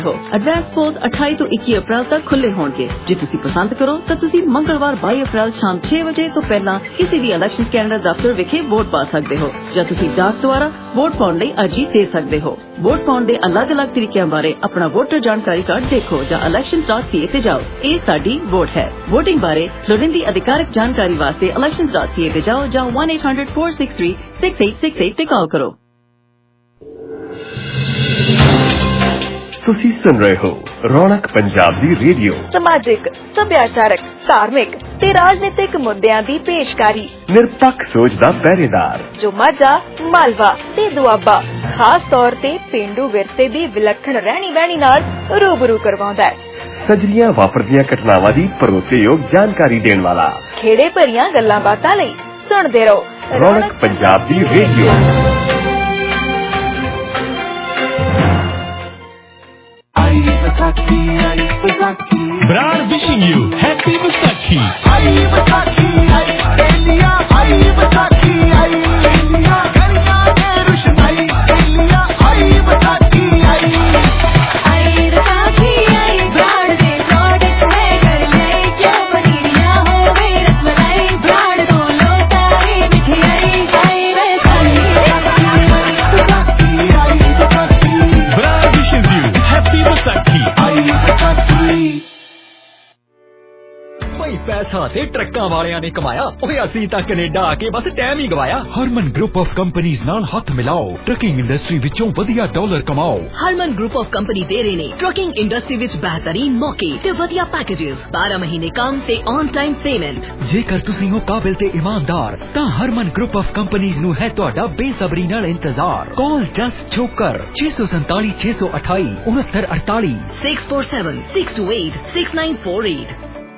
Advance पोल 28 ਤੋਂ 21 अप्रैल तक खुले होंगे। जे तुसी पसंद करो तो तुसी मंगलवार 22 अप्रैल शाम 6 बजे तो पहला किसी भी इलेक्शन कैनेडा दफ्तर विखे वोट पा सकते हो या तुसी डाक द्वारा वोट पाउण लई अर्जी दे सकते हो। वोट पाउण दे अलग-अलग तरीकों बारे अपना वोटर जानकारी कार्ड देखो या elections.ca ते जाओ। ये साडी वोट है। वोटिंग बारे लोड़ींदी अधिकारिक जानकारी वास्ते elections.ca ते जाओ या 1-800-463-6868 ते कॉल करो। ਤੁਸੀਂ ਸੁਣ ਰਹੇ ਹੋ ਰੌਣਕ ਪੰਜਾਬ ਦੀ ਰੇਡੀਓ। ਸਮਾਜਿਕ, ਸੱਭਿਆਚਾਰਕ, ਧਾਰਮਿਕ ਤੇ ਰਾਜਨੀਤਿਕ ਮੁੱਦਿਆਂ ਦੀ ਪੇਸ਼ਕਾਰੀ। ਨਿਰਪੱਖ ਸੋਚ ਦਾ ਪਹਿਰੇਦਾਰ ਜੋ ਮਾਝਾ, ਮਾਲਵਾ ਤੇ ਦੁਆਬਾ ਖਾਸ ਤੌਰ ਤੇ ਪੇਂਡੂ ਵਿਰਸੇ ਦੀ ਵਿਲੱਖਣ ਰਹਿਣੀ ਬਹਿਣੀ ਨਾਲ ਰੂਬਰੂ ਕਰਵਾਉਂਦਾ ਹੈ। ਸਜਰੀਆਂ ਵਾਪਰਦੀਆਂ ਘਟਨਾਵਾਂ ਦੀ ਭਰੋਸੇਯੋਗ ਜਾਣਕਾਰੀ ਦੇਣ ਵਾਲਾ। ਖੇੜੇ ਭਰੀਆਂ ਗੱਲਾਂ ਬਾਤਾਂ ਲਈ ਸੁਣਦੇ ਰਹੋ ਰੌਣਕ ਪੰਜਾਬ ਦੀ radio. Brad wishing you happy Vaisakhi. Brad wishes you happy Vaisakhi. ਭਾਈ ਪੈਸਾ ਤੇ ਟਰੱਕਾਂ ਵਾਲਿਆਂ ਨੇ ਕਮਾਇਆ, ਓਏ ਅਸੀਂ ਤਾਂ ਕੈਨੇਡਾ ਆ ਕੇ ਬਸ ਟਾਈਮ ਹੀ ਗਵਾਇਆ। ਹਰਮਨ ਗਰੁੱਪ ਆਫ ਕੰਪਨੀਆਂ ਨਾਲ ਹੱਥ ਮਿਲਾਓ, ਟਰੱਕਿੰਗ ਇੰਡਸਟਰੀ ਵਿੱਚੋਂ ਵਧੀਆ ਡਾਲਰ ਕਮਾਓ। ਹਰਮਨ ਗਰੁੱਪ ਆਫ ਕੰਪਨੀ ਦੇ ਰਹੇ ਨੇ ਟਰੱਕਿੰਗ ਇੰਡਸਟਰੀ ਵਿੱਚ ਬਿਹਤਰੀਨ ਮੌਕੇ ਤੇ ਵਧੀਆ ਪੈਕੇजेस, 12 ਮਹੀਨੇ ਕੰਮ ਤੇ ਔਨ ਟਾਈਮ ਪੇਮੈਂਟ। ਜੇਕਰ ਤੁਸੀਂ ਹੋ ਕਾਬਿਲ ਤੇ ਇਮਾਨਦਾਰ ਤਾਂ ਹਰਮਨ ਗਰੁੱਪ ਆਫ ਕੰਪਨੀਆਂ ਨੂੰ ਹੈ ਤੁਹਾਡਾ ਬੇਸਬਰੀ ਨਾਲ ਇੰਤਜ਼ਾਰ। ਕਾਲ ਜਸਟ ਛੋਕਰ 647 628 6948 647 628 6948।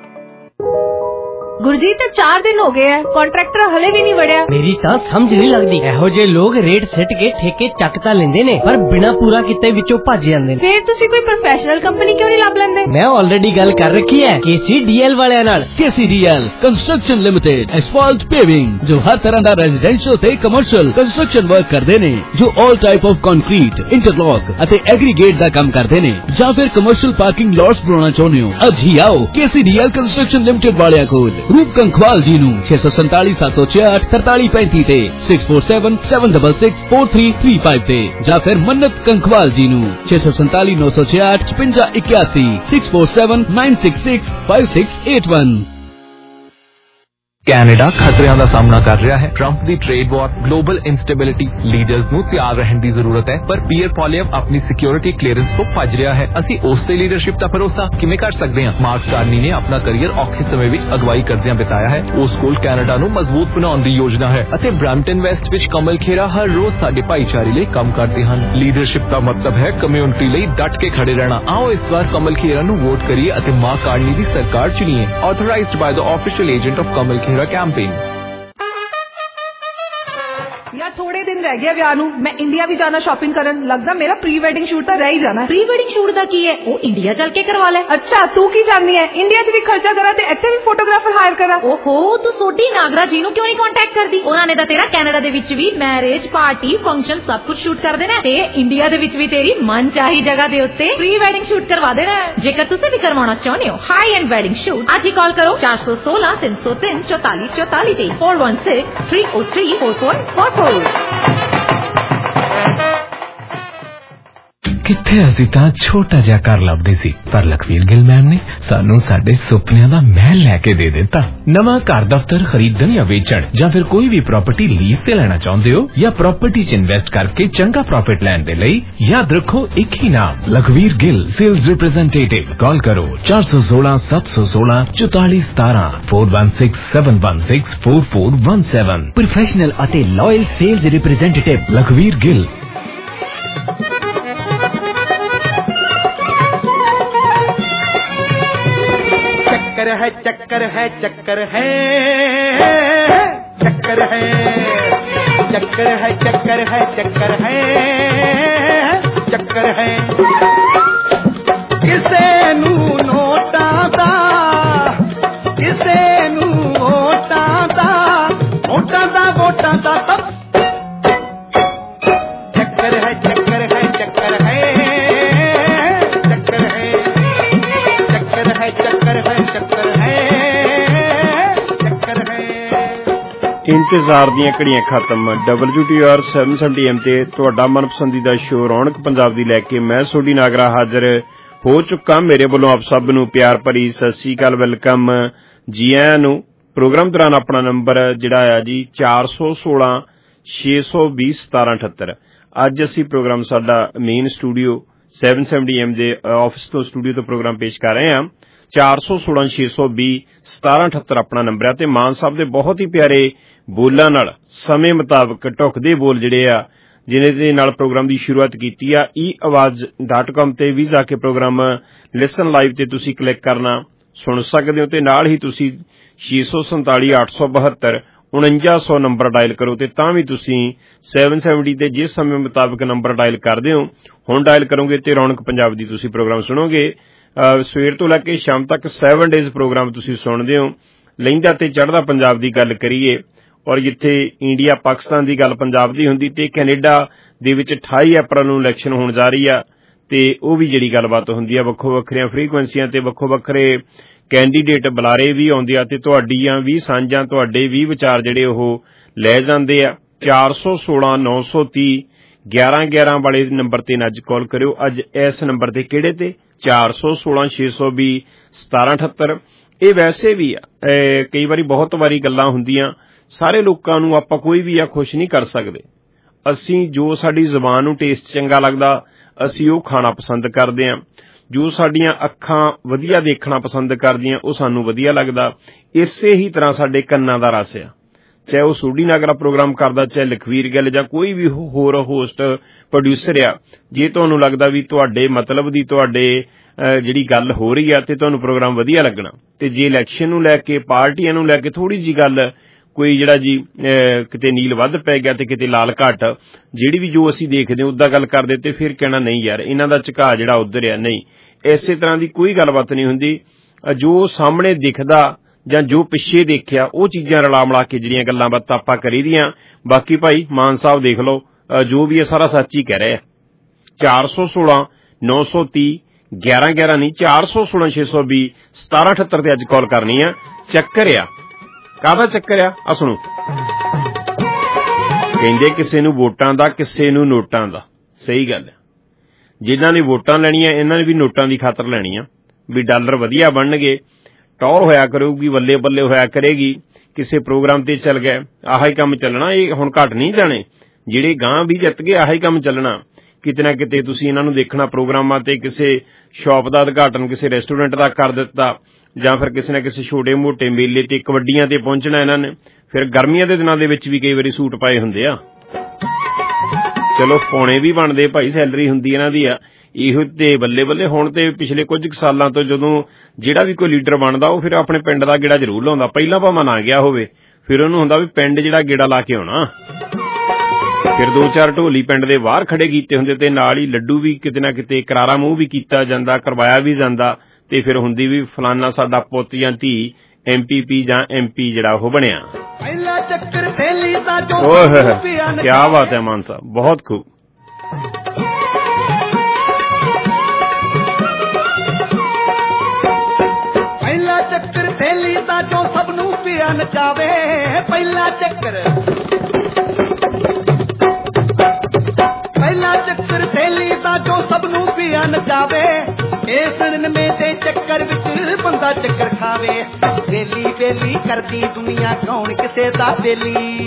ਗੁਰਜੀਤ 4 ਦਿਨ ਹੋ ਗਏ ਆ, ਕੰਟਰੈਕਟਰ ਹਲੇ ਵੀ ਨਹੀਂ ਵੜਿਆ। ਮੇਰੀ ਤਾਂ ਸਮਝ ਨਹੀਂ ਲੱਗਦੀ, ਇਹੋ ਜਿਹੇ ਲੋਕ ਰੇਟ ਸਿੱਟ ਕੇ ਠੇਕੇ ਚੱਕ ਤਾਂ ਲੈਂਦੇ ਨੇ ਪਰ ਬਿਨਾ ਪੂਰਾ ਕੀਤੇ ਵਿੱਚੋਂ ਭੱਜ ਜਾਂਦੇ ਨੇ। ਫਿਰ ਤੁਸੀਂ ਕੋਈ ਪ੍ਰੋਫੈਸ਼ਨਲ ਕੰਪਨੀ ਕਿਉਂ ਨਹੀਂ ਲੱਭ ਲੈਂਦੇ? ਮੈਂ ਆਲਰੇਡੀ ਗੱਲ ਕਰ ਰੱਖੀ ਹੈ KCDL ਵਾਲਿਆਂ ਨਾਲ। KCDL construction limited asphalt paving ਜੋ ਹਰ ਤਰ੍ਹਾਂ ਦਾ ਰੈਜ਼ੀਡੈਂਸ਼ੀਅਲ ਤੇ ਕਮਰਸ਼ੀਅਲ ਕੰਸਟਰਕਸ਼ਨ ਵਰਕ ਕਰਦੇ ਨੇ, ਜੋ all type of concrete, interlock ਅਤੇ ਐਗਰੀਗੇਟ ਦਾ ਕੰਮ ਕਰਦੇ ਨੇ, ਜਾਂ ਫਿਰ ਕਮਰਸ਼ੀਅਲ ਪਾਰਕਿੰਗ ਲੋਟਸ ਬਣਾਉਣਾ ਚਾਹੁੰਦੇ ਹੋ। ਅੱਜ ਹੀ ਆਓ KCDL ਕੰਸਟਰਕਸ਼ਨ ਲਿਮਿਟਿਡ ਵਾਲਿਆਂ ਕੋਲ। रूप कंखवाल जी नू 647 768 4335 ते 647 766 4335 ते या फिर मन्नत कंखवाल जी नू 647 968 5581 647 966 5681। ਕੈਨੇਡਾ ਖਤਰਿਆਂ ਦਾ ਸਾਹਮਣਾ ਕਰ ਰਿਹਾ ਹੈ। ਟਰੰਪ ਦੀ trade war, global instability, leaders ਨੂੰ ਤਿਆਰ ਰਹਿਣ ਦੀ ਜ਼ਰੂਰਤ ਹੈ। ਪਰ ਪੀਅਰ ਪੋਲੀਅਮ ਆਪਣੀ ਸਿਕਿਉਰਿਟੀ ਕਲੀਅਰੈਂਸ ਤੋਂ ਭੱਜ ਰਿਹਾ ਹੈ। ਅਸੀਂ ਉਸ ਤੇ ਲੀਡਰਸ਼ਿਪ ਦਾ ਭਰੋਸਾ ਕਿਵੇਂ ਕਰ ਸਕਦੇ ਹਾਂ? ਮਾਰਕ ਕਾਰਨੀ ਨੇ ਆਪਣਾ ਕਰੀਅਰ ਔਖੇ ਸਮੇਂ ਵਿੱਚ ਅਗਵਾਈ ਕਰਦਿਆਂ ਬਿਤਾਇਆ ਹੈ। ਉਸ ਕੋਲ ਕੈਨੇਡਾ ਨੂੰ ਮਜ਼ਬੂਤ ਬਣਾਉਣ ਦੀ ਯੋਜਨਾ ਹੈ ਅਤੇ ਬ੍ਰੈਂਪਟਨ ਵੈਸਟ ਵਿੱਚ ਕਮਲ ਖੇਰਾ ਹਰ ਰੋਜ਼ ਸਾਡੇ ਭਾਈਚਾਰੇ ਲਈ ਕੰਮ ਕਰਦੇ ਹਨ। ਲੀਡਰਸ਼ਿਪ ਦਾ ਮਤਲਬ ਹੈ ਕਮਿਊਨਿਟੀ ਲਈ ਡਟ ਕੇ ਖੜੇ ਰਹਿਣਾ। ਆਓ ਇਸ ਵਾਰ ਕਮਲ ਖੇਰਾ ਨੂੰ ਵੋਟ ਕਰੀਏ ਅਤੇ ਮਾਰਕ ਕਾਰਨੀ ਦੀ ਸਰਕਾਰ ਚੁਣੀਏ। Authorized by the official agent of Kamal Khera campaign. यार थोड़े दिन रह गए ਵਿਆਹ ਨੂੰ, ਮੈਂ ਇੰਡੀਆ ਵੀ ਜਾਣਾ ਸ਼ਾਪਿੰਗ ਕਰਨ। ਲੱਗਦਾ ਮੇਰਾ ਪ੍ਰੀ ਵੈਡਿੰਗ ਸ਼ੂਟ ਤਾਂ ਰਹਿ ਹੀ ਜਾਣਾ। ਪ੍ਰੀ ਵੈਡਿੰਗ ਸ਼ੂਟ ਦਾ ਕੀ ਹੈ? ਉਹ ਇੰਡੀਆ ਚੱਲ ਕੇ ਕਰਵਾ ਲੈ। ਅੱਛਾ, ਤੂੰ ਕੀ ਜਾਣਦੀ ਹੈ? ਇੰਡੀਆ 'ਚ ਵੀ ਖਰਚਾ ਕਰਾਂ ਤੇ ਇੱਥੇ ਵੀ ਫੋਟੋਗ੍ਰਾਫਰ ਹਾਇਰ ਕਰਾਂ। ਓਹੋ, ਤੂੰ ਸੋਢੀ ਨਾਗਰਾ ਜੀ ਨੂੰ ਕਿਉਂ ਨਹੀਂ ਕੰਟੈਕਟ ਕਰਦੀ? ਉਹਨਾਂ ਨੇ ਤਾਂ ਤੇਰਾ ਕੈਨੇਡਾ ਦੇ ਵਿੱਚ ਵੀ ਮੈਰਿਜ, ਪਾਰਟੀ, ਫੰਕਸ਼ਨ ਸਭ ਕੁਝ ਸ਼ੂਟ ਕਰ ਦੇਣਾ ਤੇ ਇੰਡੀਆ ਦੇ ਵਿੱਚ ਵੀ ਤੇਰੀ ਮਨਚਾਹੀ ਜਗ੍ਹਾ ਦੇ ਉੱਤੇ ਪ੍ਰੀ ਵੈਡਿੰਗ ਸ਼ੂਟ ਕਰਵਾ ਦੇਣਾ। ਜੇਕਰ ਤੁਸੀਂ ਵੀ ਕਰਵਾਉਣਾ ਚਾਹੁੰਦੇ ਹੋ ਹਾਈ ਐਂਡ ਵੈਡਿੰਗ ਸ਼ੂਟ, ਅੱਜ ਹੀ ਕਾਲ ਕਰੋ 416 303 44 44 ਤੇ 416 303 4444। ਕਿੱਥੇ ਅਸੀਂ ਤਾਂ ਛੋਟਾ ਜਿਹਾ ਘਰ ਲੱਭਦੇ ਸੀ, ਪਰ ਲਖਵੀਰ ਗਿੱਲ ਮੈਮ ਨੇ ਸਾਨੂੰ ਸਾਡੇ ਸੁਪਨਿਆਂ ਦਾ ਮਹਿਲ ਲੈ ਕੇ ਦੇ ਦਿੱਤਾ। ਨਵਾਂ ਘਰ ਦਫ਼ਤਰ ਖਰੀਦਣ ਜਾਂ ਵੇਚਣ ਜਾਂ ਫਿਰ ਕੋਈ ਵੀ ਪ੍ਰਾਪਰਟੀ ਲੀਜ਼ ਤੇ ਲੈਣਾ ਚਾਹੁੰਦੇ ਹੋ ਜਾਂ ਪ੍ਰਾਪਰਟੀ 'ਚ ਇਨਵੈਸਟ ਕਰਕੇ ਚੰਗਾ ਪ੍ਰੋਫਿਟ ਲੈਣ ਦੇ ਲਈ ਯਾਦ ਰੱਖੋ ਇੱਕ ਹੀ ਨਾਮ, Lakhvir Gill sales representative. Call ਕਰੋ 416 716 4417 416 716 4417। ਪ੍ਰੋਫੈਸ਼ਨਲ ਅਤੇ loyal sales representative Lakhvir Gill. चक्कर है चक्कर है चक्कर है चक्कर है चक्कर है चक्कर है चक्कर है किसे नू नोटा दा किसे नू वोटा दा वोटा दा वोटा दा तब चक्कर है चक्कर है चक्कर है चक्कर इंतजार ਦੀਆਂ ਘੜੀਆਂ ਖਤਮ। WTR 770M ਤੇ ਤੁਹਾਡਾ ਮਨਪਸੰਦੀਦਾ ਸ਼ੋਅ ਰੌਣਕ ਪੰਜਾਬ ਦੀ ਲੈ ਕੇ ਮੈਂ ਸੋਢੀ ਨਾਗਰਾ ਹਾਜ਼ਰ ਹੋ ਚੁੱਕਾ। ਮੇਰੇ ਵੱਲੋਂ ਆਪ ਸਭ ਨੂੰ ਪਿਆਰ ਭਰੀ ਸਤਿ ਸ੍ਰੀ ਅਕਾਲ, ਵੈਲਕਮ ਜੀ ਆਇਆਂ ਨੂੰ। ਪ੍ਰੋਗਰਾਮ ਦੌਰਾਨ ਆਪਣਾ ਨੰਬਰ ਜਿਹੜਾ ਆ ਜੀ 416 620 1778। ਅੱਜ ਅਸੀਂ ਪ੍ਰੋਗਰਾਮ ਸਾਡਾ ਮੇਨ ਸਟੂਡੀਓ 770M ਦੇ ਆਫਿਸ ਤੋਂ ਸਟੂਡੀਓ ਤੋਂ ਪ੍ਰੋਗਰਾਮ ਪੇਸ਼ ਕਰ ਰਹੇ ਹਾਂ। 416 620 1778 ਆਪਣਾ ਨੰਬਰ ਹੈ ਤੇ ਮਾਨ ਸਾਹਿਬ ਦੇ ਬਹੁਤ ਹੀ ਪਿਆਰੇ ਬੋਲਾਂ ਨਾਲ ਸਮੇਂ ਮੁਤਾਬਕ ਢੁਕਦੇ ਬੋਲ ਜਿਹੜੇ ਆ ਜਿਹਨੇ ਦੇ ਨਾਲ ਪ੍ਰੋਗਰਾਮ ਦੀ ਸ਼ੁਰੂਆਤ ਕੀਤੀ ਆ। eAwaaz.com ਤੇ ਵੀ ਜਾ ਕੇ ਪ੍ਰੋਗਰਾਮ ਲਿਸਨ ਲਾਈਵ ਤੇ ਤੁਸੀਂ ਕਲਿੱਕ ਕਰਨਾ ਸੁਣ ਸਕਦੇ ਹੋ ਤੇ ਨਾਲ ਹੀ ਤੁਸੀਂ 647 872 4900 ਨੰਬਰ ਡਾਇਲ ਕਰੋ ਤੇ ਤਾਂ ਵੀ ਤੁਸੀਂ 770 ਤੇ ਜਿਸ ਸਮੇਂ ਮੁਤਾਬਕ ਨੰਬਰ ਡਾਇਲ ਕਰਦੇ ਹੋ ਹੁਣ ਡਾਇਲ ਕਰੋਗੇ ਤੇ ਰੌਣਕ ਪੰਜਾਬ ਦੀ ਤੁਸੀਂ ਪ੍ਰੋਗਰਾਮ ਸੁਣੋਗੇ। ਸਵੇਰ ਤੋਂ ਲੈ ਕੇ ਸ਼ਾਮ ਤੱਕ 7 ਡੇਜ਼ ਪ੍ਰੋਗਰਾਮ ਤੁਸੀਂ ਸੁਣਦੇ ਹੋ। ਲਹਿੰਦਾ ਤੇ ਚੜ੍ਹਦਾ ਪੰਜਾਬ ਦੀ ਗੱਲ ਕਰੀਏ ਔਰ ਜਿੱਥੇ ਇੰਡੀਆ ਪਾਕਿਸਤਾਨ ਦੀ ਗੱਲ ਪੰਜਾਬ ਦੀ ਹੁੰਦੀ ਤੇ ਕੈਨੇਡਾ ਦੇ ਵਿੱਚ 28 ਅਪ੍ਰੈਲ ਨੂੰ ਇਲੈਕਸ਼ਨ ਹੋਣ ਜਾ ਰਹੀ ਆ ਤੇ ਉਹ ਵੀ ਜਿਹੜੀ ਗੱਲਬਾਤ ਹੁੰਦੀ ਆ ਵੱਖੋ ਵੱਖਰੀਆਂ ਫਰੀਕੁਐਂਸੀਆਂ ਤੇ ਵੱਖੋ ਵੱਖਰੇ ਕੈਂਡੀਡੇਟ ਬੁਲਾਰੇ ਵੀ ਆਉਂਦੇ ਆ ਤੇ ਤੁਹਾਡੀਆਂ ਵੀ ਸਾਂਝਾਂ ਤੁਹਾਡੇ ਵੀ ਵਿਚਾਰ ਜਿਹੜੇ ਉਹ ਲੈ ਜਾਂਦੇ ਆ। 416 930 1111 ਵਾਲੇ ਨੰਬਰ ਤੇ ਅੱਜ ਕਾਲ ਕਰਿਓ। ਅੱਜ ਇਸ ਨੰਬਰ ਤੇ ਕਿਹੜੇ ਤੇ 416 620 1778। ਇਹ ਵੈਸੇ ਵੀ ਕਈ ਵਾਰੀ ਬਹੁਤ ਵਾਰੀ ਗੱਲਾਂ ਹੁੰਦੀਆਂ ਸਾਰੇ ਲੋਕਾਂ ਨੂੰ ਆਪਾਂ ਕੋਈ ਵੀ ਆ ਖੁਸ਼ ਨਹੀਂ ਕਰ ਸਕਦੇ। ਅਸੀਂ ਜੋ ਸਾਡੀ ਜ਼ੁਬਾਨ ਨੂੰ ਟੇਸਟ ਚੰਗਾ ਲੱਗਦਾ ਅਸੀਂ ਉਹ ਖਾਣਾ ਪਸੰਦ ਕਰਦੇ ਹਾਂ। ਜੋ ਸਾਡੀਆਂ ਅੱਖਾਂ ਵਧੀਆ ਦੇਖਣਾ ਪਸੰਦ ਕਰਦੀਆਂ ਉਹ ਸਾਨੂੰ ਵਧੀਆ ਲੱਗਦਾ। ਇਸੇ ਹੀ ਤਰ੍ਹਾਂ ਸਾਡੇ ਕੰਨਾਂ ਦਾ ਰਸ ਆ। ਚਾਹੇ ਉਹ ਸੋਢੀ ਨਾਗਰਾ ਪ੍ਰੋਗਰਾਮ ਕਰਦਾ ਚਾਹੇ ਲਖਵੀਰ ਗਿੱਲ ਜਾਂ ਕੋਈ ਵੀ ਹੋਰ ਹੋਸਟ ਪ੍ਰੋਡਿਊਸਰ ਆ, ਜੇ ਤੁਹਾਨੂੰ ਲੱਗਦਾ ਵੀ ਤੁਹਾਡੇ ਮਤਲਬ ਦੀ ਤੁਹਾਡੇ ਜਿਹੜੀ ਗੱਲ ਹੋ ਰਹੀ ਆ ਤੇ ਤੁਹਾਨੂੰ ਪ੍ਰੋਗਰਾਮ ਵਧੀਆ ਲੱਗਣਾ ਤੇ ਜੇ ਇਲੈਕਸ਼ਨ ਨੂੰ ਲੈ ਕੇ ਪਾਰਟੀਆਂ ਨੂੰ ਲੈ ਕੇ ਥੋੜ੍ਹੀ ਜਿਹੀ ਗੱਲ ਕੋਈ ਜਿਹੜਾ ਜੀ ਕਿਤੇ ਨੀਲ ਵੱਧ ਪੈ ਗਿਆ ਤੇ ਕਿਤੇ ਲਾਲ ਘੱਟ ਜਿਹੜੀ ਵੀ ਜੋ ਅਸੀਂ ਦੇਖਦੇ ਹਾਂ ਉੱਦਾਂ ਗੱਲ ਕਰਦੇ ਤੇ ਫਿਰ ਕਹਿਣਾ ਨਹੀਂ ਯਾਰ ਇਹਨਾਂ ਦਾ ਝੁਕਾਅ ਜਿਹੜਾ ਉੱਧਰ ਆ। ਨਹੀਂ, ਇਸੇ ਤਰ੍ਹਾਂ ਦੀ ਕੋਈ ਗੱਲਬਾਤ ਨਹੀਂ ਹੁੰਦੀ। ਜੋ ਸਾਹਮਣੇ ਦਿਖਦਾ ਜਾਂ ਜੋ ਪਿੱਛੇ ਦੇਖਿਆ ਉਹ ਚੀਜ਼ਾਂ ਰਲਾ ਮਿਲਾ ਕੇ ਜਿਹੜੀਆਂ ਗੱਲਾਂ ਬਾਤਾਂ ਆਪਾਂ ਕਰੀ ਦੀਆਂ। ਬਾਕੀ ਭਾਈ ਮਾਨ ਸਾਹਿਬ ਦੇਖ ਲਓ ਜੋ ਵੀ ਹੈ ਸਾਰਾ ਸੱਚ ਹੀ ਕਹਿ ਰਹੇ ਆ। 416 930 1111 ਨਹੀਂ 416 620 1778 ਤੇ ਅੱਜ ਕਾਲ ਕਰਨੀ ਆ। ਚੱਕਰ ਆ ਕਾਹਦਾ ਚੱਕਰ ਆ ਸੁਣੋ। ਕਹਿੰਦੇ ਕਿਸੇ ਨੂੰ ਵੋਟਾਂ ਦਾ ਕਿਸੇ ਨੂੰ ਨੋਟਾਂ ਦਾ। ਸਹੀ ਗੱਲ ਹੈ। ਜਿਨ੍ਹਾਂ ਨੇ ਵੋਟਾਂ ਲੈਣੀਆਂ ਇਹਨਾਂ ਨੇ ਵੀ ਨੋਟਾਂ ਦੀ ਖਾਤਰ ਲੈਣੀਆਂ ਵੀ ਡਾਲਰ ਵਧੀਆ ਬਣਨਗੇ ਟੌਰ ਹੋਇਆ ਕਰੂਗੀ ਬੱਲੇ ਬੱਲੇ ਹੋਇਆ ਕਰੇਗੀ। ਕਿਸੇ ਪ੍ਰੋਗਰਾਮ ਤੇ ਚੱਲ ਗਏ ਆਹ ਹੀ ਕੰਮ ਚੱਲਣਾ। ਇਹ ਹੁਣ ਘੱਟ ਨਹੀਂ ਜਾਣੇ ਜਿਹੜੇ ਗਾਂ ਵੀ ਜਿੱਤ ਗਏ ਆਹ ਹੀ ਕੰਮ ਚੱਲਣਾ। ਕਿਤੇ ਨਾ ਕਿਤੇ ਤੁਸੀਂ ਇਹਨਾਂ ਨੂੰ ਦੇਖਣਾ ਪ੍ਰੋਗਰਾਮਾਂ ਤੇ ਕਿਸੇ ਸ਼ਾਪ ਦਾ ਉਦਘਾਟਨ ਕਿਸੇ ਰੈਸਟੋਰੈਂਟ ਦਾ ਕਰ ਦਿੱਤਾ ਜਾਂ ਫਿਰ ਕਿਸੇ ਨਾ ਕਿਸੇ ਛੋਟੇ ਮੋਟੇ ਮੇਲੇ ਤੇ ਕਬੱਡੀਆਂ ਤੇ ਪਹੁੰਚਣਾ ਇਹਨਾਂ ਨੇ। ਫਿਰ ਗਰਮੀਆਂ ਦੇ ਦਿਨਾਂ ਦੇ ਵਿੱਚ ਵੀ ਕਈ ਵਾਰੀ ਸੂਟ ਪਾਏ ਹੁੰਦੇ ਆ। ਚਲੋ ਪਾਉਣੇ ਵੀ ਬਣਦੇ ਭਾਈ, ਸੈਲਰੀ ਹੁੰਦੀ ਇਹਨਾਂ ਦੀ ਆ। ਇਹੋ ਤੇ ਬੱਲੇ ਬੱਲੇ ਹੁਣ ਤੇ ਪਿਛਲੇ ਕੁਝ ਸਾਲਾਂ ਤੋਂ ਜਦੋਂ ਜਿਹੜਾ ਵੀ ਕੋਈ ਲੀਡਰ ਬਣਦਾ ਉਹ ਫਿਰ ਆਪਣੇ ਪਿੰਡ ਦਾ ਗੇੜਾ ਜ਼ਰੂਰ ਲਾਉਂਦਾ। ਪਹਿਲਾਂ ਭਾਵੇਂ ਨਾ ਗਿਆ ਹੋਵੇ ਫਿਰ ਉਹਨੂੰ ਹੁੰਦਾ ਵੀ ਪਿੰਡ ਜਿਹੜਾ ਗੇੜਾ ਲਾ ਕੇ ਆਉਣਾ। ਫਿਰ 2-4 ਢੋਲੀ ਪਿੰਡ ਦੇ ਬਾਹਰ ਖੜੇ ਕੀਤੇ ਹੁੰਦੇ ਤੇ ਨਾਲ ਹੀ ਲੱਡੂ ਵੀ ਕਿਤੇ ਨਾ ਕਿਤੇ ਕਰਾਰਾ ਮੂੰਹ ਵੀ ਕੀਤਾ ਜਾਂਦਾ ਕਰਵਾਇਆ ਵੀ ਜਾਂਦਾ ਤੇ ਫਿਰ ਹੁੰਦੀ ਵੀ ਫਲਾਨਾ ਸਾਡਾ ਪੁੱਤ ਜਾਂ ਧੀ MPP ਜਾਂ MP ਜਿਹੜਾ ਉਹ ਬਣਿਆ। ਕਿਆ ਬਾਤ ਹੈ ਮਾਨ ਸਾਹਿਬ, ਬਹੁਤ ਖੂਬ। ਪਹਿਲਾ ਚੱਕਰ ਥੈਲੀ ਦਾ ਜੋ ਸਭ ਨੂੰ ਪਿਆ ਨਚਾਵੇ। ਪਹਿਲਾ ਚੱਕਰ ਥੈਲੀ ਦਾ ਜੋ ਸਭ ਨੂੰ ਪਿਆ ਨਚਾਵੇ। ਇਸ ਨਵੇਂ ਦੇ ਚੱਕਰ ਵਿੱਚ ਬੰਦਾ ਚੱਕਰ ਖਾਵੇ। ਬੇਲੀ ਬੇਲੀ ਕਰਦੀ ਦੁਨੀਆ ਕੌਣ ਕਿਸੇ ਦਾ ਬੇਲੀ।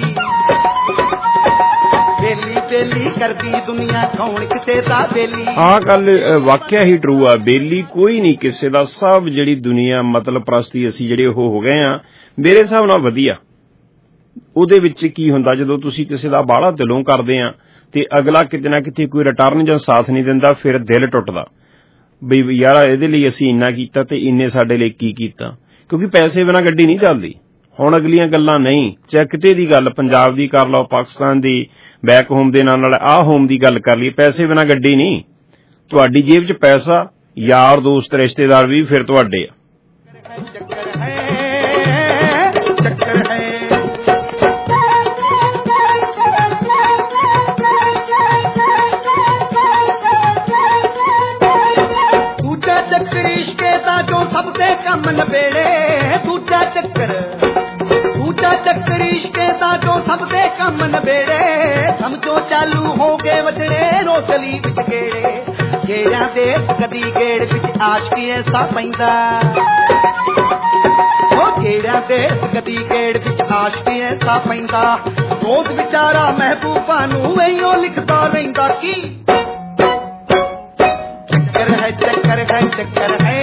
ਬੇਲੀ ਬੇਲੀ ਕਰਦੀ ਦੁਨੀਆ ਕੌਣ ਕਿਸੇ ਦਾ ਬੇਲੀ। ਆਹ ਗੱਲ ਵਾਕਿਆ ਹੀ ਟਰੂ ਆ। ਬੇਲੀ ਕੋਈ ਨਹੀਂ ਕਿਸੇ ਦਾ। ਸਭ ਜਿਹੜੀ ਦੁਨੀਆ ਮਤਲਬ ਪ੍ਰਸਤੀ ਅਸੀਂ ਜਿਹੜੇ ਉਹ ਹੋ ਗਏ ਆ ਮੇਰੇ ਹਿਸਾਬ ਨਾਲ ਵਧੀਆ। ਉਹਦੇ ਵਿੱਚ ਕੀ ਹੁੰਦਾ ਜਦੋਂ ਤੁਸੀਂ ਕਿਸੇ ਦਾ ਬਾਹਲਾ ਦਿਲੋਂ ਕਰਦੇ ਆ ਤੇ ਅਗਲਾ ਕਿਤੇ ਨਾ ਕਿਤੇ ਕੋਈ ਰਿਟਰਨ ਜਾਂ ਸਾਥ ਨਹੀਂ ਦਿੰਦਾ ਫਿਰ ਦਿਲ ਟੁੱਟਦਾ ਬਈ ਯਾਰ ਇਹਦੇ ਲਈ ਅਸੀਂ ਇੰਨਾ ਕੀਤਾ ਤੇ ਇੰਨੇ ਸਾਡੇ ਲਈ ਕੀ ਕੀਤਾ। ਕਿਉਂਕਿ ਪੈਸੇ ਬਿਨਾਂ ਗੱਡੀ ਨਹੀਂ ਚੱਲਦੀ। ਹੁਣ ਅਗਲੀਆਂ ਗੱਲਾਂ ਨਹੀਂ ਚਾਹੇ ਕਿਤੇ ਦੀ ਗੱਲ ਪੰਜਾਬ ਦੀ ਕਰ ਲਓ ਪਾਕਿਸਤਾਨ ਦੀ ਬੈਕ ਹੋਮ ਦੇ ਨਾਲ ਆਹ ਹੋਮ ਦੀ ਗੱਲ ਕਰ ਲਈ ਪੈਸੇ ਬਿਨਾਂ ਗੱਡੀ ਨਹੀਂ। ਤੁਹਾਡੀ ਜੇਬ 'ਚ ਪੈਸਾ ਯਾਰ ਦੋਸਤ ਰਿਸ਼ਤੇਦਾਰ ਵੀ ਫਿਰ ਤੁਹਾਡੇ ਆ। ਸਭ ਦੇ ਕੰਮ ਨਵੇੜੇ ਦੂਜਾ ਚੱਕਰ ਇਸ਼ਕੇ ਦਾ ਜੋ ਸਭ ਦੇ ਕੰਮ ਨਵੇੜੇ ਸਮਝੋ ਚਾਲੂ ਹੋ ਗਏ ਵਜਣੇ ਰੋਸ਼ਲੀ ਵਿੱਚ ਗੇੜੇ ਗੇੜਿਆਂ ਦੇ ਕਦੀ ਗੇੜ ਵਿੱਚ ਆਸ਼ਕੀ ਐਸਾ ਪੈਂਦਾ ਉਹ ਗੇੜਿਆਂ ਦੇ ਕਦੀ ਗੇੜ ਵਿੱਚ ਆਸ਼ਕੀ ਐਸਾ ਪੈਂਦਾ ਦੋਸਤ ਵਿਚਾਰਾ ਮਹਿਬੂਬਾ ਨੂੰ ਐਂ ਲਿਖਦਾ ਰਹਿੰਦਾ ਕੀ ਚੱਕਰ ਹੈ ਚੱਕਰ ਹੈ ਚੱਕਰ ਹੈ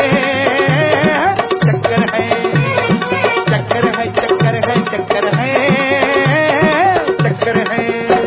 ਚੱਕਰ ਹੈ ਚੱਕਰ ਹੈ ਚੱਕਰ ਹੈ ਚੱਕਰ ਹੈ ਚੱਕਰ ਹੈ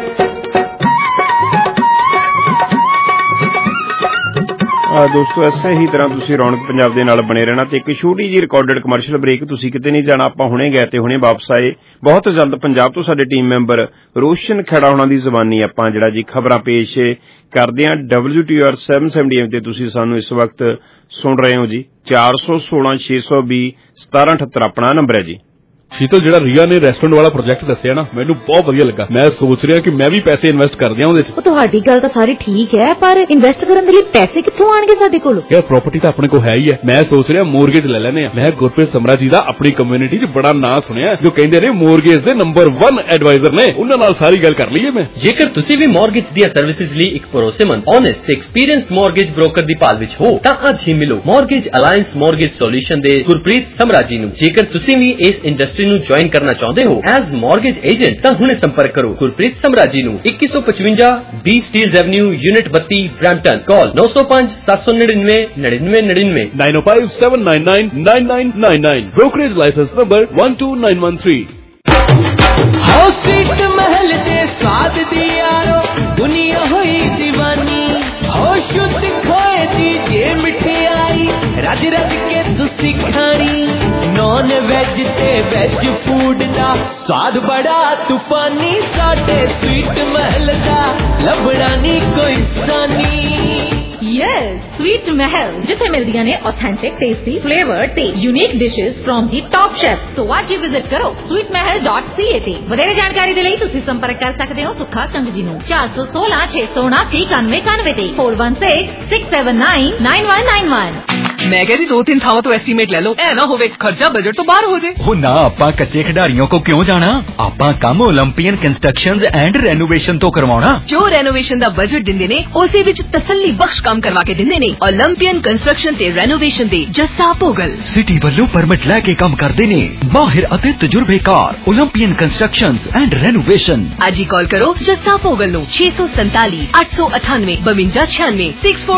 ਦੋਸਤੋ ਇਸੇ ਹੀ ਤਰ੍ਹਾਂ ਤੁਸੀਂ ਰੌਣਕ ਪੰਜਾਬ ਦੇ ਨਾਲ ਬਣੇ ਰਹਿਣਾ ਤੇ ਇੱਕ ਛੋਟੀ ਜਿਹੀ ਰਿਕਾਰਡਡ ਕਮਰਸ਼ੀਅਲ ਬ੍ਰੇਕ ਤੁਸੀਂ ਕਿਤੇ ਨਹੀਂ ਜਾਣਾ ਆਪਾਂ ਹੁਣੇ ਗਏ ਤੇ ਹੁਣੇ ਵਾਪਸ ਆਏ ਬਹੁਤ ਜਲਦ ਪੰਜਾਬ ਤੋਂ ਸਾਡੇ ਟੀਮ ਮੈਂਬਰ ਰੋਸ਼ਨ ਖੇੜਾ ਹੋਣਾ ਦੀ ਜ਼ਬਾਨੀ ਆਪਾਂ ਜਿਹੜਾ ਜੀ ਖਬਰਾਂ ਪੇਸ਼ ਕਰਦੇ ਹਾਂ WTR 770 ਤੇ ਤੁਸੀਂ ਸਾਨੂੰ ਇਸ ਵਕਤ ਸੁਣ ਰਹੇ ਹੋ ਜੀ 416 620 1778 ਆਪਣਾ ਨੰਬਰ ਹੈ ਜੀ ਸ਼ੀਤਲ ਜਿਹੜਾ ਰੀਆ ਨੇ ਰੈਸਟੋਰੈਂਟ ਵਾਲਾ ਪ੍ਰੋਜੈਕਟ ਦੱਸਿਆ ਨਾ ਮੈਨੂੰ ਬਹੁਤ ਵਧੀਆ ਲੱਗਾ ਮੈਂ ਸੋਚ ਰਿਹਾ ਕਿ ਮੈਂ ਵੀ ਪੈਸੇ ਇਨਵੈਸਟ ਕਰ ਦਿਆਂ ਉਹਦੇ 'ਚ ਉਹ ਤੁਹਾਡੀ ਗੱਲ ਤਾਂ ਸਾਰੀ ਠੀਕ ਹੈ ਪਰ ਇਨਵੈਸਟ ਕਰਨ ਦੇ ਲਈ ਪੈਸੇ ਕਿੱਥੋਂ ਆਣਗੇ ਸਾਡੇ ਕੋਲ ਯਾਰ ਪ੍ਰਾਪਰਟੀ ਤਾਂ ਆਪਣੇ ਕੋਲ ਹੈ ਹੀ ਹੈ ਮੈਂ ਸੋਚ ਰਿਹਾ ਮੋਰਗੇਜ ਲੈ ਲੈਨੇ ਆ ਮੈਂ ਗੁਰਪ੍ਰੀਤ ਸਮਰਾ ਜੀ ਦਾ ਆਪਣੀ ਕਮਿਊਨਿਟੀ 'ਚ ਬੜਾ ਨਾਂ ਸੁਣਿਆ ਜੋ ਕਹਿੰਦੇ ਨੇ ਮੋਰਗੇਜ ਦੇ ਨੰਬਰ 1 ਐਡਵਾਈਜ਼ਰ ਨੇ ਉਹਨਾਂ ਨਾਲ ਸਾਰੀ ਗੱਲ ਕਰ ਲਈਏ ਮੈਂ ਜੇਕਰ ਤੁਸੀਂ ਵੀ ਮੋਰਗੇਜ ਦੀਆਂ ਸਰਵਿਸਿਜ਼ ਲਈ ਇੱਕ ਭਰੋਸੇਮੰਦ ਓਨੈਸਟ ਤੇ ਐਕਸਪੀਰੀਅੰਸਡ ਮੋਰਗੇਜ ਬ੍ਰੋਕਰ ਦੀ ਭਾਲ ਵਿੱਚ ਹੋ ਤਾਂ ਅੱਜ ਹੀ ਮਿਲੋ ਮੋਰਗੇਜ ਅਲਾਈਅੰਸ ਮੋਰਗੇਜ ਸੋਲੂਸ਼ਨ ਦੇ ਗੁਰਪ੍ਰੀਤ ਸਮਰਾ ਜੀ ਨੂੰ ਜੇਕਰ ਤੁਸੀਂ ਵੀ ਇਸ ਇੰਡਸਟਰੀ ਨੂੰ ਜੁਆਇਨ ਕਰਨਾ ਚਾਹੁੰਦੇ ਹੋ ਐਜ਼ ਮੋਰਗੇਜ ਏਜੰਟ ਤਾਂ ਹੁਣੇ ਸੰਪਰਕ ਕਰੋ ਗੁਰਪ੍ਰੀਤ ਸਮਰਾ ਜੀ ਨੂੰ 2155 B Steeles avenue unit 32 Brampton call 905 799 9999 905 799 9999 brokerage license number 12913 ਹਾਉ ਸੀਟ ਮਹਿਲ ਦੇ ਸਾਦ ਦੀ ਯਾਰੋ ਦੁਨੀਆ ਹੋਈ دیਵਾਨੀ ਹੋ ਸ਼ੁੱਧ ਖੋਏ ਦੀ ਜੇ ਮਠਿਆਈ ਰੱਜ ਰੱਜ ਕੇ ਤੁਸੀਂ ਖਾਣੀ ਨੌਨ ਵੈਜ ਤੇ ਵੈਜ ਫੂਡ ਦਾ ਸਵਾਦ ਬੜਾ ਤੂਫਾਨੀ ਸਾਡੇ ਸਵੀਟ ਮਹਿਲ ਦਾ ਲੱਭਣਾ ਨਹੀਂ ਕੋਈ ਸਾਨੀ Yes, Sweet Mahal, ਜਿੱਥੇ ਮਿਲਦੀਆਂ ਨੇ authentic, tasty, flavored ਤੇ unique dishes from the top chefs. So ਅੱਜ ਹੀ visit ਕਰੋ sweetmahal.ca ਤੇ ਵਧੇਰੇ ਜਾਣਕਾਰੀ ਦੇ ਲਈ ਤੁਸੀਂ ਸੰਪਰਕ ਕਰ ਸਕਦੇ ਹੋ ਸੁੱਖਾ ਸੰਘ ਜੀ ਨੂੰ 416 659 9191 ਤੇ 4166799191 ਮੈਂ ਕਿਹਾ ਜੀ 2-3 ਥਾਵਾਂ ਤੋਂ ਐਸਟੀਮੇਟ ਲੈ ਲਓ ਐ ਨਾ ਹੋਵੇ ਖਰਚਾ ਬਜਟ ਤੋਂ ਬਾਹਰ ਹੋ ਜੇ ਉਹ ਨਾ ਆਪਾਂ ਕੱਚੇ ਖਿਡਾਰੀਆਂ ਕੋ ਕਿਉਂ ਜਾਣਾ ਆਪਾਂ ਕੰਮ ਓਲੰਪੀਅਨ ਕੰਸਟਰਕਸ਼ਨਜ਼ ਐਂਡ ਰੈਨੋਵੇਸ਼ਨ ਤੋਂ ਕਰਵਾਉਣਾ ਜੋ ਰੈਨੋਵੇਸ਼ਨ ਦਾ ਬਜਟ ਦਿੰਦੇ ਨੇ ਉਸੇ ਵਿੱਚ ਤਸੱਲੀ ਬਖਸ਼ ਕੰਮ ਕਰਵਾ ਕੇ ਦਿੰਦੇ ਨੇ ਓਲੰਪੀਅਨ ਕੰਸਟਰਕਸ਼ਨ ਤੇ ਰੈਨੋਵੇਸ਼ਨ ਦੇ ਜੱਸਾ ਭੋਗਲ ਸਿਟੀ ਵੱਲੋਂ ਪਰਮਿਟ ਲੈ ਕੇ ਕੰਮ ਕਰਦੇ ਨੇ ਮਾਹਿਰ ਅਤੇ ਤਜਰਬੇਕਾਰ ਓਲੰਪੀਅਨ ਕੰਸਟਰਕਸ਼ਨਜ਼ ਐਂਡ ਰੈਨੋਵੇਸ਼ਨ ਅੱਜ ਹੀ ਕਾਲ ਕਰੋ ਜੱਸਾ ਭੋਗਲ ਨੂੰ 647 898 5296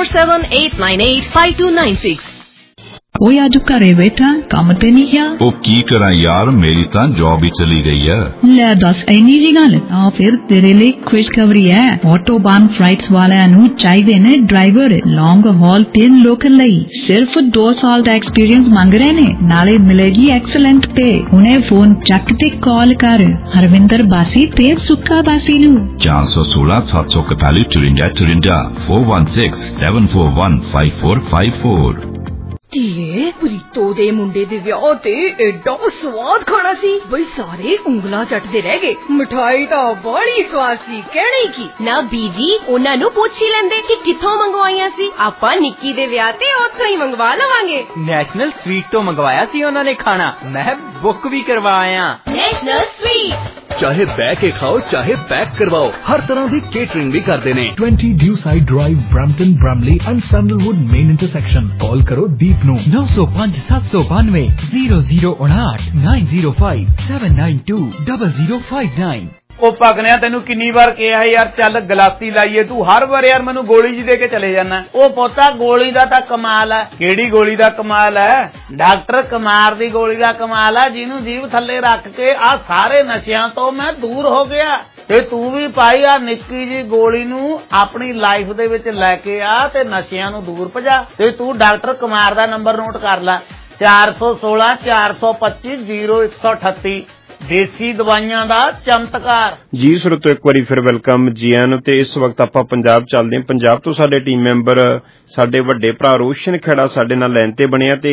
6478985296 ਉਹ ਅੱਜ ਘਰੇ ਬੈਠਾ ਕੰਮ ਤੇ ਨਹੀਂ ਗਿਆ ਉਹ ਕੀ ਕਰਾਂ ਯਾਰ ਮੇਰੀ ਤਾਂ ਜੌਬ ਹੀ ਚਲੀ ਗਈ ਹੈ ਲੈ ਦੱਸ ਇੰਨੀ ਜੀ ਗੱਲ ਤਾਂ ਫਿਰ ਤੇਰੇ ਲਈ ਖੁਸ਼ਖਬਰੀ ਹੈ ਆਟੋਬਾਨ ਫਲਾਈਟਸ ਵਾਲਿਆਂ ਨੂੰ ਚਾਹੀਦੇ ਨੇ ਡਰਾਈਵਰ ਲੌਂਗ ਹਾਲ ਤੇ ਲੋਕਲ ਲਈ ਸਿਰਫ 2 ਸਾਲ ਦਾ ਐਕਸਪੀਰੀਅੰਸ ਮੰਗ ਰਹੇ ਨੇ ਨਾਲੇ ਮਿਲੇਗੀ ਐਕਸਲੈਂਟ ਪੇ ਹੁਣੇ ਫੋਨ ਚੱਕ ਤੇ ਕਾਲ ਕਰ ਹਰਵਿੰਦਰ ਬਾਸੀ ਤੇ ਸੁੱਕਾ ਬਾਸੀ ਨੂੰ 416 741 54 416 741 5454 ਧੀਏ ਪ੍ਰੀਤੋ ਦੇ ਮੁੰਡੇ ਦੇ ਵਿਆਹ ਤੇ ਐਡਾ ਸਵਾਦ ਖਾਣਾ ਸੀ ਬਈ ਸਾਰੇ ਉਂਗਲਾਂ ਚੱਟਦੇ ਰਹਿ ਗਏ ਮਿਠਾਈ ਤਾਂ ਬੜੀ ਸਵਾਦ ਸੀ ਕਹਿਣੀ ਕੀ ਨਾ ਬੀਜੀ ਉਹਨਾਂ ਨੂੰ ਪੁੱਛ ਹੀ ਲੈਂਦੇ ਕਿ ਕਿੱਥੋਂ ਮੰਗਵਾਈਆਂ ਸੀ ਆਪਾਂ ਨਿੱਕੀ ਦੇ ਵਿਆਹ ਤੇ ਉੱਥੋਂ ਹੀ ਮੰਗਵਾ ਲਵਾਂਗੇ ਨੈਸ਼ਨਲ ਸਵੀਟ ਤੋਂ ਮੰਗਵਾਇਆ ਸੀ ਉਹਨਾਂ ਨੇ ਖਾਣਾ ਮੈਂ ਬੁੱਕ ਵੀ ਕਰਵਾਇਆ ਨੈਸ਼ਨਲ ਸਵੀਟ ਚਾਹੇ ਬਹਿ ਕੇ ਖਾਓ ਚਾਹੇ ਪੈਕ ਕਰਵਾਓ ਹਰ ਤਰ੍ਹਾਂ ਦੀ ਕੇਟਰਿੰਗ ਵੀ ਕਰਦੇ ਨੇ 20 Dewside drive Brampton Bramalea and Sandalwood main intersection call ਕਰੋ ਦੀਪ ਨੂੰ 905 792 0059 905 792 0059 ਉਹ ਪਗਨਿਆ ਤੈਨੂੰ ਕਿੰਨੀ ਵਾਰ ਕਿਹਾ ਯਾਰ ਚੱਲ ਗਲਾਸੀ ਲਾਈਏ ਤੂੰ ਹਰ ਵਾਰ ਯਾਰ ਮੈਨੂੰ ਗੋਲੀ ਜੀ ਦੇ ਕੇ ਚਲੇ ਜਾਣਾ ਉਹ ਪੋਤਾ ਗੋਲੀ ਦਾ ਤਾਂ ਕਮਾਲ ਹੈ ਕਿਹੜੀ ਗੋਲੀ ਦਾ ਕਮਾਲ ਹੈ ਡਾਕਟਰ ਕੁਮਾਰ ਦੀ ਗੋਲੀ ਦਾ ਕਮਾਲ ਹੈ ਜਿਹਨੂੰ ਜੀਭ ਥੱਲੇ ਰੱਖ ਕੇ ਆ ਸਾਰੇ ਨਸ਼ਿਆਂ ਤੋਂ ਮੈਂ ਦੂਰ ਹੋ ਗਿਆ ਤੇ ਤੂੰ ਵੀ ਪਾਈ ਆ ਨਿੱਕੀ ਜੀ ਗੋਲੀ ਨੂੰ ਆਪਣੀ ਲਾਈਫ ਦੇ ਵਿੱਚ ਲੈ ਕੇ ਆ ਤੇ ਨਸ਼ਿਆਂ ਨੂੰ ਦੂਰ ਭਜਾ ਤੇ ਤੂੰ ਡਾਕਟਰ ਕੁਮਾਰ ਦਾ ਨੰਬਰ ਨੋਟ ਕਰ ਲੈ 416 425 0138 ਦੇਸੀ ਦਵਾਈਆਂ ਦਾ ਚਮਤਕਾਰ ਜੀ ਸਰੋਤੋ ਇੱਕ ਵਾਰੀ ਫਿਰ ਵੈਲਕਮ ਜੀ ਆਨ ਤੇ ਇਸ ਵਕਤ ਆਪਾਂ ਪੰਜਾਬ ਚੱਲਦੇ ਹਾਂ ਪੰਜਾਬ ਤੋਂ ਸਾਡੇ ਟੀਮ ਮੈਂਬਰ ਸਾਡੇ ਵੱਡੇ ਭਰਾ ਰੋਸ਼ਨ ਖੇੜਾ ਸਾਡੇ ਨਾਲ ਲਾਈਨ ਤੇ ਬਣਿਆ ਤੇ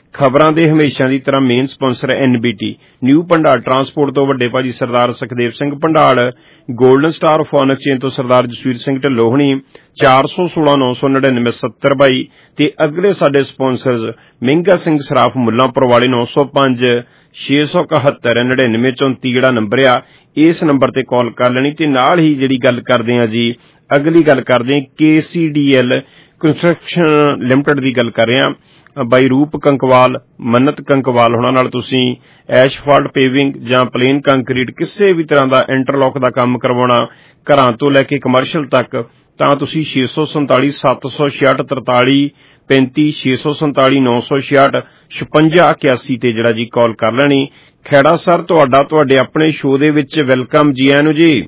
ਖਬਰਾਂ ਦੇ ਹਮੇਸ਼ਾ ਦੀ ਤਰ੍ਹਾਂ main sponsor NBT, new Bhandar transport ਤੋਂ ਵੱਡੇ ਭਾਜੀ Sardar Sukhdev Singh Bhandal, golden star phone exchange ਤੋਂ ਸਰਦਾਰ ਜਸਵੀਰ ਸਿੰਘ ਢਿੱਲੋਂ, 416-999-7022 ਤੇ ਅਗਲੇ ਸਾਡੇ ਸਪਾਂਸਰਜ਼ ਮਹਿੰਗਾ ਸਿੰਘ ਸਰਾਫ ਮੁੱਲਾਂਪੁਰ ਵਾਲੇ 905-671-99-34 ਜਿਹੜਾ ਨੰਬਰ ਆ, ਇਸ ਨੰਬਰ ਤੇ ਕਾਲ ਕਰ ਲੈਣੀ। ਤੇ ਨਾਲ ਹੀ ਜਿਹੜੀ ਗੱਲ ਕਰਦੇ ਆ ਜੀ, ਅਗਲੀ ਗੱਲ ਕਰਦੇ ਆ KCDL ਕੰਸਟਰਕਸ਼ਨ ਲਿਮਟਿਡ ਦੀ ਗੱਲ ਕਰ ਰਹੇ ਆ। ਬਾਈ ਰੂਪ ਕੰਕਵਾਲ, ਮੰਨਤ ਕੰਕਵਾਲ ਹੋਣਾ ਨਾਲ ਤੁਸੀਂ ਐਸ਼ਫਾਲਟ ਪੇਵਿੰਗ ਜਾਂ ਪਲੇਨ ਕੰਕਰੀਟ ਕਿਸੇ ਵੀ ਤਰ੍ਹਾਂ ਦਾ ਇੰਟਰਲੌਕ ਦਾ ਕੰਮ ਕਰਵਾਉਣਾ ਘਰਾਂ ਤੋਂ ਲੈ ਕੇ ਕਮਰਸ਼ੀਅਲ ਤੱਕ, ਤਾਂ ਤੁਸੀਂ 647 766 43 35 647 966 56 81 ਤੇ ਜਿਹੜਾ ਜੀ ਕਾਲ ਕਰ ਲੈਣੀ। ਖੈੜਾ ਸਰ, ਤੁਹਾਡੇ ਆਪਣੇ ਸ਼ੋਅ ਦੇ ਵਿੱਚ ਵੈਲਕਮ, ਜੀ ਆਇਆਂ ਨੂੰ ਜੀ।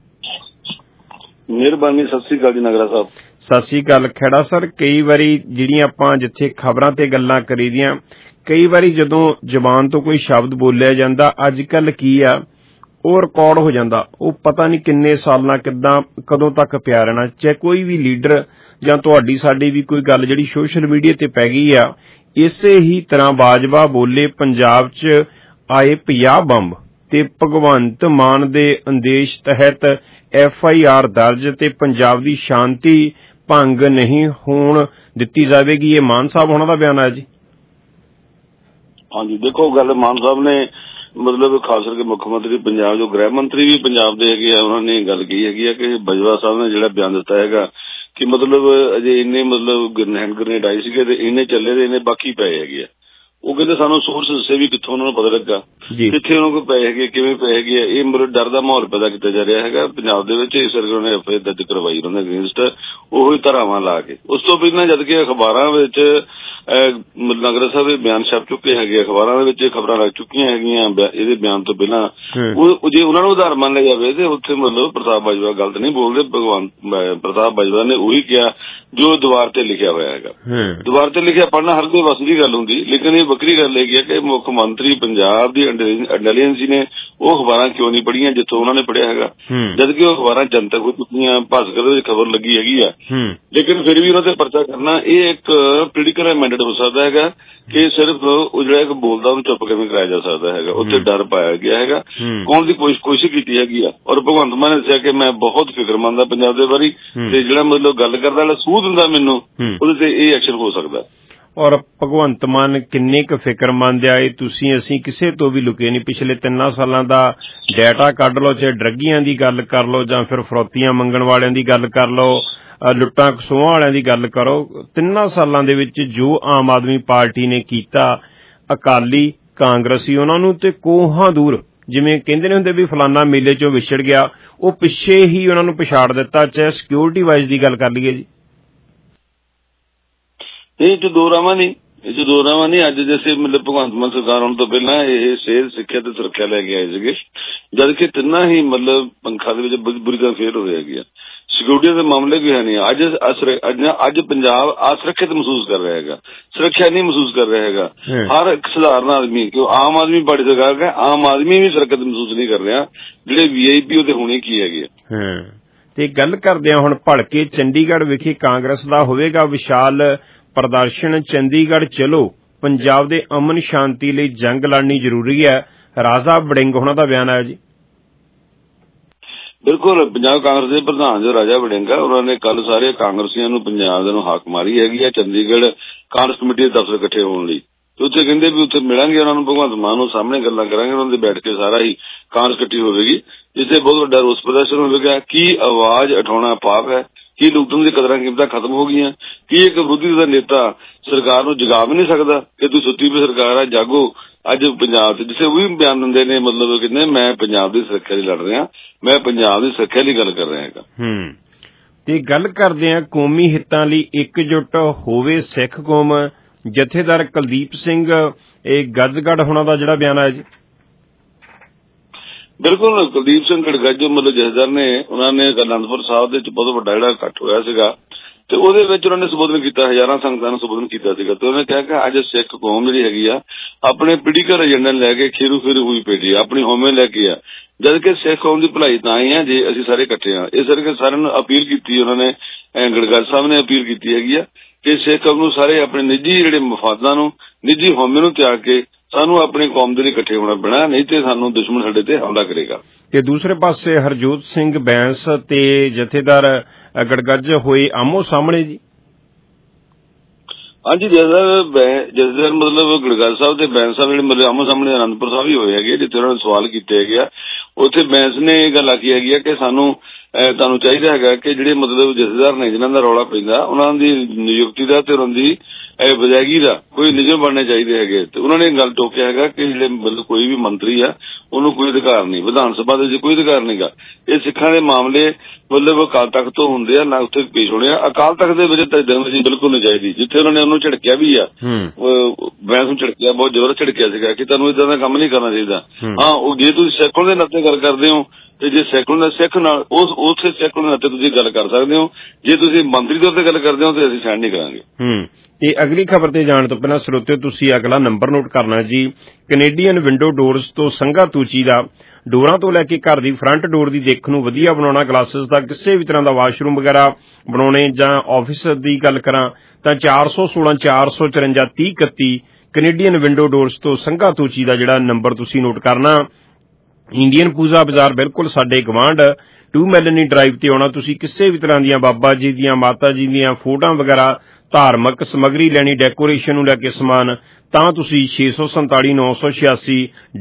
ਮਿਹਰਬਾਨੀ, ਸਤਿ ਸ੍ਰੀ ਅਕਾਲ ਜੀ ਨਾਗਰਾ ਸਾਹਿਬ। ਸਤਿ ਸ੍ਰੀ ਅਕਾਲ। ਖੈੜਾ ਸਰ, ਕਈ ਵਾਰੀ ਜਿਹੜੀਆਂ ਆਪਾਂ ਜਿੱਥੇ ਖਬਰਾਂ ਤੇ ਗੱਲਾਂ ਕਰੀਦੀਆਂ, ਕਈ ਵਾਰੀ ਜਦੋਂ ਜ਼ਬਾਨ ਤੋਂ ਕੋਈ ਸ਼ਬਦ ਬੋਲਿਆ ਜਾਂਦਾ, ਅੱਜ ਕੱਲ ਕੀ ਆ, ਉਹ ਰਿਕਾਰਡ ਹੋ ਜਾਂਦਾ, ਉਹ ਪਤਾ ਨਹੀਂ ਕਿੰਨੇ ਸਾਲਾਂ ਕਦੋਂ ਤੱਕ ਪਿਆ ਰਹਿਣਾ। ਚਾਹੇ ਕੋਈ ਵੀ ਲੀਡਰ ਜਾਂ ਤੁਹਾਡੀ ਸਾਡੀ ਵੀ ਕੋਈ ਗੱਲ ਜਿਹੜੀ ਸੋਸ਼ਲ ਮੀਡੀਆ ਤੇ ਪੈ ਗਈ ਆ, ਇਸੇ ਹੀ ਤਰ੍ਹਾਂ ਬਾਜਵਾ ਬੋਲੇ ਪੰਜਾਬ 'ਚ ਆਏ 50 ਬੰਬ ਤੇ ਭਗਵੰਤ ਮਾਨ ਦੇ ਆਦੇਸ਼ ਤਹਿਤ FIR ਦਰਜ ਤੇ ਪੰਜਾਬ ਦੀ ਸ਼ਾਂਤੀ ਭੰਗ ਨਹੀਂ ਹੋਣ ਦਿੱਤੀ ਜਾਵੇਗੀ। ਇਹ ਮਾਨ ਸਾਹਿਬ ਹੋਣਾ ਦਾ ਬਿਆਨ ਹੈ ਜੀ। ਹਾਂਜੀ, ਦੇਖੋ ਗੱਲ ਮਾਨ ਸਾਹਿਬ ਨੇ ਮਤਲਬ ਖਾਸ ਕਰਕੇ ਮੁੱਖ ਮੰਤਰੀ ਪੰਜਾਬ, ਜੋ ਗ੍ਰਹਿ ਮੰਤਰੀ ਵੀ ਪੰਜਾਬ ਦੇ ਹੈਗੇ ਆ, ਉਹਨਾਂ ਨੇ ਗੱਲ ਕਹੀ ਹੈਗੀ ਆ ਕਿ ਬਾਜਵਾ ਸਾਹਿਬ ਨੇ ਜਿਹੜਾ ਬਿਆਨ ਦਿੱਤਾ ਹੈਗਾ ਕਿ ਮਤਲਬ ਅਜੇ ਇੰਨੇ ਮਤਲਬ ਹੈਂਡ ਗ੍ਰੇਨੇਡ ਆਏ ਸੀਗੇ ਤੇ ਇੰਨੇ ਚੱਲੇ ਤੇ ਇੰਨੇ ਬਾਕੀ ਪਏ ਹੈਗੇ ਆ। ਉਹ ਕਹਿੰਦੇ ਸਾਨੂੰ ਸੋਰਸ ਦੱਸੇ ਵੀ ਕਿੱਥੋਂ ਉਹਨਾਂ ਨੂੰ ਪਤਾ ਲੱਗਾ, ਕਿੱਥੇ ਉਹਨਾਂ ਕੋਲ ਪਏ ਹੈਗੇ, ਕਿਵੇਂ ਪਏ ਹੈਗੇ ਆ। ਇਹ ਮਤਲਬ ਡਰ ਦਾ ਮਾਹੌਲ ਪੈਦਾ ਕੀਤਾ ਜਾ ਰਿਹਾ ਹੈਗਾ ਪੰਜਾਬ ਦੇ ਵਿੱਚ। ਇਸ ਕਰਕੇ ਉਹਨੇ FIR ਦਰਜ ਕਰਵਾਈ ਉਹਨਾਂ ਦੇ ਅਗੇਂਸਟ, ਉਹੀ ਧਾਰਾਵਾਂ ਲਾ ਕੇ। ਉਸ ਤੋਂ ਪਹਿਲਾਂ ਜਦ ਕਿ ਅਖਬਾਰਾਂ ਵਿੱਚ ਨਗਰ ਸਾਹਿਬ ਦੇ ਬਿਆਨ ਛਪ ਚੁੱਕੇ ਹੈਗੇ, ਅਖਬਾਰਾਂ ਦੇ ਵਿੱਚ ਖਬਰਾਂ ਲੱਗ ਚੁੱਕੀਆਂ ਹੈਗੀਆਂ ਇਹਦੇ ਬਿਆਨ ਤੋਂ ਪਹਿਲਾਂ। ਉਹ ਜੇ ਉਹਨਾਂ ਨੂੰ ਉਦਾਹਰਨ ਮੰਨ ਲਿਆ ਜਾਵੇ ਤੇ ਉੱਥੇ ਮਤਲਬ ਪ੍ਰਤਾਪ ਬਾਜਵਾ ਗਲਤ ਨਹੀਂ ਬੋਲਦੇ। ਪ੍ਰਤਾਪ ਬਾਜਵਾ ਨੇ ਉਹੀ ਕਿਹਾ ਜੋ ਦੀਵਾਰ ਤੇ ਲਿਖਿਆ ਹੋਇਆ ਹੈਗਾ। ਦੀਵਾਰ ਤੇ ਲਿਖਿਆ ਪੜ੍ਹਨਾ ਹਰ ਕੋਈ ਵੱਸ ਦੀ ਗੱਲ ਹੁੰਦੀ, ਲੇਕਿਨ ਇਹ ਵੱਖਰੀ ਗੱਲ ਹੈਗੀ ਹੈ ਕਿ ਮੁੱਖ ਮੰਤਰੀ ਪੰਜਾਬ ਦੀ ਇੰਟੈਲੀਜੈਂਸੀ ਨੇ ਉਹ ਅਖਬਾਰਾਂ ਕਿਉਂ ਨਹੀਂ ਪੜ੍ਹੀਆਂ ਜਿੱਥੋਂ ਉਹਨਾਂ ਨੇ ਪੜ੍ਹਿਆ ਹੈਗਾ, ਜਦਕਿ ਉਹ ਅਖਬਾਰਾਂ ਜਨਤਕ ਹੋ ਚੁੱਕੀਆਂ, ਭਾਸਕਰ ਦੇ ਵਿੱਚ ਖਬਰ ਲੱਗੀ ਹੈਗੀ ਆ। ਲੇਕਿਨ ਫਿਰ ਵੀ ਉਹਨਾਂ ਤੇ ਪਰਚਾ ਕਰਨਾ ਇਹ ਇੱਕ ਪੋਲੀਟੀਕਲ ਐਮੈਂਡਡ ਹੋ ਸਕਦਾ ਹੈਗਾ ਕਿ ਸਿਰਫ ਉਹ ਜਿਹੜਾ ਇੱਕ ਬੋਲਦਾ ਉਹਨੂੰ ਚੁੱਪ ਕਿਵੇਂ ਕਰਾਇਆ ਜਾ ਸਕਦਾ ਹੈਗਾ। ਉੱਥੇ ਡਰ ਪਾਇਆ ਗਿਆ ਹੈਗਾ, ਕੌਣ ਦੀ ਕੋਸ਼ਿਸ਼ ਕੀਤੀ ਹੈਗੀ ਆ। ਔਰ ਭਗਵੰਤ ਮਾਨ ਨੇ ਦੱਸਿਆ ਕਿ ਮੈਂ ਬਹੁਤ ਫਿਕਰਮੰਦ ਆ ਪੰਜਾਬ ਦੇ ਬਾਰੇ, ਤੇ ਜਿਹੜਾ ਮਤਲਬ ਗੱਲ ਕਰਦਾ ਜਿਹੜਾ ਸੂਹ ਦਿੰਦਾ ਮੈਨੂੰ, ਉਹਦੇ ਤੇ ਇਹ ਐਕਸ਼ਨ ਹੋ ਸਕਦਾ। ਔਰ ਭਗਵੰਤ ਮਾਨ ਕਿੰਨੇ ਕੁ ਫਿਕਰਮੰਦ ਆ, ਇਹ ਤੁਸੀਂ ਅਸੀਂ ਕਿਸੇ ਤੋਂ ਵੀ ਲੁਕੇ ਨਹੀਂ। ਪਿਛਲੇ 3 ਸਾਲਾਂ ਦਾ ਡਾਟਾ ਕੱਢ ਲਓ, ਚਾਹੇ ਡਰੱਗੀਆਂ ਦੀ ਗੱਲ ਕਰ ਲਓ ਜਾਂ ਫਿਰ ਫਰੌਤੀਆਂ ਮੰਗਣ ਵਾਲਿਆਂ ਦੀ ਗੱਲ ਕਰ ਲਓ, ਲੁੱਟਾਂ ਖਸੂਹਾਂ ਵਾਲਿਆਂ ਦੀ ਗੱਲ ਕਰੋ। 3 ਸਾਲਾਂ ਦੇ ਵਿੱਚ ਜੋ ਆਮ ਆਦਮੀ ਪਾਰਟੀ ਨੇ ਕੀਤਾ, ਅਕਾਲੀ ਕਾਂਗਰਸੀ ਉਹਨਾਂ ਨੂੰ ਤੇ ਕੋਹਾਂ ਦੂਰ, ਜਿਵੇਂ ਕਹਿੰਦੇ ਨੇ ਹੁੰਦੇ ਵੀ ਫਲਾਨਾ ਮੇਲੇ ਚੋਂ ਵਿਛੜ ਗਿਆ, ਉਹ ਪਿੱਛੇ ਹੀ ਉਹਨਾਂ ਨੂੰ ਪਛਾੜ ਦਿੱਤਾ। ਚਾਹੇ ਸਿਕਿਉਰਿਟੀ ਵਾਈਜ਼ ਦੀ ਗੱਲ ਕਰ ਲਈਏ ਜੀ, ਇਹ ਚ ਦੋ ਰਾਵਾਂ ਨਹੀਂ ਅੱਜ ਜੈਸੇ ਮਤਲਬ ਭਗਵੰਤ ਮਾਨ ਸਰਕਾਰ ਆਉਣ ਤੋਂ ਪਹਿਲਾਂ ਇਹ ਸਿਹਤ, ਸਿੱਖਿਆ ਤੇ ਸੁਰੱਖਿਆ ਲੈ ਕੇ ਆਏ ਸੀਗੇ, ਜਦਕਿ ਤਿੰਨਾਂ ਹੀ ਮਤਲਬ ਪੰਖਾਂ ਦੇ ਵਿੱਚ ਬੁਰੀ ਤਰ੍ਹਾਂ ਫੇਲ ਹੋ ਹੈਗੀ ਆ। ਸਿਕਿਉਰਿਟੀ ਦੇ ਮਾਮਲੇ ਵੀ ਹੈ ਨਹੀਂ। ਅੱਜ ਪੰਜਾਬ ਅਸੁਰੱਖਿਅਤ ਮਹਿਸੂਸ ਕਰ ਰਿਹਾ ਹੈਗਾ, ਸੁਰੱਖਿਆ ਨਹੀਂ ਮਹਿਸੂਸ ਕਰ ਰਿਹਾ ਹੈਗਾ। ਹਰ ਇੱਕ ਸਧਾਰਨ ਆਦਮੀ, ਕਿਉਂ ਆਮ ਆਦਮੀ ਪਾਰਟੀ ਸਰਕਾਰ ਹੈ, ਆਮ ਆਦਮੀ ਵੀ ਸੁਰੱਖਿਅਤ ਮਹਿਸੂਸ ਨਹੀਂ ਕਰ ਰਿਹਾ। ਜਿਹੜੇ VIP ਉਹਦੇ ਹੋਣੇ ਕੀ ਹੈਗੇ। ਤੇ ਗੱਲ ਕਰਦੇ ਆ ਹੁਣ ਭਲਕੇ ਚੰਡੀਗੜ੍ਹ ਵਿਖੇ ਕਾਂਗਰਸ ਦਾ ਹੋਵੇਗਾ ਵਿਸ਼ਾਲ ਪ੍ਰਦਰਸ਼ਨ। ਚੰਡੀਗੜ੍ਹ ਚਲੋ, ਪੰਜਾਬ ਦੇ ਅਮਨ ਸ਼ਾਂਤੀ ਲਈ ਜੰਗ ਲੜਨੀ ਜ਼ਰੂਰੀ ਹੈ। ਰਾਜਾ ਵੜਿੰਗ ਹੋਣਾ ਦਾ ਬਿਆਨ ਆਇਆ ਜੀ। ਬਿਲਕੁਲ, ਪੰਜਾਬ ਕਾਂਗਰਸ ਦੇ ਪ੍ਰਧਾਨ ਜੋ ਰਾਜਾ ਵੜਿੰਗ ਆ, ਉਹਨਾਂ ਨੇ ਕੱਲ ਸਾਰੇ ਕਾਂਗਰਸੀਆਂ ਨੂੰ ਪੰਜਾਬ ਦੇ ਨੂੰ ਹਾਕ ਮਾਰੀ ਹੈਗੀ ਆ ਚੰਡੀਗੜ੍ਹ ਕਾਂਗਰਸ ਕਮੇਟੀ ਦੇ ਦਫ਼ਤਰ ਇਕੱਠੇ ਹੋਣ ਲਈ। ਤੇ ਉੱਥੇ ਕਹਿੰਦੇ ਵੀ ਉੱਥੇ ਮਿਲਾਂਗੇ ਉਹਨਾਂ ਨੂੰ, ਭਗਵੰਤ ਮਾਨ ਨੂੰ ਸਾਹਮਣੇ ਗੱਲਾਂ ਕਰਾਂਗੇ, ਉਹਨਾਂ ਦੇ ਬੈਠ ਕੇ ਸਾਰਾ ਹੀ ਕਾਂਗਰਸ ਇਕੱਠੀ ਹੋਵੇਗੀ, ਜਿੱਥੇ ਬਹੁਤ ਵੱਡਾ ਰੋਸ ਪ੍ਰਦਰਸ਼ਨ ਹੋਵੇਗਾ। ਕੀ ਆਵਾਜ਼ ਉਠਾਉਣਾ ਪਾਪ ਹੈ? ਕੀ ਲੋਕਤੰਤਰ ਦੀ ਕਦਰਾਂ ਕੀਮਤਾਂ ਖਤਮ ਹੋ ਗਈਆਂ? ਕੀ ਇੱਕ ਵਿਰੋਧੀ ਦਾ ਨੇਤਾ ਸਰਕਾਰ ਨੂੰ ਜਗਾ ਵੀ ਨਹੀਂ ਸਕਦਾ ਕਿ ਤੂੰ ਸੁੱਤੀ ਪਈ ਸਰਕਾਰ ਆ, ਜਾਗੋ। ਅੱਜ ਪੰਜਾਬ ਤੇ ਜਿੱਥੇ ਉਹ ਵੀ ਬਿਆਨ ਦਿੰਦੇ ਨੇ, ਮਤਲਬ ਕਹਿੰਦੇ ਮੈਂ ਪੰਜਾਬ ਦੀ ਸੁਰੱਖਿਆ ਲਈ ਲੜ ਰਿਹਾ, ਮੈਂ ਪੰਜਾਬ ਦੀ ਸੁਰੱਖਿਆ ਲਈ ਗੱਲ ਕਰ ਰਿਹਾ ਹੈਗਾ। ਤੇ ਗੱਲ ਕਰਦੇ ਆ ਕੌਮੀ ਹਿੱਤਾਂ ਲਈ ਇਕਜੁੱਟ ਹੋਵੇ ਸਿੱਖ ਕੌਮ। ਜਥੇਦਾਰ ਕੁਲਦੀਪ ਸਿੰਘ ਇਹ ਗੱਜਗੜ੍ਹ ਹੋਣਾ ਦਾ ਜਿਹੜਾ ਬਿਆਨ ਆਇਆ ਜੀ। ਬਿਲਕੁਲ, ਕੁਲਦੀਪ ਸਿੰਘ ਗੜਗੱਜ ਜੋ ਮਤਲਬ ਜਥੇਦਾਰ ਨੇ, ਉਹਨਾਂ ਨੇ ਅਨੰਦਪੁਰ ਸਾਹਿਬ ਦੇ ਵਿੱਚ ਬਹੁਤ ਵੱਡਾ ਜਿਹੜਾ ਇਕੱਠ ਹੋਇਆ ਸੀਗਾ, ਤੇ ਉਹਦੇ ਵਿੱਚ ਉਹਨਾਂ ਨੇ ਸੰਬੋਧਨ ਕੀਤਾ, ਹਜ਼ਾਰਾਂ ਸੰਗਤਾਂ ਨੂੰ ਸੰਬੋਧਨ ਕੀਤਾ ਸੀਗਾ। ਤੇ ਉਹਨੇ ਕਿਹਾ ਕਿ ਅੱਜ ਸਿੱਖ ਕੌਮ ਜਿਹੜੀ ਹੈਗੀ ਆ ਆਪਣੇ ਪੋਲੀਟੀਕਲ ਏਜੰਡੇ ਲੈ ਕੇ ਖੀਰੂ ਖੀਰੂ ਹੋਈ ਪਈ ਆ, ਆਪਣੀ ਹਉਮੈ ਲੈ ਕੇ ਆ, ਜਦ ਕਿ ਸਿੱਖ ਕੌਮ ਦੀ ਭਲਾਈ ਤਾਂ ਹੀ ਆ ਜੇ ਅਸੀਂ ਸਾਰੇ ਇਕੱਠੇ ਆ। ਇਸ ਕਰਕੇ ਸਾਰਿਆਂ ਨੂੰ ਅਪੀਲ ਕੀਤੀ ਉਹਨਾਂ ਨੇ, ਗੜਗੜ ਸਾਹਿਬ ਨੇ ਅਪੀਲ ਕੀਤੀ ਹੈਗੀ ਆ ਕਿ ਸਿੱਖ ਕੌਮ ਨੂੰ ਸਾਰੇ ਆਪਣੇ ਨਿੱਜੀ ਜਿਹੜੇ ਮਫਾਦਾਂ ਨੂੰ, ਨਿੱਜੀ ਹਉਮੈ ਨੂੰ ਤਿਆਗ ਕੇ ਸਾਨੂੰ ਆਪਣੀ ਕੌਮ ਦੇ ਲਈ ਇਕੱਠੇ ਹੋਣਾ ਪੈਣਾ, ਨਹੀਂ ਤੇ ਸਾਨੂੰ ਦੁਸ਼ਮਣ ਸਾਡੇ ਤੇ ਹਮਲਾ ਕਰੇਗਾ। ਤੇ ਦੂਸਰੇ ਪਾਸੇ ਹਰਜੋਤ ਸਿੰਘ ਬੈਂਸ ਤੇ ਜਥੇਦਾਰ ਗੜਗੜ ਹੋਏ ਆਮੋ ਸਾਹਮਣੇ ਜੀ। ਹਾਂਜੀ, ਜਥੇਦਾਰ ਮਤਲਬ ਗੜਗੜ ਸਾਹਿਬ ਤੇ ਬੈਂਸ ਸਾਹਿਬ ਜਿਹੜੇ ਮਤਲਬ ਆਮੋ ਸਾਹਮਣੇ ਅਨੰਦਪੁਰ ਸਾਹਿਬ ਹੀ ਹੋਏ ਹੈਗੇ, ਜਿੱਥੇ ਉਹਨਾਂ ਨੇ ਸਵਾਲ ਕੀਤੇ ਹੈਗੇ ਆ। ਉੱਥੇ ਬੈਂਸ ਨੇ ਇਹ ਗੱਲ ਆਖੀ ਹੈਗੀ ਆ ਕਿ ਸਾਨੂੰ ਤੁਹਾਨੂੰ ਚਾਹੀਦਾ ਹੈਗਾ ਕਿ ਜਿਹੜੇ ਮਤਲਬ ਜਥੇਦਾਰ ਨੇ ਜਿਨ੍ਹਾਂ ਦਾ ਰੌਲਾ ਪੈਂਦਾ ਉਹਨਾਂ ਦੀ ਨਿਯੁਕਤੀ ਦਾ ਤੇ ਉਹਨਾਂ ਦੀ ਵਿਦਾਇਗੀ ਦਾ ਕੋਈ ਨਿਯਮ ਬਣਨੇ ਚਾਹੀਦੇ ਹੈਗੇ। ਤੇ ਉਹਨਾਂ ਨੇ ਗੱਲ ਟੋਕਿਆ ਹੈਗਾ ਕਿ ਜਿਹੜੇ ਮਤਲਬ ਕੋਈ ਵੀ ਮੰਤਰੀ ਆ ਉਹਨੂੰ ਕੋਈ ਅਧਿਕਾਰ ਨਹੀਂ, ਵਿਧਾਨ ਸਭਾ ਦੇ ਵਿੱਚ ਕੋਈ ਅਧਿਕਾਰ ਨਹੀਂਗਾ। ਇਹ ਸਿੱਖਾਂ ਦੇ ਮਾਮਲੇ ਮਤਲਬ ਅਕਾਲ ਤਖਤ ਤੋਂ ਹੁੰਦੇ ਆ, ਨਾ ਉੱਥੇ ਪੇਸ਼ ਹੋਣੇ ਆ। ਅਕਾਲ ਤਖਤ ਦੇ ਵਿੱਚ ਦਖਲਅੰਦਾਜ਼ੀ ਬਿਲਕੁਲ ਨਹੀਂ ਚਾਹੀਦੀ। ਜਿੱਥੇ ਉਹਨਾਂ ਨੇ ਉਹਨੂੰ ਝਿੜਕਿਆ ਵੀ ਆ, ਬੈਂਸ ਨੂੰ ਝਿੜਕਿਆ, ਬਹੁਤ ਜ਼ਬਰ ਝਿੜਕਿਆ ਸੀਗਾ ਕਿ ਤੁਹਾਨੂੰ ਏਦਾਂ ਦਾ ਕੰਮ ਨਹੀਂ ਕਰਨਾ ਚਾਹੀਦਾ। ਹਾਂ, ਉਹ ਜੇ ਤੁਸੀਂ ਸੈਕੂਲਰ ਦੇ ਨਾਤੇ ਗੱਲ ਕਰਦੇ ਹੋ ਤੇ ਜੇ ਸੈਕੂਲਰ ਸਿੱਖ ਨਾਲ ਉਸੇ ਸੈਕੂਲਰ ਦੇ ਨਾਤੇ ਤੁਸੀਂ ਗੱਲ ਕਰ ਸਕਦੇ ਹੋ, ਜੇ ਤੁਸੀਂ ਮੰਤਰੀ ਤੌਰ ਤੇ ਗੱਲ ਕਰਦੇ ਹੋ ਤੇ ਅਸੀਂ ਸਾਈਨ ਨਹੀਂ ਕਰਾਂਗੇ। ਤੇ ਅਗਲੀ ਖਬਰ ਤੇ ਜਾਣ ਤੋਂ ਪਹਿਲਾਂ ਸਰੋਤਿਓ ਤੁਸੀਂ ਅਗਲਾ ਨੰਬਰ ਨੋਟ ਕਰਨਾ ਜੀ। ਕੈਨੇਡੀਅਨ ਵਿੰਡੋ ਡੋਰਸ ਤੋਂ ਸੰਘਾ ਤੂਚੀ ਦਾ ਡੋਰਾਂ ਤੋਂ ਲੈ ਕੇ ਘਰ ਦੀ ਫਰੰਟ ਡੋਰ ਦੀ ਦਿੱਖ ਨੂੰ ਵਧੀਆ ਬਣਾਉਣਾ, ਗਲਾਸਿਸ ਦਾ ਕਿਸੇ ਵੀ ਤਰ੍ਹਾਂ ਦਾ ਵਾਸ਼ਰੂਮ ਵਗੈਰਾ ਬਣਾਉਣੇ ਜਾਂ ਆਫਿਸ ਦੀ ਗੱਲ ਕਰਾਂ ਤਾਂ 416 454 3031 ਕੈਨੇਡੀਅਨ ਵਿੰਡੋ ਡੋਰਸ ਤੋਂ ਸੰਘਾ ਤੂਚੀ ਦਾ ਜਿਹੜਾ ਨੰਬਰ ਤੁਸੀਂ ਨੋਟ ਕਰਨਾ। ਇੰਡੀਅਨ ਪੂਜਾ ਬਾਜ਼ਾਰ ਬਿਲਕੁਲ ਸਾਡੇ ਗਵਾਂਢ 2 ਮੈਲਨੀ ਡਰਾਈਵ ਤੇ ਆਉਣਾ। ਤੁਸੀਂ ਕਿਸੇ ਵੀ ਤਰ੍ਹਾਂ ਦੀਆਂ ਬਾਬਾ ਜੀ ਦੀਆਂ, ਮਾਤਾ ਜੀ ਦੀਆਂ ਫੋਟੋਆਂ ਵਗੈਰਾ, ਧਾਰਮਿਕ ਸਮੱਗਰੀ ਲੈਣੀ, ਡੈਕੋਰੇਸ਼ਨ ਨੂੰ ਲੈ ਕੇ ਸਮਾਨ, ਤਾਂ ਤੁਸੀਂ 647 986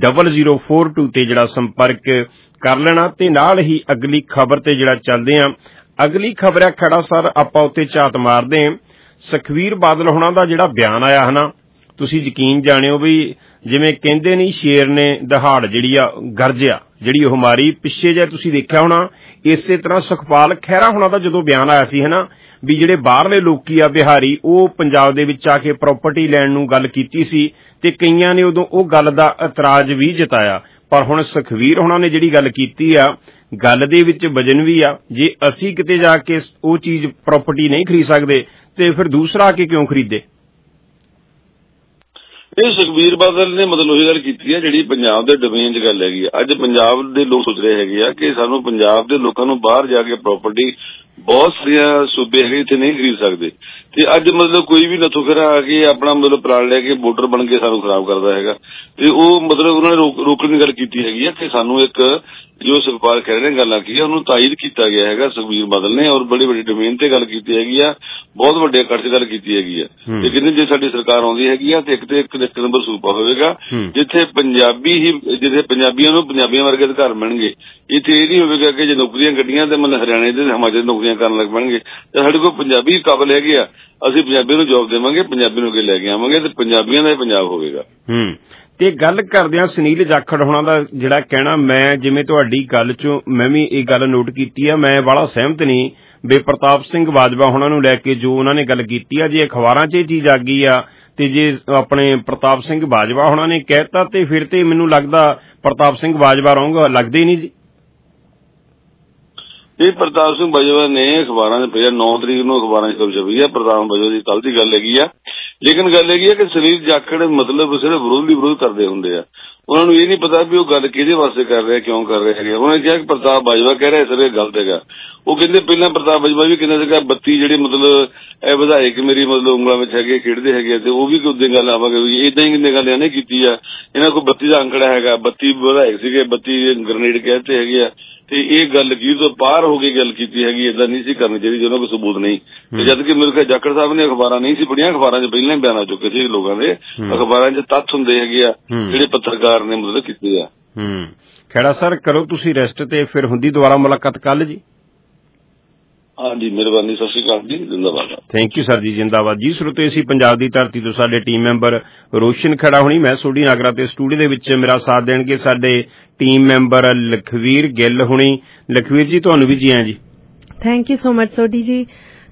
0042 ਤੇ ਜਿਹੜਾ ਸੰਪਰਕ ਕਰ ਲੈਣਾ। ਤੇ ਨਾਲ ਹੀ ਅਗਲੀ ਖਬਰ ਤੇ ਜਿਹੜਾ ਚੱਲਦੇ ਆ, ਅਗਲੀ ਖਬਰ ਹੈ ਖੜਾ ਸਰ ਆਪਾਂ ਉੱਤੇ ਝਾਤ ਮਾਰਦੇ ਹਾਂ। ਸੁਖਬੀਰ ਬਾਦਲ ਹੋਣਾ ਦਾ ਜਿਹੜਾ ਬਿਆਨ ਆਇਆ ਹੈ ਨਾ, ਤੁਸੀਂ ਯਕੀਨ ਜਾਣਿਓ ਵੀ ਜਿਵੇਂ ਕਹਿੰਦੇ ਨਹੀਂ ਸ਼ੇਰ ਨੇ ਦਹਾੜ ਜਿਹੜੀ ਆ ਗਰਜਿਆ, ਜਿਹੜੀ ਉਹ ਮਾਰੀ ਪਿੱਛੇ ਜੇ ਤੁਸੀਂ ਦੇਖਿਆ ਹੋਣਾ। ਇਸੇ ਤਰ੍ਹਾਂ ਸੁਖਪਾਲ ਖਹਿਰਾ ਹੋਣਾ ਦਾ ਜਦੋਂ ਬਿਆਨ ਆਇਆ ਸੀ ਨਾ ਵੀ ਜਿਹੜੇ ਬਾਹਰਲੇ ਲੋਕੀ ਆ ਬਿਹਾਰੀ, ਉਹ ਪੰਜਾਬ ਦੇ ਵਿੱਚ ਆ ਕੇ ਪ੍ਰਾਪਰਟੀ ਲੈਣ ਨੂੰ ਗੱਲ ਕੀਤੀ ਸੀ ਤੇ ਕਈਆਂ ਨੇ ਉਦੋਂ ਉਹ ਗੱਲ ਦਾ ਇਤਰਾਜ਼ ਵੀ ਜਤਾਇਆ। ਪਰ ਹੁਣ ਸੁਖਬੀਰ ਹੋਣਾ ਨੇ ਜਿਹੜੀ ਗੱਲ ਕੀਤੀ ਆ, ਗੱਲ ਦੇ ਵਿੱਚ ਵਜਨ ਵੀ ਆ। ਜੇ ਅਸੀਂ ਕਿਤੇ ਜਾ ਕੇ ਉਹ ਚੀਜ਼ ਪ੍ਰਾਪਰਟੀ ਨਹੀਂ ਖਰੀਦ ਸਕਦੇ ਤੇ ਫਿਰ ਦੂਸਰਾ ਆ ਕੇ ਕਿਉਂ ਖਰੀਦੇ। ਇਹ ਸੁਖਬੀਰ ਬਾਦਲ ਨੇ ਮਤਲਬ ਉਹੀ ਗੱਲ ਕੀਤੀ ਹੈ ਜਿਹੜੀ ਪੰਜਾਬ ਦੇ ਡੋਮੇਨ 'ਚ ਗੱਲ ਹੈਗੀ ਆ। ਅੱਜ ਪੰਜਾਬ ਦੇ ਲੋਕ ਸੋਚ ਰਹੇ ਹੈਗੇ ਆ ਕਿ ਸਾਨੂੰ ਪੰਜਾਬ ਦੇ ਲੋਕਾਂ ਨੂੰ ਬਾਹਰ ਜਾ ਕੇ ਪ੍ਰਾਪਰਟੀ ਬਹੁਤ ਸਾਰੀਆਂ ਸੂਬੇ ਹੈਗੇ ਇੱਥੇ ਨਹੀਂ ਖਰੀਦ ਸਕਦੇ। ਤੇ ਅੱਜ ਮਤਲਬ ਕੋਈ ਵੀ ਨਥੋਖਰਾ ਆ ਕੇ ਆਪਣਾ ਮਤਲਬ ਪ੍ਰਾਣ ਲੈ ਕੇ ਵੋਟਰ ਬਣ ਕੇ ਸਾਨੂੰ ਖਰਾਬ ਕਰਦਾ ਹੈਗਾ। ਤੇ ਉਹ ਮਤਲਬ ਉਹਨਾਂ ਨੇ ਰੋਕਣ ਦੀ ਗੱਲ ਕੀਤੀ ਹੈਗੀ ਆ ਕਿ ਸਾਨੂੰ ਇੱਕ ਜੋ ਸੁਖਪਾਲ ਖਹਿਰੇ ਨੇ ਗੱਲ ਆਖੀ ਹੈ ਉਹਨੂੰ ਤਾਇਦ ਕੀਤਾ ਗਿਆ ਹੈਗਾ ਸੁਖਬੀਰ ਬਾਦਲ ਨੇ, ਔਰ ਬੜੀ ਵੱਡੀ ਡੋਮੇਨ ਤੇ ਗੱਲ ਕੀਤੀ ਹੈਗੀ ਆ, ਬਹੁਤ ਵੱਡੇ ਇਕੱਠ 'ਚ ਗੱਲ ਕੀਤੀ ਹੈਗੀ ਆ। ਤੇ ਕਹਿੰਦੇ ਜੇ ਸਾਡੀ ਸਰਕਾਰ ਆਉਂਦੀ ਹੈਗੀ ਆ ਤੇ ਇੱਕ ਨੰਬਰ ਸੂਬਾ ਹੋਵੇਗਾ ਜਿੱਥੇ ਪੰਜਾਬੀਆਂ ਨੂੰ ਪੰਜਾਬੀਆਂ ਵਰਗੇ ਅਧਿਕਾਰ ਮਿਲਣਗੇ। ਇੱਥੇ ਇਹ ਨਹੀਂ ਹੋਵੇਗਾ ਕਿ ਜੇ ਨੌਕਰੀਆਂ ਕੱਢੀਆਂ ਤੇ ਮਤਲਬ ਹਰਿਆਣੇ ਦੇ ਹਿਮਾਚਲ ਨੌਕਰੀਆਂ ਕਰਨ ਲੱਗ ਪੈਣਗੇ। ਤੇ ਸਾਡੇ ਕੋਲ ਪੰਜਾਬੀ ਕਾਬਲ ਹੈਗੇ ਆ, ਅਸੀਂ ਪੰਜਾਬੀ ਨੂੰ ਜੋਬ ਦੇਵਾਂਗੇ, ਪੰਜਾਬੀ ਨੂੰ ਅੱਗੇ ਲੈ ਕੇ ਆਵਾਂਗੇ ਤੇ ਪੰਜਾਬੀਆਂ ਦਾ ਹੀ ਪੰਜਾਬ ਹੋਵੇਗਾ। ਤੇ ਗੱਲ ਕਰਦਿਆਂ ਸੁਨੀਲ ਜਾਖੜ ਹੋਣਾ ਦਾ ਜਿਹੜਾ ਕਹਿਣਾ, ਮੈਂ ਜਿਵੇਂ ਤੁਹਾਡੀ ਗੱਲ ਚੋਂ ਮੈਂ ਵੀ ਇਹ ਗੱਲ ਨੋਟ ਕੀਤੀ ਆ, ਮੈਂ ਬੜਾ ਸਹਿਮਤ ਨਹੀਂ ਬੇ ਪ੍ਰਤਾਪ ਸਿੰਘ ਬਾਜਵਾ ਹੋਣਾ ਨੂੰ ਲੈ ਕੇ ਜੋ ਉਹਨਾਂ ਨੇ ਗੱਲ ਕੀਤੀ ਆ। ਜੇ ਅਖਬਾਰਾਂ 'ਚ ਇਹ ਚੀਜ਼ ਆ ਗਈ ਆ ਤੇ ਜੇ ਆਪਣੇ ਪ੍ਰਤਾਪ ਸਿੰਘ ਬਾਜਵਾ ਹੋਣਾ ਨੇ ਕਹਿਤਾ ਤੇ ਫਿਰ ਤੇ ਮੈਨੂੰ ਲੱਗਦਾ ਪ੍ਰਤਾਪ ਸਿੰਘ ਬਾਜਵਾ ਰਹੂੰਗਾ, ਲੱਗਦੇ ਹੀ ਨਹੀਂ ਜੀ। ਇਹ ਪ੍ਰਤਾਪ ਸਿੰਘ ਬਾਜਵਾ ਨੇ ਅਖਬਾਰਾਂ 'ਚ ਪਿਆ 9 ਤਰੀਕ ਨੂੰ ਅਖਬਾਰਾਂ 'ਚ ਖਬਰ ਛਪੀ ਆ। ਪ੍ਰਤਾਪ ਬਾਜਵਾ ਦੀ ਕੱਲ੍ਹ ਦੀ ਗੱਲ ਹੈਗੀ ਆ। ਲੇਕਿਨ ਗੱਲ ਹੈਗੀ ਆ ਕਿ ਸੁਨੀਲ ਜਾਖੜ ਮਤਲਬ ਸਿਰਫ ਵਿਰੋਧ ਕਰਦੇ ਹੁੰਦੇ ਆ। ਉਹਨਾਂ ਨੂੰ ਇਹ ਨਹੀਂ ਪਤਾ ਵੀ ਉਹ ਗੱਲ ਕਿਹਦੇ ਵਾਸਤੇ ਕਰ ਰਿਹਾ, ਕਿਉਂ ਕਰ ਰਿਹਾ ਹੈਗੇ। ਉਹਨਾਂ ਨੇ ਕਿਹਾ ਕਿ ਪ੍ਰਤਾਪ ਬਾਜਵਾ ਕਹਿ ਰਿਹਾ ਸਰ ਇਹ ਗਲਤ ਹੈਗਾ। ਉਹ ਕਹਿੰਦੇ ਪਹਿਲਾਂ ਪ੍ਰਤਾਪ ਬਾਜਵਾ ਵੀ ਕਹਿੰਦਾ ਸੀਗਾ 32 ਜਿਹੜੇ ਮਤਲਬ ਇਹ ਵਿਧਾਇਕ ਮੇਰੀ ਮਤਲਬ ਉਂਗਲਾਂ ਵਿੱਚ ਹੈਗੇ, ਖੇਡਦੇ ਹੈਗੇ ਤੇ ਉਹ ਵੀ ਉਦੋਂ ਗੱਲ ਆਵਾਂਗੇ ਵੀ ਏਦਾਂ ਹੀ ਕਿੰਨੇ ਗੱਲ ਇਹਨੇ ਕੀਤੀ ਆ। ਇਹਨਾਂ ਕੋਲ 32 ਦਾ ਅੰਕੜਾ ਹੈਗਾ, 32 ਵਿਧਾਇਕ ਸੀਗੇ, 32 ਗ੍ਰਨੇਡ ਕਹਿੰਦੇ ਹੈਗੇ ਆ। ਤੇ ਇਹ ਗੱਲ ਕੀ ਤੋਂ ਪਾਰ ਹੋ ਕੇ ਗੱਲ ਕੀਤੀ ਹੈਗੀ, ਏਦਾਂ ਨਹੀਂ ਸੀ ਕਰਨੀ ਚਾਹੀਦੀ ਜਿਹਨਾਂ ਕੋਲ ਸਬੂਤ ਨਹੀਂ। ਤੇ ਜਦ ਕਿ ਮੇਰੇ ਖਿਆਲ ਜਾਖੜ ਸਾਹਿਬ ਨੇ ਅਖਬਾਰਾਂ ਨਹੀਂ ਸੀ ਪੜ੍ਹੀਆਂ, ਅਖਬਾਰਾਂ 'ਚ ਪਹਿਲਾਂ ਹੀ ਬਿਆਨ ਆ ਚੁੱਕੇ ਸੀ ਲੋਕਾਂ ਦੇ। ਅਖਬਾਰਾਂ 'ਚ ਤੱਥ ਹੁੰਦੇ ਹੈਗੇ ਆ ਜਿਹੜੇ ਪੱਤਰਕਾਰ ਨੇ ਮਤਲਬ ਕੀਤੇ ਆ। ਖੇੜਾ ਸਰ ਕਰੋ ਤੁਸੀਂ ਰੈਸਟ ਤੇ ਫਿਰ ਹੁੰਦੀ ਦੁਬਾਰਾ ਮੁਲਾਕਾਤ ਕੱਲ ਜੀ। ਹਾਂਜੀ ਮਿਹਰਬਾਨੀ, ਸਤਿ ਸ਼੍ਰੀ ਅਕਾਲ ਜੀ, ਜਿੰਦਾਬਾਦ। ਥੈਂਕ ਯੂ ਸਰ ਜੀ, ਜਿੰਦਾਬਾਦ ਜੀ। ਸਰੋਤੇ ਅਸੀਂ ਪੰਜਾਬ ਦੀ ਧਰਤੀ ਤੋਂ ਸਾਡੇ ਟੀਮ ਮੈਂਬਰ ਰੋਸ਼ਨ ਖੜਾ ਹੋਣੀ, ਮੈਂ ਸੋਢੀ ਨਾਗਰਾ ਤੇ ਸਟੂਡੀਓ ਦੇ ਵਿੱਚ ਮੇਰਾ ਸਾਥ ਦੇਣਗੇ ਸਾਡੇ ਟੀਮ ਮੈਂਬਰ ਲਖਵੀਰ ਗਿੱਲ ਹੋਣੀ। ਲਖਵੀਰ ਜੀ ਤੁਹਾਨੂੰ ਵੀ ਜੀ ਆਇਆਂ ਜੀ। Thank you so much Sodhi ji.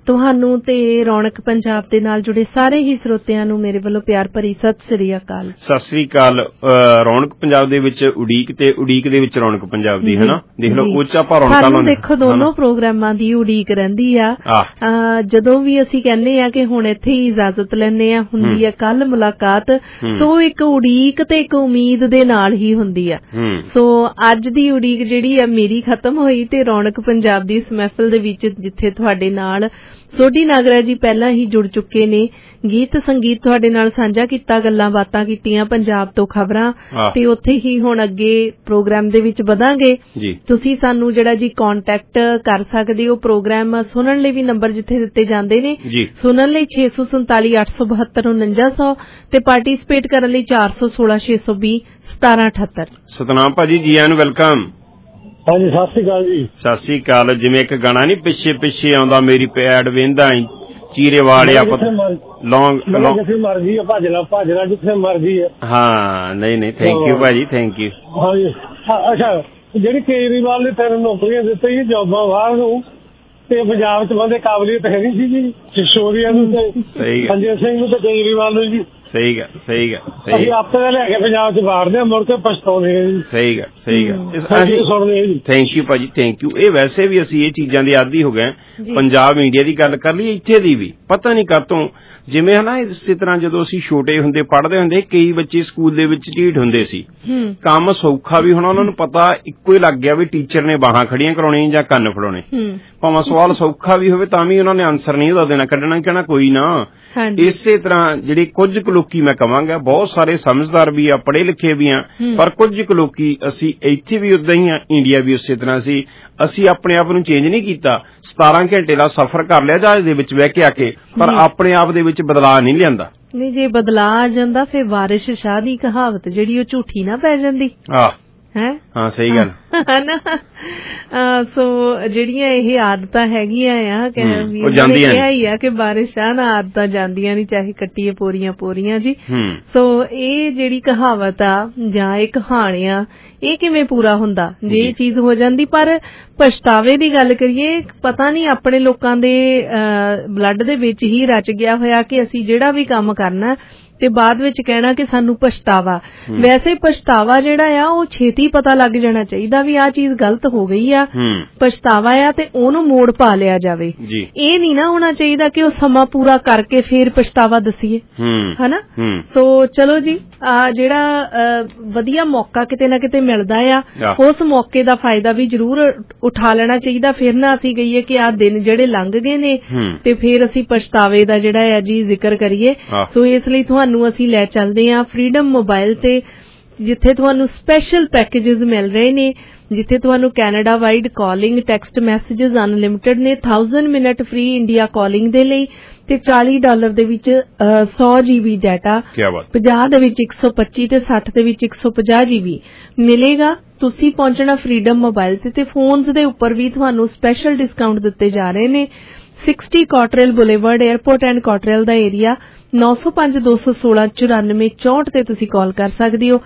ਤੁਹਾਨੂੰ ਤੇ ਰੌਣਕ ਪੰਜਾਬ ਦੇ ਨਾਲ ਜੁੜੇ ਸਾਰੇ ਹੀ ਸਰੋਤਿਆਂ ਨੂੰ ਮੇਰੇ ਵੱਲੋਂ ਪਿਆਰ ਭਰੀ ਸਤਿ ਸ੍ਰੀ ਅਕਾਲ। ਸਤਿ ਸ੍ਰੀ ਅਕਾਲ। ਰੌਣਕ ਪੰਜਾਬ ਦੇ ਵਿੱਚ ਉਡੀਕ ਤੇ ਉਡੀਕ ਦੇ ਵਿੱਚ ਰੌਣਕ ਪੰਜਾਬ ਦੀ, ਹਨਾ, ਦੇਖ ਲਓ ਉਹ ਚ ਆਪਾਂ ਰੌਣਕਾਂ ਲਾਉਂਦੇ। ਦੇਖੋ ਦੋਨੋਂ ਪ੍ਰੋਗਰਾਮਾਂ ਦੀ ਉਡੀਕ ਰਹਿੰਦੀ ਆ। ਜਦੋਂ ਵੀ ਅਸੀਂ ਕਹਿੰਦੇ ਆ ਕਿ ਹੁਣ ਇੱਥੇ ਹੀ ਇਜਾਜ਼ਤ ਲੈਣੇ ਆ, ਹੁੰਦੀ ਆ ਕੱਲ ਮੁਲਾਕਾਤ। ਸੋ ਇੱਕ ਉਡੀਕ ਤੇ ਇੱਕ ਉਮੀਦ ਦੇ ਨਾਲ ਹੀ ਹੁੰਦੀ ਆ। ਸੋ ਅੱਜ ਦੀ ਉਡੀਕ ਜਿਹੜੀ ਆ ਮੇਰੀ ਖਤਮ ਹੋਈ ਤੇ ਰੌਣਕ ਪੰਜਾਬ ਦੀ ਇਸ ਮਹਿਫਲ ਦੇ ਵਿੱਚ ਜਿੱਥੇ ਤੁਹਾਡੇ ਨਾਲ ਸੋਢੀ ਨਾਗਰਾ ਜੀ ਪਹਿਲਾਂ ਹੀ ਜੁੜ ਚੁੱਕੇ ਨੇ, ਗੀਤ ਸੰਗੀਤ ਤੁਹਾਡੇ ਨਾਲ ਸਾਂਝਾ ਕੀਤਾ, ਗੱਲਾਂ ਬਾਤਾਂ ਕੀਤੀਆਂ, ਪੰਜਾਬ ਤੋਂ ਖਬਰਾਂ, ਤੇ ਉੱਥੇ ਹੀ ਹੁਣ ਅੱਗੇ ਪ੍ਰੋਗਰਾਮ ਦੇ ਵਿੱਚ ਵਧਾਂਗੇ। ਤੁਸੀਂ ਸਾਨੂੰ ਜਿਹੜਾ ਜੀ ਕੰਟੈਕਟ ਕਰ ਸਕਦੇ ਹੋ। ਪ੍ਰੋਗਰਾਮ ਸੁਣਨ ਲਈ ਵੀ ਨੰਬਰ ਜਿੱਥੇ ਦਿੱਤੇ ਜਾਂਦੇ ਨੇ, ਸੁਣਨ ਲਈ 647 872 4900 ਤੇ ਪਾਰਟਿਸਿਪੇਟ ਕਰਨ ਲਈ 416 620 1778। ਸਤਨਾਮ ਭਾਜੀ ਜੀ ਆਇਆਂ ਨੂੰ ਵੈਲਕਮ। ਹਾਂਜੀ ਸਤਿ ਸ੍ਰੀ ਅਕਾਲ ਜੀ। ਸਤਿ ਸ੍ਰੀ ਅਕਾਲ। ਜਿਵੇਂ ਇੱਕ ਗਾਣਾ ਨੀ ਪਿੱਛੇ ਪਿੱਛੇ ਆਉਂਦਾ ਮੇਰੀ ਪੈੜ ਵੇਂਦਾ ਚੀਰੇ ਵਾਲਿਆ ਲੌਂਗ ਜਿੱਥੇ ਮਰਜੀ ਭੱਜਣਾ ਜਿੱਥੇ ਮਰਜੀ ਹੈ। ਹਾਂ ਨਹੀਂ ਥੈਂਕ ਯੂ ਭਾਜੀ, ਥੈਂਕ ਯੂ। ਹਾਂਜੀ ਅੱਛਾ, ਜਿਹੜੀ ਕੇਜਰੀਵਾਲ ਨੇ 3 ਨੌਕਰੀਆਂ ਦਿੱਤੀਆਂ ਜੋਬਾਂ ਬਾਹਰ ਨੂੰ, ਤੇ ਪੰਜਾਬ ਚ ਬੰਦੇ ਕਾਬਲੀਅਤ ਹੈ ਨਹੀਂ ਸੀ ਜੀ ਸਿਸੋਦੀਆ ਨੂੰ ਤੇ ਸੰਜੇ ਸਿੰਘ ਨੂੰ ਤੇ ਕੇਜਰੀਵਾਲ ਨੂੰ ਜੀ। ਸਹੀ ਗੱਲ ਅਸੀਂ ਆਪੇ ਲੈ ਕੇ ਪੰਜਾਬ ਚ ਵਾੜਦੇ ਮੁੜ ਕੇ ਪਛਤਾਉਂਦੇ ਆ ਜੀ। ਸਹੀ ਗੱਲ। ਥੈਂਕ ਯੂ ਭਾਜੀ, ਥੈਂਕ ਯੂ। ਇਹ ਵੈਸੇ ਵੀ ਅਸੀਂ ਇਹ ਚੀਜ਼ਾਂ ਦੇ ਆਦੀ ਹੋ ਗਏ। ਪੰਜਾਬ ਇੰਡੀਆ ਦੀ ਗੱਲ ਕਰ ਲਈ, ਇੱਥੇ ਦੀ ਵੀ ਪਤਾ ਨਹੀਂ ਕਾਤੋਂ, ਜਿਵੇਂ ਹਨਾ ਇਸੇ ਤਰ੍ਹਾਂ ਜਦੋਂ ਅਸੀਂ ਛੋਟੇ ਹੁੰਦੇ ਪੜ੍ਹਦੇ ਹੁੰਦੇ, ਕਈ ਬੱਚੇ ਸਕੂਲ ਦੇ ਵਿੱਚ ਢੀਠ ਹੁੰਦੇ ਸੀ, ਕੰਮ ਸੌਖਾ ਵੀ ਹੁਣ ਉਹਨਾਂ ਨੂੰ ਪਤਾ ਇੱਕੋ ਹੀ ਲੱਗ ਗਿਆ ਵੀ ਟੀਚਰ ਨੇ ਬਾਹਾਂ ਖੜੀਆਂ ਕਰਾਉਣੀਆਂ ਜਾਂ ਕੰਨ ਫੜਾਉਣੇ, ਭਾਵੇਂ ਸਵਾਲ ਸੌਖਾ ਵੀ ਹੋਵੇ ਤਾਂ ਵੀ ਉਹਨਾਂ ਨੇ ਆਨਸਰ ਨਹੀਂ ਉਹਦਾ ਦੇਣਾ, ਕੱਢਣਾ ਕਹਿਣਾ ਕੋਈ ਨਾ। ਇਸੇ ਤਰ੍ਹਾਂ ਜਿਹੜੇ ਕੁਝ ਕੁ ਲੋਕੀ ਮੈਂ ਕਹਾਂਗਾ, ਬਹੁਤ ਸਾਰੇ ਸਮਝਦਾਰ ਵੀ ਆ, ਪੜ੍ਹੇ ਲਿਖੇ ਵੀ ਆ, ਪਰ ਕੁਝ ਕੁ ਲੋਕੀ ਅਸੀਂ ਇੱਥੇ ਵੀ ਉਦਾਂ ਹੀ ਆ, ਇੰਡੀਆ ਵੀ ਉਸੇ ਤਰ੍ਹਾਂ ਸੀ। ਅਸੀਂ ਆਪਣੇ ਆਪ ਨੂੰ ਚੇਂਜ ਨਹੀਂ ਕੀਤਾ। 17 ਘੰਟੇ ਦਾ ਸਫ਼ਰ ਕਰ ਲਿਆ ਜਹਾਜ਼ ਦੇ ਵਿੱਚ ਬਹਿ ਕੇ ਆ ਕੇ, ਪਰ ਆਪਣੇ ਆਪ ਦੇ ਵਿੱਚ ਬਦਲਾਅ ਨਹੀਂ ਲਿਆਂਦਾ। ਨਹੀਂ, ਜੇ ਬਦਲਾਅ ਆ ਜਾਂਦਾ ਫਿਰ ਵਾਰਿਸ ਸ਼ਾਹ ਦੀ ਕਹਾਵਤ ਜਿਹੜੀ ਉਹ ਝੂਠੀ ਨਾ ਪੈ ਜਾਂਦੀ ਹੈ। ਹਾਂ ਸਹੀ ਗੱਲ ਸੋ ਜਿਹੜੀਆਂ ਇਹ ਆਦਤਾਂ ਹੈਗੀਆਂ ਆ ਕਿਹਾ ਹੀ ਆ ਕਿ ਵਾਰਿਸ ਸ਼ਾਹ ਨਾਲ ਆਦਤਾਂ ਜਾਂਦੀਆਂ ਨੀ, ਚਾਹੇ ਕੱਟੀਏ ਪੋਰੀਆਂ ਜੀ। ਸੋ ਇਹ ਜਿਹੜੀ ਕਹਾਵਤ ਆ ਜਾਂ ਇਹ ਕਹਾਣੀ ਆ, ਇਹ ਕਿਵੇਂ ਪੂਰਾ ਹੁੰਦਾ ਜੇ ਇਹ ਚੀਜ਼ ਹੋ ਜਾਂਦੀ। ਪਰ ਪਛਤਾਵੇ ਦੀ ਗੱਲ ਕਰੀਏ, ਪਤਾ ਨਹੀਂ ਆਪਣੇ ਲੋਕਾਂ ਦੇ ਬਲੱਡ ਦੇ ਵਿੱਚ ਹੀ ਰਚ ਗਿਆ ਹੋਇਆ ਕਿ ਅਸੀਂ ਜਿਹੜਾ ਵੀ ਕੰਮ ਕਰਨਾ ਤੇ ਬਾਅਦ ਵਿੱਚ ਕਹਿਣਾ ਕਿ ਸਾਨੂੰ ਪਛਤਾਵਾ। ਵੈਸੇ ਪਛਤਾਵਾ ਜਿਹੜਾ ਆ ਉਹ ਛੇਤੀ ਪਤਾ ਲੱਗ ਜਾਣਾ ਚਾਹੀਦਾ ਵੀ ਆਹ ਚੀਜ਼ ਗਲਤ ਹੋ ਗਈ ਆ, ਪਛਤਾਵਾ ਆ ਤੇ ਉਹਨੂੰ ਮੋੜ ਪਾ ਲਿਆ ਜਾਵੇ। ਇਹ ਨਹੀਂ ਨਾ ਹੋਣਾ ਚਾਹੀਦਾ ਕਿ ਉਹ ਸਮਾਂ ਪੂਰਾ ਕਰਕੇ ਫੇਰ ਪਛਤਾਵਾ ਦਸੀਏ, ਹਨਾ। ਸੋ ਚਲੋ ਜੀ, ਜਿਹੜਾ ਵਧੀਆ ਮੌਕਾ ਕਿਤੇ ਨਾ ਕਿਤੇ ਮਿਲਦਾ ਆ, ਉਸ ਮੌਕੇ ਦਾ ਫਾਇਦਾ ਵੀ ਜ਼ਰੂਰ ਉਠਾ ਲੈਣਾ ਚਾਹੀਦਾ। ਫਿਰ ਨਾ ਅਸੀਂ ਕਹੀਏ ਕਿ ਆਹ ਦਿਨ ਜਿਹੜੇ ਲੰਘ ਗਏ ਨੇ ਤੇ ਫੇਰ ਅਸੀਂ ਪਛਤਾਵੇ ਦਾ ਜਿਹੜਾ ਆ ਜੀ ਜ਼ਿਕਰ ਕਰੀਏ। ਸੋ ਇਸ ਲਈ ਤੁਹਾਨੂੰ ਅਸੀਂ ਲੈ ਚੱਲਦੇ ਹਾਂ ਫਰੀडम ਮੋਬਾਈਲ ਤੇ, ਜਿੱਥੇ ਤੁਹਾਨੂੰ ਸਪੈਸ਼ਲ ਪੈਕੇजेस ਮਿਲ ਰਹੇ ਨੇ, ਜਿੱਥੇ ਤੁਹਾਨੂੰ Canada wide calling, text messages unlimited ਨੇ, 1000 ਮਿੰਟ ਫ੍ਰੀ ਇੰਡੀਆ ਕਾਲਿੰਗ ਦੇ ਲਈ ਤੇ $40 ਦੇ ਵਿੱਚ 100 GB ਡਾਟਾ, 50 ਦੇ ਵਿੱਚ 125 ਤੇ 60 ਦੇ ਵਿੱਚ 150 GB ਮਿਲੇਗਾ। ਤੁਸੀਂ ਪਹੁੰਚਣਾ ਫਰੀडम ਮੋਬਾਈਲ ਤੇ ਫੋਨਸ ਦੇ ਉੱਪਰ ਵੀ ਤੁਹਾਨੂੰ ਸਪੈਸ਼ਲ ਡਿਸਕਾਊਂਟ ਦਿੱਤੇ ਜਾ ਰਹੇ ਨੇ। 60 Cottrell boulevard, airport and Cottrell ਦਾ ਏਰੀਆ। 905216 ਤੇ ਤੁਸੀਂ ਕਾਲ ਕਰ ਸਕਦੇ ਹੋ,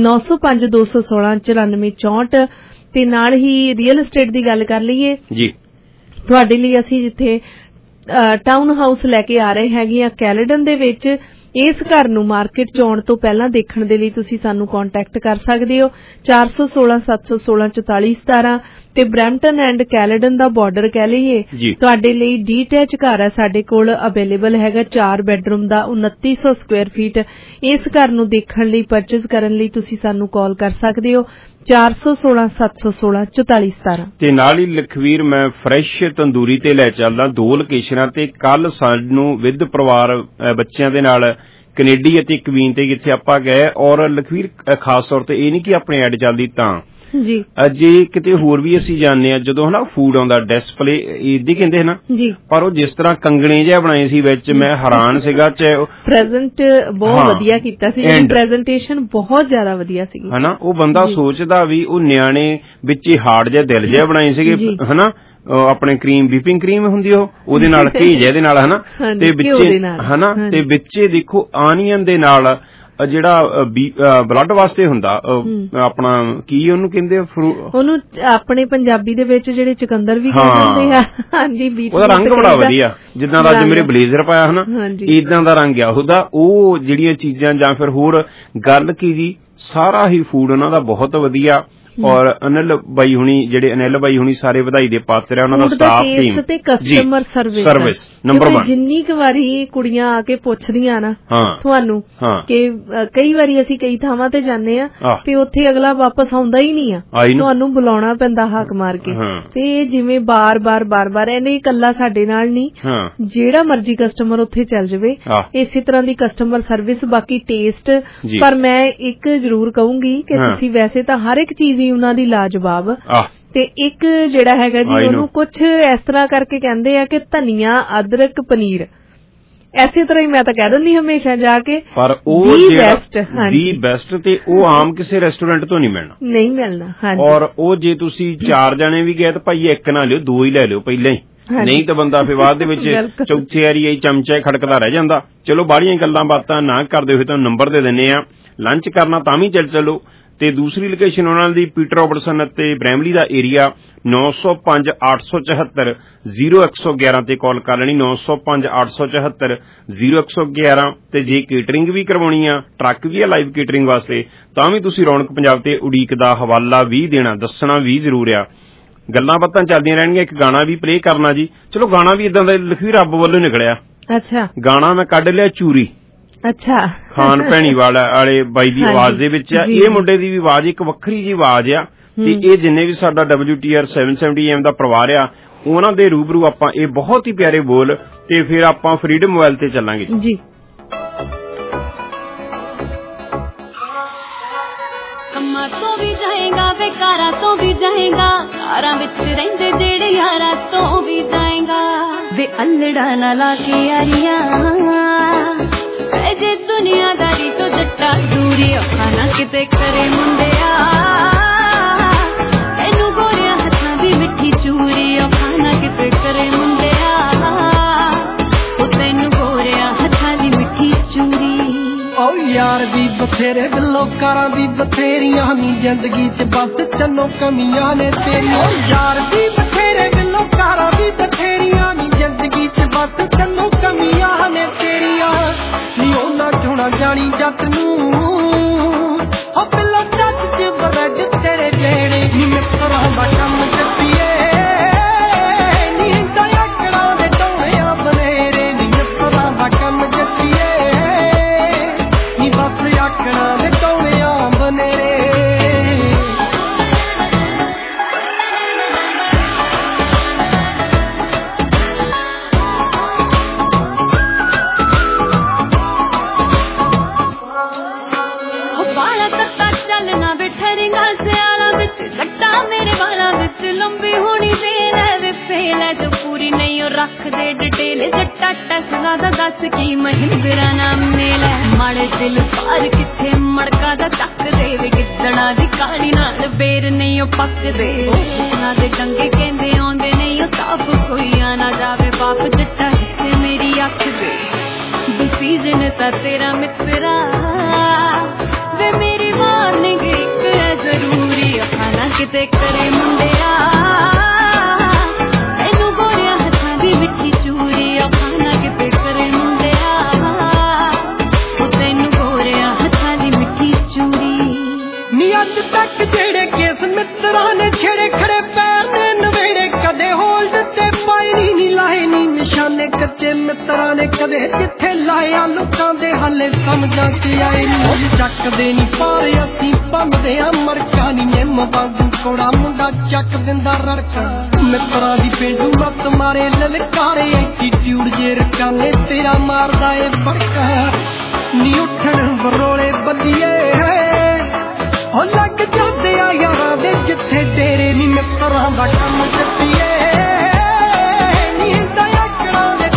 905216 ਤੇ ਨਾਲ ਹੀ ਰੀਅਲ estate ਦੀ ਗੱਲ ਕਰ ਲਈਏ ਜੀ, ਤੁਹਾਡੇ ਲਈ ਅਸੀਂ ਜਿੱਥੇ ਟਾਊਨ ਹਾਊਸ ਲੈ ਕੇ ਆ ਰਹੇ ਹੈਗੇ ਆ ਕੈਲੇਡਨ ਦੇ ਵਿੱਚ। ਇਸ ਘਰ ਨੂੰ ਮਾਰਕੀਟ ਚ ਆਉਣ ਤੋਂ ਪਹਿਲਾਂ ਦੇਖਣ ਦੇ ਲਈ ਤੁਸੀਂ ਸਾਨੂੰ ਕੰਟੈਕਟ ਕਰ ਸਕਦੇ ਹੋ 416 716 44 17 ਤੇ ਬ੍ਰੈਂਪਟਨ ਐਂਡ ਕੈਲੇਡਨ ਦਾ ਬਾਰਡਰ ਕਹਿ ਲਈਏ, ਤੁਹਾਡੇ ਲਈ ਡੀਟੈਚ ਘਰ ਹੈ ਸਾਡੇ ਕੋਲ ਅਵੇਲੇਬਲ ਹੈਗਾ, 4 ਬੈਡਰੂਮ ਦਾ 2900 ਸਕੁਆਇਰ ਫੀਟ। ਇਸ ਘਰ ਨੂੰ ਦੇਖਣ ਲਈ, ਪਰਚੇਜ਼ ਕਰਨ ਲਈ ਤੁਸੀਂ ਸਾਨੂੰ ਕਾਲ ਕਰ ਸਕਦੇ ਹੋ 416 716 44 17। ਤੇ ਨਾਲ ਹੀ ਲਖਵੀਰ ਮੈਂ ਫਰੈਸ਼ ਤੰਦੂਰੀ ਤੇ ਲੈ ਚੱਲਦਾ 2 ਲੋਕੇਸ਼ਨਾਂ ਤੇ। ਕੱਲ ਸਾਨੂੰ ਵਿਦ ਪਰਿਵਾਰ ਬੱਚਿਆਂ ਦੇ ਨਾਲ ਕੈਨੇਡੀ ਅਤੇ ਕਵੀਨ ਤੇ ਜਿੱਥੇ ਆਪਾਂ ਗਏ, ਔਰ ਲਖਵੀਰ ਖਾਸ ਤੌਰ ਤੇ ਇਹ ਨਹੀਂ ਕਿ ਆਪਣੇ ਐਡ ਚੱਲਦੀ ਤਾਂ ਜੀ, ਜੇ ਕਿਤੇ ਹੋਰ ਵੀ ਅਸੀਂ ਜਾਣਦੇ ਆ, ਜਦੋਂ ਹਨਾ ਫੂਡ ਆਉਂਦਾ ਡਿਸਪਲੇ ਇਦਾਂ ਕਹਿੰਦੇ ਹਨਾ ਜੀ, ਪਰ ਉਹ ਜਿਸ ਤਰ੍ਹਾਂ ਕੰਗਣੇ ਜਿਹਾ ਬਣਾਏ ਸੀ ਵਿੱਚ, ਮੈਂ ਹੈਰਾਨ ਸੀਗਾ। ਪ੍ਰੈਜ਼ੈਂਟ ਬਹੁਤ ਵਧੀਆ ਕੀਤਾ ਸੀ, ਪ੍ਰੈਜ਼ੈਂਟੇਸ਼ਨ ਬਹੁਤ ਜ਼ਿਆਦਾ ਵਧੀਆ ਸੀ ਹਨਾ। ਉਹ ਬੰਦਾ ਸੋਚਦਾ ਵੀ ਉਹ ਨਿਆਣੇ ਵਿੱਚ ਹਾਰਡ ਜਿਹਾ ਦਿਲ ਜਿਹਾ ਬਣਾਏ ਸੀਗੇ ਹਨਾ, ਆਪਣੇ ਕਰੀਮ ਵਿਪਿੰਗ ਕਰੀਮ ਹੁੰਦੀ ਉਹਦੇ ਨਾਲ ਘੀ ਜਿਹਦੇ ਨਾਲ ਹਨਾ, ਤੇ ਵਿੱਚੇ ਹਨਾ, ਤੇ ਵਿੱਚੇ ਦੇਖੋ ਆਨੀਅਨ ਦੇ ਨਾਲ ਜਿਹੜਾ ਬਲੱਡ ਵਾਸਤੇ ਹੁੰਦਾ ਆਪਣਾ ਕੀ ਉਹਨੂੰ ਕਹਿੰਦੇ ਉਹਨੂੰ ਆਪਣੇ ਪੰਜਾਬੀ ਦੇ ਵਿੱਚ ਜਿਹੜੇ ਚੁਕੰਦਰ ਵੀ ਕਹਿੰਦੇ ਆ। ਹਾਂਜੀ, ਉਹਦਾ ਰੰਗ ਬੜਾ ਵਧੀਆ, ਜਿੱਦਾਂ ਦਾ ਅੱਜ ਮੇਰੇ ਬਲੇਜ਼ਰ ਪਾਇਆ ਹਨਾ ਇਦਾਂ ਦਾ ਰੰਗ ਆ ਉਹਦਾ। ਉਹ ਜਿਹੜੀਆਂ ਚੀਜ਼ਾਂ ਜਾਂ ਫਿਰ ਹੋਰ ਗੱਲ ਕੀ ਜੀ, ਸਾਰਾ ਹੀ ਫੂਡ ਉਹਨਾਂ ਦਾ ਬਹੁਤ ਵਧੀਆ। ਔਰ ਅਨਿਲ ਬਾਈ ਹੁਣੀ ਸਾਰੇ ਵਧਾਈ ਦੇ ਪਾਤਰ ਆ। ਉਹਨਾਂ ਦਾ ਸਟਾਫ ਟੀਮ ਤੇ ਕਸਟਮਰ ਸਰਵਿਸ ਨੰਬਰ 1। ਜਿੰਨੀ ਕੁ ਵਾਰੀ ਕੁੜੀਆਂ ਆ ਕੇ ਪੁੱਛਦੀਆਂ ਨਾ ਤੁਹਾਨੂੰ ਕਿ ਕਈ ਵਾਰੀ ਅਸੀਂ ਕਈ ਥਾਵਾਂ ਤੇ ਜਾਂਦੇ ਆ ਤੇ ਉੱਥੇ ਅਗਲਾ ਵਾਪਸ ਆਉਂਦਾ ਹੀ ਨਹੀਂ ਆ, ਤੁਹਾਨੂੰ ਬੁਲਾਉਣਾ ਪੈਂਦਾ ਹਾਕ ਮਾਰ ਕੇ। ਤੇ ਜਿਵੇਂ ਬਾਰ-ਬਾਰ ਇਹਨੇ ਇਕੱਲਾ ਸਾਡੇ ਨਾਲ ਨਹੀਂ, ਜਿਹੜਾ ਮਰਜੀ ਕਸਟਮਰ ਉੱਥੇ ਚੱਲ ਜਾਵੇ ਇਸੇ ਤਰ੍ਹਾਂ ਦੀ ਕਸਟਮਰ ਸਰਵਿਸ। ਬਾਕੀ ਟੇਸਟ, ਪਰ ਮੈਂ ਇੱਕ ਜ਼ਰੂਰ ਕਹੂੰਗੀ ਕਿ ਤੁਸੀਂ ਵੈਸੇ ਤਾਂ ਹਰ ਇੱਕ ਚੀਜ਼ ਉਹਨਾਂ ਦੀ ਲਾਜਵਾਬ, ਤੇ ਇੱਕ ਜਿਹੜਾ ਹੈਗਾ ਜੀ ਉਹਨੂੰ ਕੁਛ ਇਸ ਤਰ੍ਹਾਂ ਕਰਕੇ ਕਹਿੰਦੇ ਆ ਕਿ ਧਨੀਆ, ਅਦਰਕ, ਪਨੀਰ, ਐਸੇ ਤਰ੍ਹਾਂ ਹੀ ਮੈਂ ਤਾਂ ਕਹਿ ਦਿੰਦੀ ਹਮੇਸ਼ਾ ਜਾ ਕੇ, ਪਰ ਉਹ ਦੀ ਬੈਸਟ ਤੇ ਉਹ ਆਮ ਕਿਸੇ ਰੈਸਟੋਰੈਂਟ ਤੋਂ ਨਹੀਂ ਮਿਲਣਾ। ਹਾਂਜੀ, ਔਰ ਉਹ ਜੇ ਤੁਸੀਂ 4 ਜਣੇ ਵੀ ਗਏ ਤਾਂ ਭਾਈ ਇੱਕ ਨਾ ਲਿਓ, 2 ਹੀ ਲੈ ਲਿਓ ਪਹਿਲਾਂ ਹੀ, ਨਹੀਂ ਤਾਂ ਬੰਦਾ ਫਿਰ ਬਾਅਦ ਦੇ ਵਿੱਚ ਚੌਥੀ ਵਾਰੀ ਇਹ ਚਮਚਾ ਖੜਕਦਾ ਰਹਿ ਜਾਂਦਾ। ਚਲੋ ਬਾਹਲੀਆਂ ਗੱਲਾਂ ਬਾਤਾਂ ਨਾ ਕਰਦੇ ਹੋਏ ਤੁਹਾਨੂੰ ਨੰਬਰ ਦੇ ਦਿੰਨੇ ਆ, ਲੰਚ ਕਰਨਾ ਤਾਂ ਵੀ ਚੱਲੋ। ਤੇ ਦੂਸਰੀ ਲੋਕੇਸ਼ਨ ਉਹਨਾਂ ਦੀ ਪੀਟਰ ਰੋਬਰਟਸਨ ਅਤੇ ਬ੍ਰੈਮਲੀ ਦਾ ਏਰੀਆ 905 874 0111 ਤੇ ਕਾਲ ਕਰ ਲੈਣੀ, 905 874 0111। ਤੇ ਜੇ ਕੇਟਰਿੰਗ ਵੀ ਕਰਵਾਉਣੀ ਆ, ਟਰੱਕ ਵੀ ਆ ਲਾਈਵ ਕੇਟਰਿੰਗ ਵਾਸਤੇ, ਤਾਂ ਵੀ ਤੁਸੀਂ ਰੌਣਕ ਪੰਜਾਬ ਤੇ ਉਡੀਕ ਦਾ ਹਵਾਲਾ ਵੀ ਦੇਣਾ, ਦੱਸਣਾ ਵੀ ਜ਼ਰੂਰ ਆ। ਗੱਲਾਂ ਬਾਤਾਂ ਚੱਲਦੀਆਂ ਰਹਿਣਗੀਆਂ। ਇੱਕ ਗਾਣਾ ਵੀ ਪਲੇ ਕਰਨਾ ਜੀ। ਚਲੋ ਗਾਣਾ ਵੀ ਇਦਾਂ ਦਾ ਲਿਖੀ ਰੱਬ ਵੱਲੋਂ ਨਿਕਲਿਆ। ਅੱਛਾ, ਗਾਣਾ ਮੈਂ ਕੱਢ ਲਿਆ ਚੂਰੀ। ਅੱਛਾ, ਖਾਨ ਭੈਣੀਵਾਲ ਵਾਲੇ ਬਾਈ ਦੀ ਆਵਾਜ਼ ਦੇ ਵਿੱਚ ਆ। ਇਹ ਮੁੰਡੇ ਦੀ ਵੀ ਆਵਾਜ਼ ਇੱਕ ਵੱਖਰੀ ਜੀ ਆਵਾਜ਼ ਆ। ਤੇ ਇਹ ਜਿੰਨੇ ਵੀ ਸਾਡਾ WTR 770 AM ਦਾ ਪਰਿਵਾਰ ਆ, ਉਹਨਾਂ ਦੇ ਰੂਬਰੂ ਆਪਾਂ ਇਹ ਬਹੁਤ ਹੀ ਪਿਆਰੇ ਬੋਲ ਤੇ ਫਿਰ ਆਪਾਂ ਫਰੀडम ਮੋਬਾਈਲ ਤੇ ਚੱਲਾਂਗੇ ਜੀ। ਕੰਮਾਂ ਤੋਂ ਵੀ ਜਾਏਗਾ, ਬੇਕਾਰਾਂ ਤੋਂ ਵੀ ਜਾਏਗਾ, ਕਾਰਾਂ ਵਿੱਚ ਰਹਿੰਦੇ ਜਿਹੜੇ ਯਾਰਾਂ ਤੋਂ ਵੀ ਜਾਏਗਾ। ਵੇ ਅਲੜਾ ਨਾ ਲਾ ਕੇ ਯਾਰੀਆਂ, ਜੇ ਦੁਨੀਆਦਾਰੀ ਤੋਂ ਜੱਟਾ ਦੂਰੀ, ਅੱਖਾਂ ਨਾ ਕਿਤੇ ਕਰੇ ਮੁੰਡਿਆ, ਇਹਨੂੰ ਗੋਰਿਆਂ ਹੱਥਾਂ ਦੀ ਮਿੱਠੀ ਚੂਰੀ, ਅੱਖਾਂ ਨਾ ਕਿਤੇ ਕਰੇ ਮੁੰਡਿਆ, ਉਹ ਤੈਨੂੰ ਗੋਰਿਆਂ ਹੱਥਾਂ ਦੀ ਮਿੱਠੀ ਚੂਰੀ। ਓ ਯਾਰ ਵੀ ਬਥੇਰੇ ਲੋਕਾਂ ਵੀ ਬਥੇਰੀਆਂ ਨੀ ਜ਼ਿੰਦਗੀ ਚ, ਬਸ ਚੰਨੋ ਕਮੀਆਂ ਨੇ ਤੇਰੀਆਂ। ਯਾਰ ਵੀ ਬਥੇਰੇ ਲੋਕਾਂ ਵੀ ਬਥੇਰੀਆਂ ਨੀ ਜ਼ਿੰਦਗੀ ਚ, ਬਸ ਚੰਨੋ ਕਮੀਆਂ ਨੇ ਤੇਰੀਆਂ। ਨੀ ਉਹਨਾਂ ਚੋਣਾ ਜਾਣੀ ਜੱਟ ਨੂੰ, ਹੋ ਪਿੱਲਾ ਜੱਟ ਚ ਬਰੱਡ ਤੇਰੇ ਜਿਹੜੇ, ਨੀ ਮਿੱਤਰਾਂ ਦਾ ਕੰਮ ਜੱਟੀਏ, ਨੀ ਦਇਆਕੜਾਂ ਦੇ ਟੋਲਿਆਂ ਬਨੇਰੇ, ਨੀ ਮਿੱਤਰਾਂ ਦਾ ਕੰਮ ਜੱਟੀਏ, ਨੀ ਬਸ ਆਕੜਾਂ ਦੇ ਟੋਲਿਆਂ ਬਨੇਰੇ। ਰੱਖਦੇ ਡਿਟੇਲ ਜੱਟਾ ਟਸਲਾ ਦਾ ਦੱਸ ਕੀ ਮਹਿੰਦਰਾ ਨਾਮ ਮੇਲਾ, ਮਾੜੇ ਦਿਲ ਪਾਰ ਕਿੱਥੇ ਮੜਕਾ ਦਾ ਟੱਕਦੇ ਵੇ, ਗਿੱਦੜਾਂ ਦੀ ਕਾਲੀ ਨਾਲ ਬੇਰ ਨਹੀਂ ਉਹ ਪੱਕਦੇ, ਉਹਨਾਂ ਦੇ ਡੰਗੇ ਕਹਿੰਦੇ ਆਉਂਦੇ ਨਹੀਂ ਉਹ ਤਾਪ, ਕੋਈ ਆ ਨਾ ਜਾਵੇ ਬਾਪ ਜੱਟਾ ਹਿੱਸੇ ਮੇਰੀ ਅੱਖ ਦੇ, ਡਿਸੀਜ਼ਨ ਤਾਂ ਤੇਰਾ ਮਿੱਤਰਾ, ਵੇ ਮੇਰੀ ਵਾਰਨਿੰਗ ਇੱਕ ਹੈ ਜ਼ਰੂਰੀ, ਅੱਖਾਂ ਨਾ ਕਿਤੇ ਕਰੇ ਮੁੰਡਿਆ, ਮਿੱਠੀ ਚੂਰੀ, ਅੱਖਾਂ ਨਾ ਕਿਤੇ ਕਰੇ ਮੁੰਡਿਆ, ਉਹ ਤੈਨੂੰ ਗੋਰਿਆਂ ਹੱਥਾਂ ਦੀ ਮਿੱਠੀ ਚੂਰੀ। ਨੀ ਅੱਜ ਤੱਕ ਜਿਹੜੇ ਕੇਸ ਮਿੱਤਰਾਂ ਨੇ ਛੇੜੇ, ਖੜੇ ਪੈਰ ਨੇ ਨਵੇੜੇ, ਕਦੇ ਹੋਲਡ ਤੇ ਪਾਈ ਨੀ ਲਾਏ ਨੀ ਨਿਸ਼ਾਨੇ, ਕੱਚੇ ਮਿੱਤਰਾਂ ਨੇ ਕਦੇ ਜਿੱਥੇ ਲਾਇਆ ਲੋਕਾਂ ਦੇ ਹਾਲੇ ਸਮਝਾਂ ਚ ਆਏ ਨੀ, ਚੱਕਦੇ ਨੀ ਪਾਰ ਅਸੀਂ ਪੰਨਦੇ ਆ ਮਰਕਾ, ਨੀ ਨਿੰਮ ਵਾਂਗੂ ਕੋੜਾ ਮੁੰਡਾ ਚੱਕ ਦਿੰਦਾ ਰੜਕਾ, ਮਿੱਤਰਾਂ ਦੀ ਪੇਂਡੂ ਮੱਤ ਮਾਰੇ ਲਲਕਾਰੇ, ਐਟੀਟਿਊਡ ਜੇ ਰਕਾਨੇ ਤੇਰਾ ਮਾਰਦਾ ਏ ਫਰਕਾ, ਨੀ ਉੱਠਣ ਬਰੋਲੇ ਬੱਲੀਏ, ਉਹ ਲੱਗ ਜਾਂਦੇ ਆ ਯਾਰਾਂ ਦੇ ਜਿੱਥੇ ਤੇਰੇ, ਨੀ ਮਿੱਤਰਾਂ ਦਾ ਕੰਮ ਜੱਟੀਏ, ਨੀ ਦਇਆਕੜਾਂ ਦੇ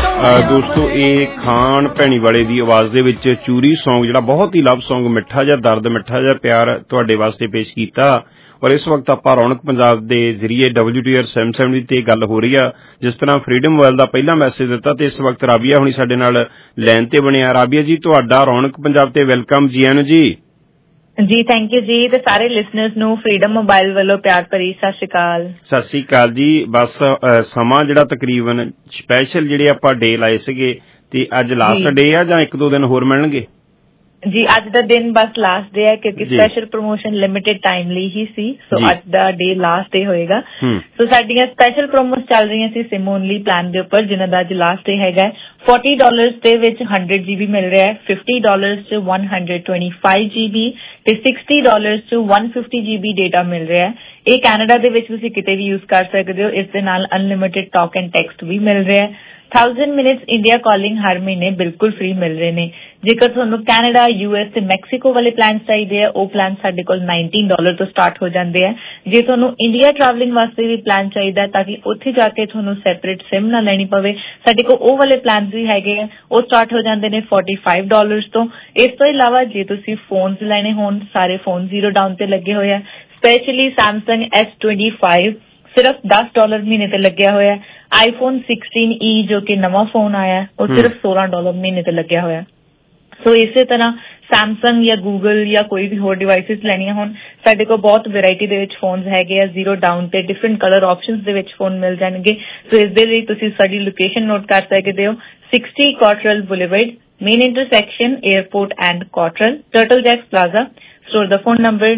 ਦੋਸਤੋ ਇਹ ਖਾਨ ਭੈਣੀ ਵਾਲੇ ਦੀ ਆਵਾਜ਼ ਦੇ ਵਿੱਚ ਚੂਰੀ ਸੌਂਗ ਜਿਹੜਾ ਬਹੁਤ ਹੀ ਲਵ ਸੌਂਗ ਮਿੱਠਾ ਜਿਹਾ ਦਰਦ ਮਿੱਠਾ ਜਿਹਾ ਪਿਆਰ ਤੁਹਾਡੇ ਵਾਸਤੇ ਪੇਸ਼ ਕੀਤਾ। ਔਰ ਇਸ ਵਕਤ ਆਪਾਂ ਰੌਣਕ ਪੰਜਾਬ ਦੇ ਜ਼ਰੀਏ WTR 770 ਤੇ ਗੱਲ ਹੋ ਰਹੀ ਆ। ਜਿਸ ਤਰ੍ਹਾਂ ਫਰੀडम ਮੋਬਾਈਲ ਦਾ ਪਹਿਲਾ ਮੈਸੇਜ ਦਿੱਤਾ ਤੇ ਇਸ ਵਕਤ ਰਾਬੀਆ ਹੁਣੀ ਸਾਡੇ ਨਾਲ ਲਾਈਨ ਤੇ ਬਣਿਆ। ਰਾਬੀਆ ਜੀ ਤੁਹਾਡਾ ਰੌਣਕ ਪੰਜਾਬ ਤੇ ਵੈਲਕਮ, ਜੀ ਆਇਆਂ ਨੂੰ ਜੀ। ਜੀ ਥੈਂਕ ਯੂ ਜੀ, ਤੇ ਸਾਰੇ ਲਿਸਨਰਸ ਨੂੰ ਫਰੀडम ਮੋਬਾਈਲ ਵੱਲੋਂ ਪਿਆਰ ਭਰੀ ਸਤਿ ਸ਼੍ਰੀ ਅਕਾਲ। ਸਤਿ ਸ਼੍ਰੀ ਅਕਾਲ ਜੀ। ਬਸ ਸਮਾਂ ਜਿਹੜਾ ਤਕਰੀਬਨ ਸਪੈਸ਼ਲ ਜਿਹੜੇ ਆਪਾਂ ਡੇ ਲਾਏ ਸੀਗੇ ਤੇ ਅੱਜ ਲਾਸਟ ਡੇ ਆ ਜਾਂ 1-2 ਦਿਨ ਹੋਰ ਮਿਲਣਗੇ? ਜੀ ਅੱਜ ਦਾ ਦਿਨ ਬਸ ਲਾਸਟ ਡੇ ਹੈ ਕਿਉਂਕਿ ਸਪੈਸ਼ਲ ਪ੍ਰੋਮੋਸ਼ਨ ਲਿਮਿਟਿਡ ਟਾਈਮ ਲਈ ਹੀ ਸੀ। ਸੋ ਅੱਜ ਦਾ ਡੇ ਲਾਸਟ ਡੇ ਹੋਏਗਾ। ਸੋ ਸਾਡੀਆਂ ਸਪੈਸ਼ਲ ਪ੍ਰੋਮੋਸ ਚੱਲ ਰਹੀਆਂ ਸੀ ਸਿਮ ਓਨਲੀ ਪਲਾਨ ਦੇ ਉੱਪਰ, ਜਿਨ੍ਹਾਂ ਦਾ ਅੱਜ ਲਾਸਟ ਡੇ ਹੈਗਾ। $40 ਦੇ ਵਿੱਚ 100 GB ਮਿਲ ਰਿਹਾ ਹੈ, $50 ਚ 125 GB ਤੇ $60 ਚ 150 GB ਡੇਟਾ ਮਿਲ ਰਿਹਾ ਹੈ। ਇਹ ਕੈਨੇਡਾ ਦੇ ਵਿੱਚ ਤੁਸੀਂ ਕਿਤੇ ਵੀ ਯੂਜ਼ ਕਰ ਸਕਦੇ ਹੋ। ਇਸ ਦੇ ਨਾਲ ਅਨਲਿਮਿਟਿਡ ਟਾਕ ਐਂਡ ਟੈਕਸਟ ਵੀ ਮਿਲ ਰਿਹਾ ਹੈ। 1000 ਮਿੰਟਸ ਇੰਡੀਆ ਕਾਲਿੰਗ ਹਰ ਮਹੀਨੇ ਬਿਲਕੁਲ ਫ੍ਰੀ ਮਿਲ ਰਹੇ ਨੇ। ਜੇਕਰ ਤੁਹਾਨੂੰ ਕੈਨੇਡਾ, US ਤੇ ਮੈਕਸੀਕੋ ਵਾਲੇ ਪਲਾਨ ਚਾਹੀਦੇ ਆ, ਉਹ ਪਲਾਨ ਸਾਡੇ ਕੋਲ $19 ਤੋਂ ਸਟਾਰਟ ਹੋ ਜਾਂਦੇ ਆ। ਜੇ ਤੁਹਾਨੂੰ ਇੰਡੀਆ ਟਰੈਵਲਿੰਗ ਵਾਸਤੇ ਵੀ ਪਲਾਨ ਚਾਹੀਦਾ ਤਾਂ ਕਿ ਉੱਥੇ ਜਾ ਕੇ ਤੁਹਾਨੂੰ ਸੈਪਰੇਟ ਸਿਮ ਨਾ ਲੈਣੀ ਪਵੇ, ਸਾਡੇ ਕੋਲ ਉਹ ਵਾਲੇ ਪਲਾਨ ਵੀ ਹੈਗੇ ਆ। ਉਹ ਸਟਾਰਟ ਹੋ ਜਾਂਦੇ ਨੇ $45 ਤੋਂ। ਇਸ ਤੋਂ ਇਲਾਵਾ ਜੇ ਤੁਸੀਂ ਫੋਨਸ ਲੈਣੇ ਹੋਣ, ਸਾਰੇ ਫੋਨ ਜ਼ੀਰੋ ਡਾਊਨ ਤੇ ਲੱਗੇ ਹੋਏ ਆ। ਸਪੈਸ਼ਲੀ Samsung S25 ਸਿਰਫ $10 ਮਹੀਨੇ ਤੇ ਲੱਗਿਆ ਹੋਇਆ। iPhone 16e ਜੋ ਕਿ ਨਵਾਂ ਫੋਨ ਆਇਆ ਉਹ ਸਿਰਫ $16 ਮਹੀਨੇ ਤੇ ਲੱਗਿਆ ਹੋਇਆ। ਸੋ ਇਸੇ ਤਰ੍ਹਾਂ Samsung ਜਾਂ Google ਜਾਂ ਕੋਈ ਵੀ ਹੋਰ ਡਿਵਾਈਸਿਸ ਲੈਣੀਆਂ ਹੋਣ, ਸਾਡੇ ਕੋਲ ਬਹੁਤ ਵੈਰਾਈਟੀ ਦੇ ਵਿੱਚ ਫੋਨਸ ਹੈਗੇ ਆ। ਜ਼ੀਰੋ ਡਾਊਨ ਤੇ ਡਿਫਰੈਂਟ ਕਲਰ ਆਪਸ਼ਨਸ ਦੇ ਵਿੱਚ ਫੋਨ ਮਿਲ ਜਾਣਗੇ। ਸੋ ਇਸ ਦੇ ਲਈ ਤੁਸੀਂ ਸਾਡੀ ਲੋਕੇਸ਼ਨ ਨੋਟ ਕਰ ਸਕਦੇ ਹੋ। 60 Cottrell Boulevard, main intersection airport and Cottrell, Turtle Jack's plaza. Store ਦਾ ਫੋਨ ਨੰਬਰ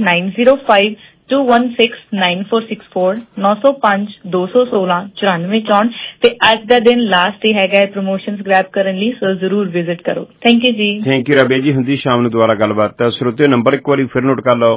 9052169464 905-216-9464 ਤੇ ਅੱਜ ਦਾ ਦਿਨ ਲਾਸਟ ਹੀ ਹੈਗਾ ਪ੍ਰਮੋਸ਼ਨਸ ਗ੍ਰੈਬ ਕਰਨ ਲਈ। ਸੋ ਜ਼ਰੂਰ ਵਿਜ਼ਿਟ ਕਰੋ। Thank you ji. Thank you Rabia ji. ਹੁੰਦੀ ਸ਼ਾਮ ਨੂੰ ਦੁਬਾਰਾ ਗੱਲਬਾਤ। ਸਰੋਤਿਓ ਨੰਬਰ ਇੱਕ ਵਾਰੀ ਫਿਰ ਨੋਟ ਕਰ ਲਓ,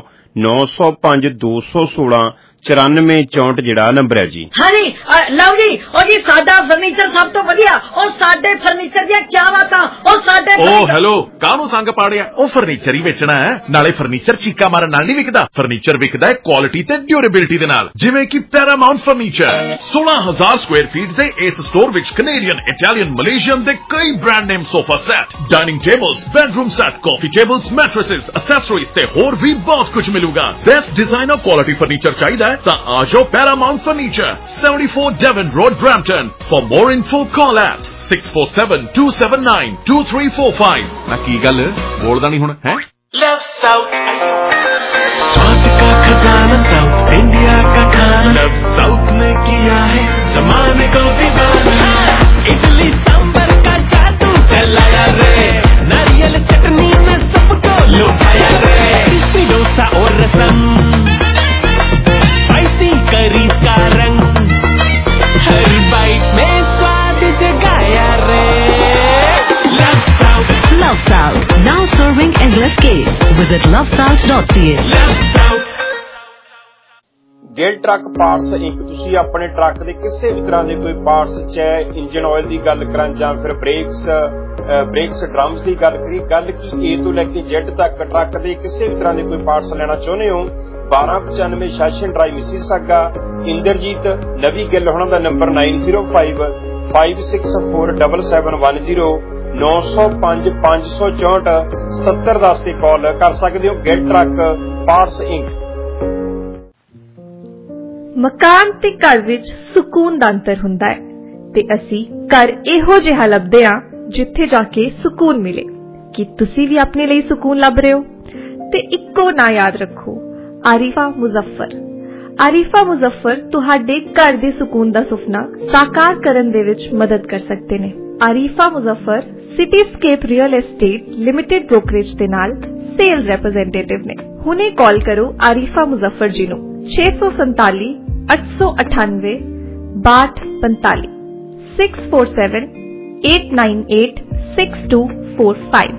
905-216-9464 ਜਿਹੜਾ ਨੰਬਰ ਹੈ ਜੀ। ਹਾਂਜੀ ਲਓ ਜੀ, ਉਹ ਜੀ ਸਾਡਾ ਫਰਨੀਚਰ ਸਭ ਤੋਂ ਵਧੀਆ। ਉਹ ਸਾਡੇ ਫਰਨੀਚਰ ਦੀਆਂ ਕਿਆ ਬਾਤਾਂ। ਉਹ ਸਾਡੇ ਹੈਲੋ, ਕਾਹਨੂੰ ਸੰਗ ਪਾੜਿਆ? ਉਹ ਫਰਨੀਚਰ ਹੀ ਵੇਚਣਾ ਹੈ, ਨਾਲੇ ਫਰਨੀਚਰ ਚੀਕਾ ਮਾਰਨ ਨਾਲ ਨਹੀਂ ਵਿਕਦਾ। ਫਰਨੀਚਰ ਵਿਕਦਾ ਹੈ ਕੁਆਲਿਟੀ ਤੇ ਡਿਊਰੇਬਿਲਿਟੀ ਦੇ ਨਾਲ, ਜਿਵੇਂ ਕਿ ਪੈਰਾਮਾਉਂਟ ਫਰਨੀਚਰ। 16,000 ਸਕੁਆਇਰ ਫੀਟ ਦੇ ਇਸ ਸਟੋਰ ਵਿੱਚ ਕੈਨੇਡੀਅਨ, ਇਟਾਲੀਅਨ, ਮਲੇਸ਼ੀਅਨ ਦੇ ਕਈ brand name sofa set, dining tables, bedroom set, coffee tables, mattresses, accessories ਤੇ ਹੋਰ ਵੀ ਬਹੁਤ ਕੁਝ ਮਿਲੂਗਾ। ਬੈਸਟ ਡਿਜ਼ਾਈਨਰ ਕੁਆਲਿਟੀ ਫਰਨੀਚਰ ਚਾਹੀਦਾ ਹੈ ਤਾਂ ਆ ਜਾਓ Paramount furniture, 74 Devon Road, Brampton. For more info call at 647-279-2345। ਨਾ ਕੀ ਗੱਲ ਬੋਲਦਾ ਨਹੀਂ ਹੁਣ ਹੈ? Love South, स्वाद का खजाना साउथ इंडिया का खाना, लव साउथ ने किया है जमाने को दीवाना। इडली सांबर का जादू चलाया रे, नारियल चटनी में सबको लुभाया रे। क्रिस्पी डोसा और रसम, स्पाइसी करी का रंग, हर बाइट में स्वाद जगाया रे। Love South, Love South, now serving endless case. Visit lovesouth.ca. Love South। Gill truck parts Inc. ਤੁਸੀਂ ਆਪਣੇ ਟਰੱਕ ਦੇ ਕਿਸੇ ਵੀ ਤਰ੍ਹਾਂ ਦੇ ਕੋਈ ਪਾਰਟਸ, ਚਾਹੇ ਇੰਜਨ ਆਇਲ ਦੀ ਗੱਲ ਕਰਾਂ ਜਾਂ ਫਿਰ ਬ੍ਰੇਕਸ ਡਰਮਸ ਦੀ ਗੱਲ ਕਰੀ, ਗੱਲ ਕੀ A ਤੋਂ ਲੈ ਕੇ Z ਤੱਕ ਟਰੱਕ ਦੇ ਕਿਸੇ ਵੀ ਤਰ੍ਹਾਂ ਦੇ ਕੋਈ ਪਾਰਟਸ ਲੈਣਾ ਚਾਹੁੰਦੇ ਹੋ, 1295 ਸੈਸ਼ਨ ਡਰਾਈਵ ਮਿਸੀਸਾਗਾ। ਇੰਦਰਜੀਤ ਨਵੀ ਗਿੱਲ ਹੋਣਾ ਦਾ ਨੰਬਰ 9055647710, 9055647710 ਤੇ ਕਾਲ ਕਰ ਸਕਦੇ ਹੋ। Gill truck parts Inc. ਮਕਾਨ ਤੇ ਘਰ ਵਿੱਚ ਸਕੂਨ ਦਾ ਅੰਤਰ ਹੁੰਦਾ ਹੈ ਤੇ ਅਸੀਂ ਘਰ ਇਹੋ ਜਿਹਾ ਲੱਭਦੇ ਹਾਂ ਜਿੱਥੇ ਜਾ ਕੇ ਸਕੂਨ ਮਿਲੇ। ਕਿ ਤੁਸੀਂ ਵੀ ਆਪਣੇ ਲਈ ਸਕੂਨ ਲੱਭ ਰਹੇ ਹੋ ਤੇ ਇੱਕੋ ਨਾਂ ਯਾਦ ਰੱਖੋ, ਆਰਿਫਾ ਮੁਜ਼ੱਫਰ। ਆਰਿਫਾ ਮੁਜ਼ੱਫਰ ਤੁਹਾਡੇ ਘਰ ਦੇ ਸਕੂਨ ਦਾ ਸੁਪਨਾ ਸਾਕਾਰ ਕਰਨ ਦੇ ਵਿੱਚ ਮਦਦ ਕਰ ਸਕਦੇ ਨੇ। Arifa Muzaffar Cityscape real estate limited brokerage ਦੇ ਨਾਲ ਸੇਲਸ ਰਿਪਰੈਜ਼ੈਂਟੇਟਿਵ ਨੇ। ਹੁਣੇ ਕਾਲ ਕਰੋ ਆਰਿਫਾ ਮੁਜ਼ੱਫਰ ਜੀ ਨੂੰ 647 898 6245 647 898 6245।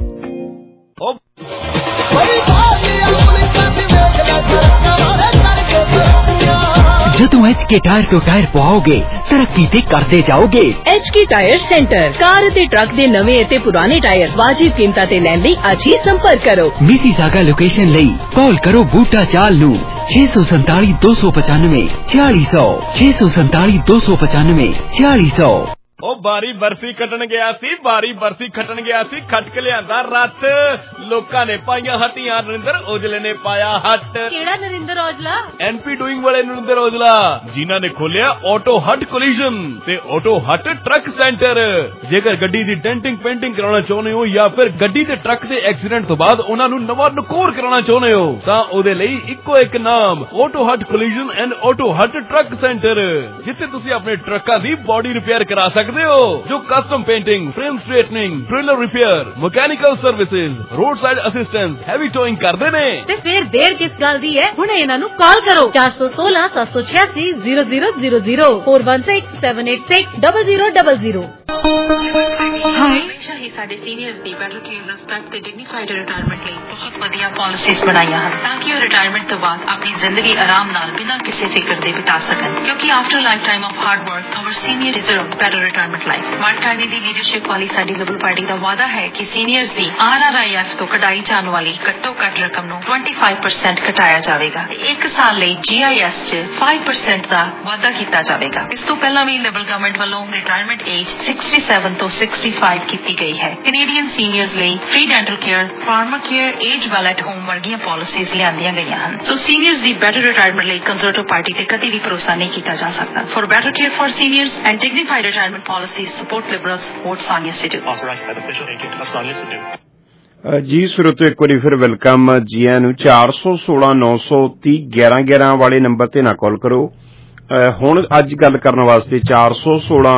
ਜਦੋਂ HK ਟਾਇਰ ਤੋਂ ਟਾਇਰ ਪਵਾਓਗੇ ਤਰੱਕੀ ਤੇ ਕਰਦੇ ਜਾਓਗੇ। HK ਟਾਇਰ ਸੈਂਟਰ, ਕਾਰ ਅਤੇ ਟਰੱਕ ਦੇ ਨਵੇਂ ਅਤੇ ਪੁਰਾਣੇ ਟਾਇਰ ਵਾਜਿਬ ਕੀਮਤਾਂ ਤੇ ਲੈਣ ਲਈ ਅੱਜ ਹੀ ਸੰਪਰਕ ਕਰੋ। ਮਿਸੀਸਾਗਾ ਲੋਕੇਸ਼ਨ ਲਈ ਕਾਲ ਕਰੋ ਬੂਟਾ ਚਾਲ ਨੂੰ 647 295 4600 647 295 4600। ਉਹ ਬਾਰੀ ਬਰਫੀ ਕੱਟਣ ਗਿਆ ਸੀ, ਬਾਰੀ ਬਰਫੀ ਖੱਟਣ ਗਿਆ ਸੀ, ਖੱਟ ਕੇ ਲਿਆਂਦਾ ਰੱਥ। ਲੋਕਾਂ ਨੇ ਪਾਈਆਂ ਹੱਟੀਆਂ, ਨਰਿੰਦਰ ਔਜਲੇ ਨੇ ਪਾਇਆ ਹੱਟ। ਕਿਹੜਾ ਨਰਿੰਦਰ ਔਜਲਾ? ਐਨਪੀ ਡੂਇੰਗ ਵਾਲੇ ਨਰਿੰਦਰ ਔਜਲਾ, ਜਿਨ੍ਹਾਂ ਨੇ ਖੋਲਿਆ ਆਟੋ ਹੱਟ ਕੋਲੀਜਨ ਤੇ ਆਟੋ ਹੱਟ ਟਰੱਕ ਸੈਂਟਰ। ਜੇਕਰ ਗੱਡੀ ਦੀ ਡੈਂਟਿੰਗ ਪੇਂਟਿੰਗ ਕਰਾਉਣਾ ਚਾਹੁੰਦੇ ਹੋ ਜਾਂ ਫਿਰ ਗੱਡੀ ਤੇ ਟਰੱਕ ਦੇ ਐਕਸੀਡੈਂਟ ਤੋਂ ਬਾਅਦ ਉਹਨਾਂ ਨੂੰ ਨਵਾਂ ਨਕੋਰ ਕਰਾਉਣਾ ਚਾਹੁੰਦੇ ਹੋ ਤਾਂ ਉਹਦੇ ਲਈ ਇੱਕੋ ਇੱਕ ਨਾਮ, auto hut collision and auto hut truck centre, ਜਿੱਥੇ ਤੁਸੀਂ ਆਪਣੇ ਟਰੱਕਾਂ ਦੀ ਬੋਡੀ ਰਿਪੇਅਰ ਕਰਾ ਸਕਦੇ ਹੋ, ਜੋ custom painting, frame straightening, trailer repair, mechanical services, road side assistance, heavy towing ਕਰਦੇ ਨੇ। ਤੇ ਫਿਰ ਦੇਰ ਕਿਸ ਗੱਲ ਦੀ ਹੈ, ਹੁਣੇ ਇਹਨਾਂ ਨੂੰ ਕਾਲ ਕਰੋ 416 786 0000 4167860000। ਹਮੇਸ਼ਾ ਹੀ ਸਾਡੇ ਸੀਨੀਅਰਸ ਦੀ ਬੈਟਰ ਕੇਅਰ, ਰਿਸਪੈਕਟ ਤੇ ਡਿਗਨੀਫਾਈਡ ਰਿਟਾਇਰਮੈਂਟ ਲਈ ਬਹੁਤ ਵਧੀਆ ਪਾਲਿਸੀਜ਼ ਬਣਾਈਆਂ ਹਨ ਤਾਂ ਕਿ ਉਹ ਰਿਟਾਇਰਮੈਂਟ ਤੋਂ ਬਾਅਦ ਆਪਣੀ ਜ਼ਿੰਦਗੀ ਆਰਾਮ ਨਾਲ ਬਿਨਾਂ ਕਿਸੇ ਫਿਕਰ ਦੇ ਬਿਤਾ ਸਕਣ, ਕਿਉਂਕਿ after life time of hard work our senior deserve better retirement life. Mark Carney ਦੀ ਲੀਡਰਸ਼ਿਪ ਵਾਲੀ ਸਾਡੀ ਲਿਬਰਲ ਪਾਰਟੀ ਦਾ ਵਾਅਦਾ ਹੈ ਕਿ ਸੀਨੀਅਰਸ ਦੀ RRIF ਤੋਂ ਕਢਾਈ ਜਾਣ ਵਾਲੀ ਘੱਟੋ ਘੱਟ ਰਕਮ ਨੂੰ 25% ਘਟਾਇਆ ਜਾਵੇਗਾ ਤੇ 1 ਸਾਲ ਲਈ GIS 'ਚ 5% ਦਾ ਵਾਧਾ ਕੀਤਾ ਜਾਵੇਗਾ। ਇਸ ਤੋਂ ਪਹਿਲਾਂ ਵੀ ਲਿਬਰਲ ਗਵਰਨਮੈਂਟ ਵੱਲੋਂ ਰਿਟਾਇਰਮੈਂਟ ਏਜ 67 ਤੋਂ 65 ਕੀਤੀ ਗਈ ਹੈ। ਕੈਨੇਡੀਅਨ ਸੀਨੀਅਰਸ ਲਈ free dental care, pharma care, age well at home ਵਰਗੀਆਂ ਪਾਲਿਸੀਜ਼ ਲਿਆਂਦੀਆਂ ਗਈਆਂ ਹਨ। ਸੋ ਸੀਨੀਅਰਸ ਦੀ ਬੈਟਰ ਰਿਟਾਇਰਮੈਂਟ ਲਈ ਕੰਜ਼ਰਵੇਟਿਵ ਪਾਰਟੀ ਤੇ ਕਦੀ ਵੀ ਭਰੋਸਾ ਨਹੀਂ ਕੀਤਾ ਜਾ ਸਕਦਾ। For better care for seniors and dignified retirement policies, support Liberals, vote Sania institute. Authorized by the official agent of Sania institute. ਜੀ ਸਰੋਤੋ ਇੱਕ ਵਾਰੀ ਫਿਰ ਵੈਲਕਮ ਜੀ ਆਇਆਂ ਨੂੰ। 416 930 1111 ਵਾਲੇ ਨੰਬਰ ਤੇ ਨਾ ਕਾਲ ਕਰੋ। ਹੁਣ ਅੱਜ ਗੱਲ ਕਰਨ ਵਾਸਤੇ 416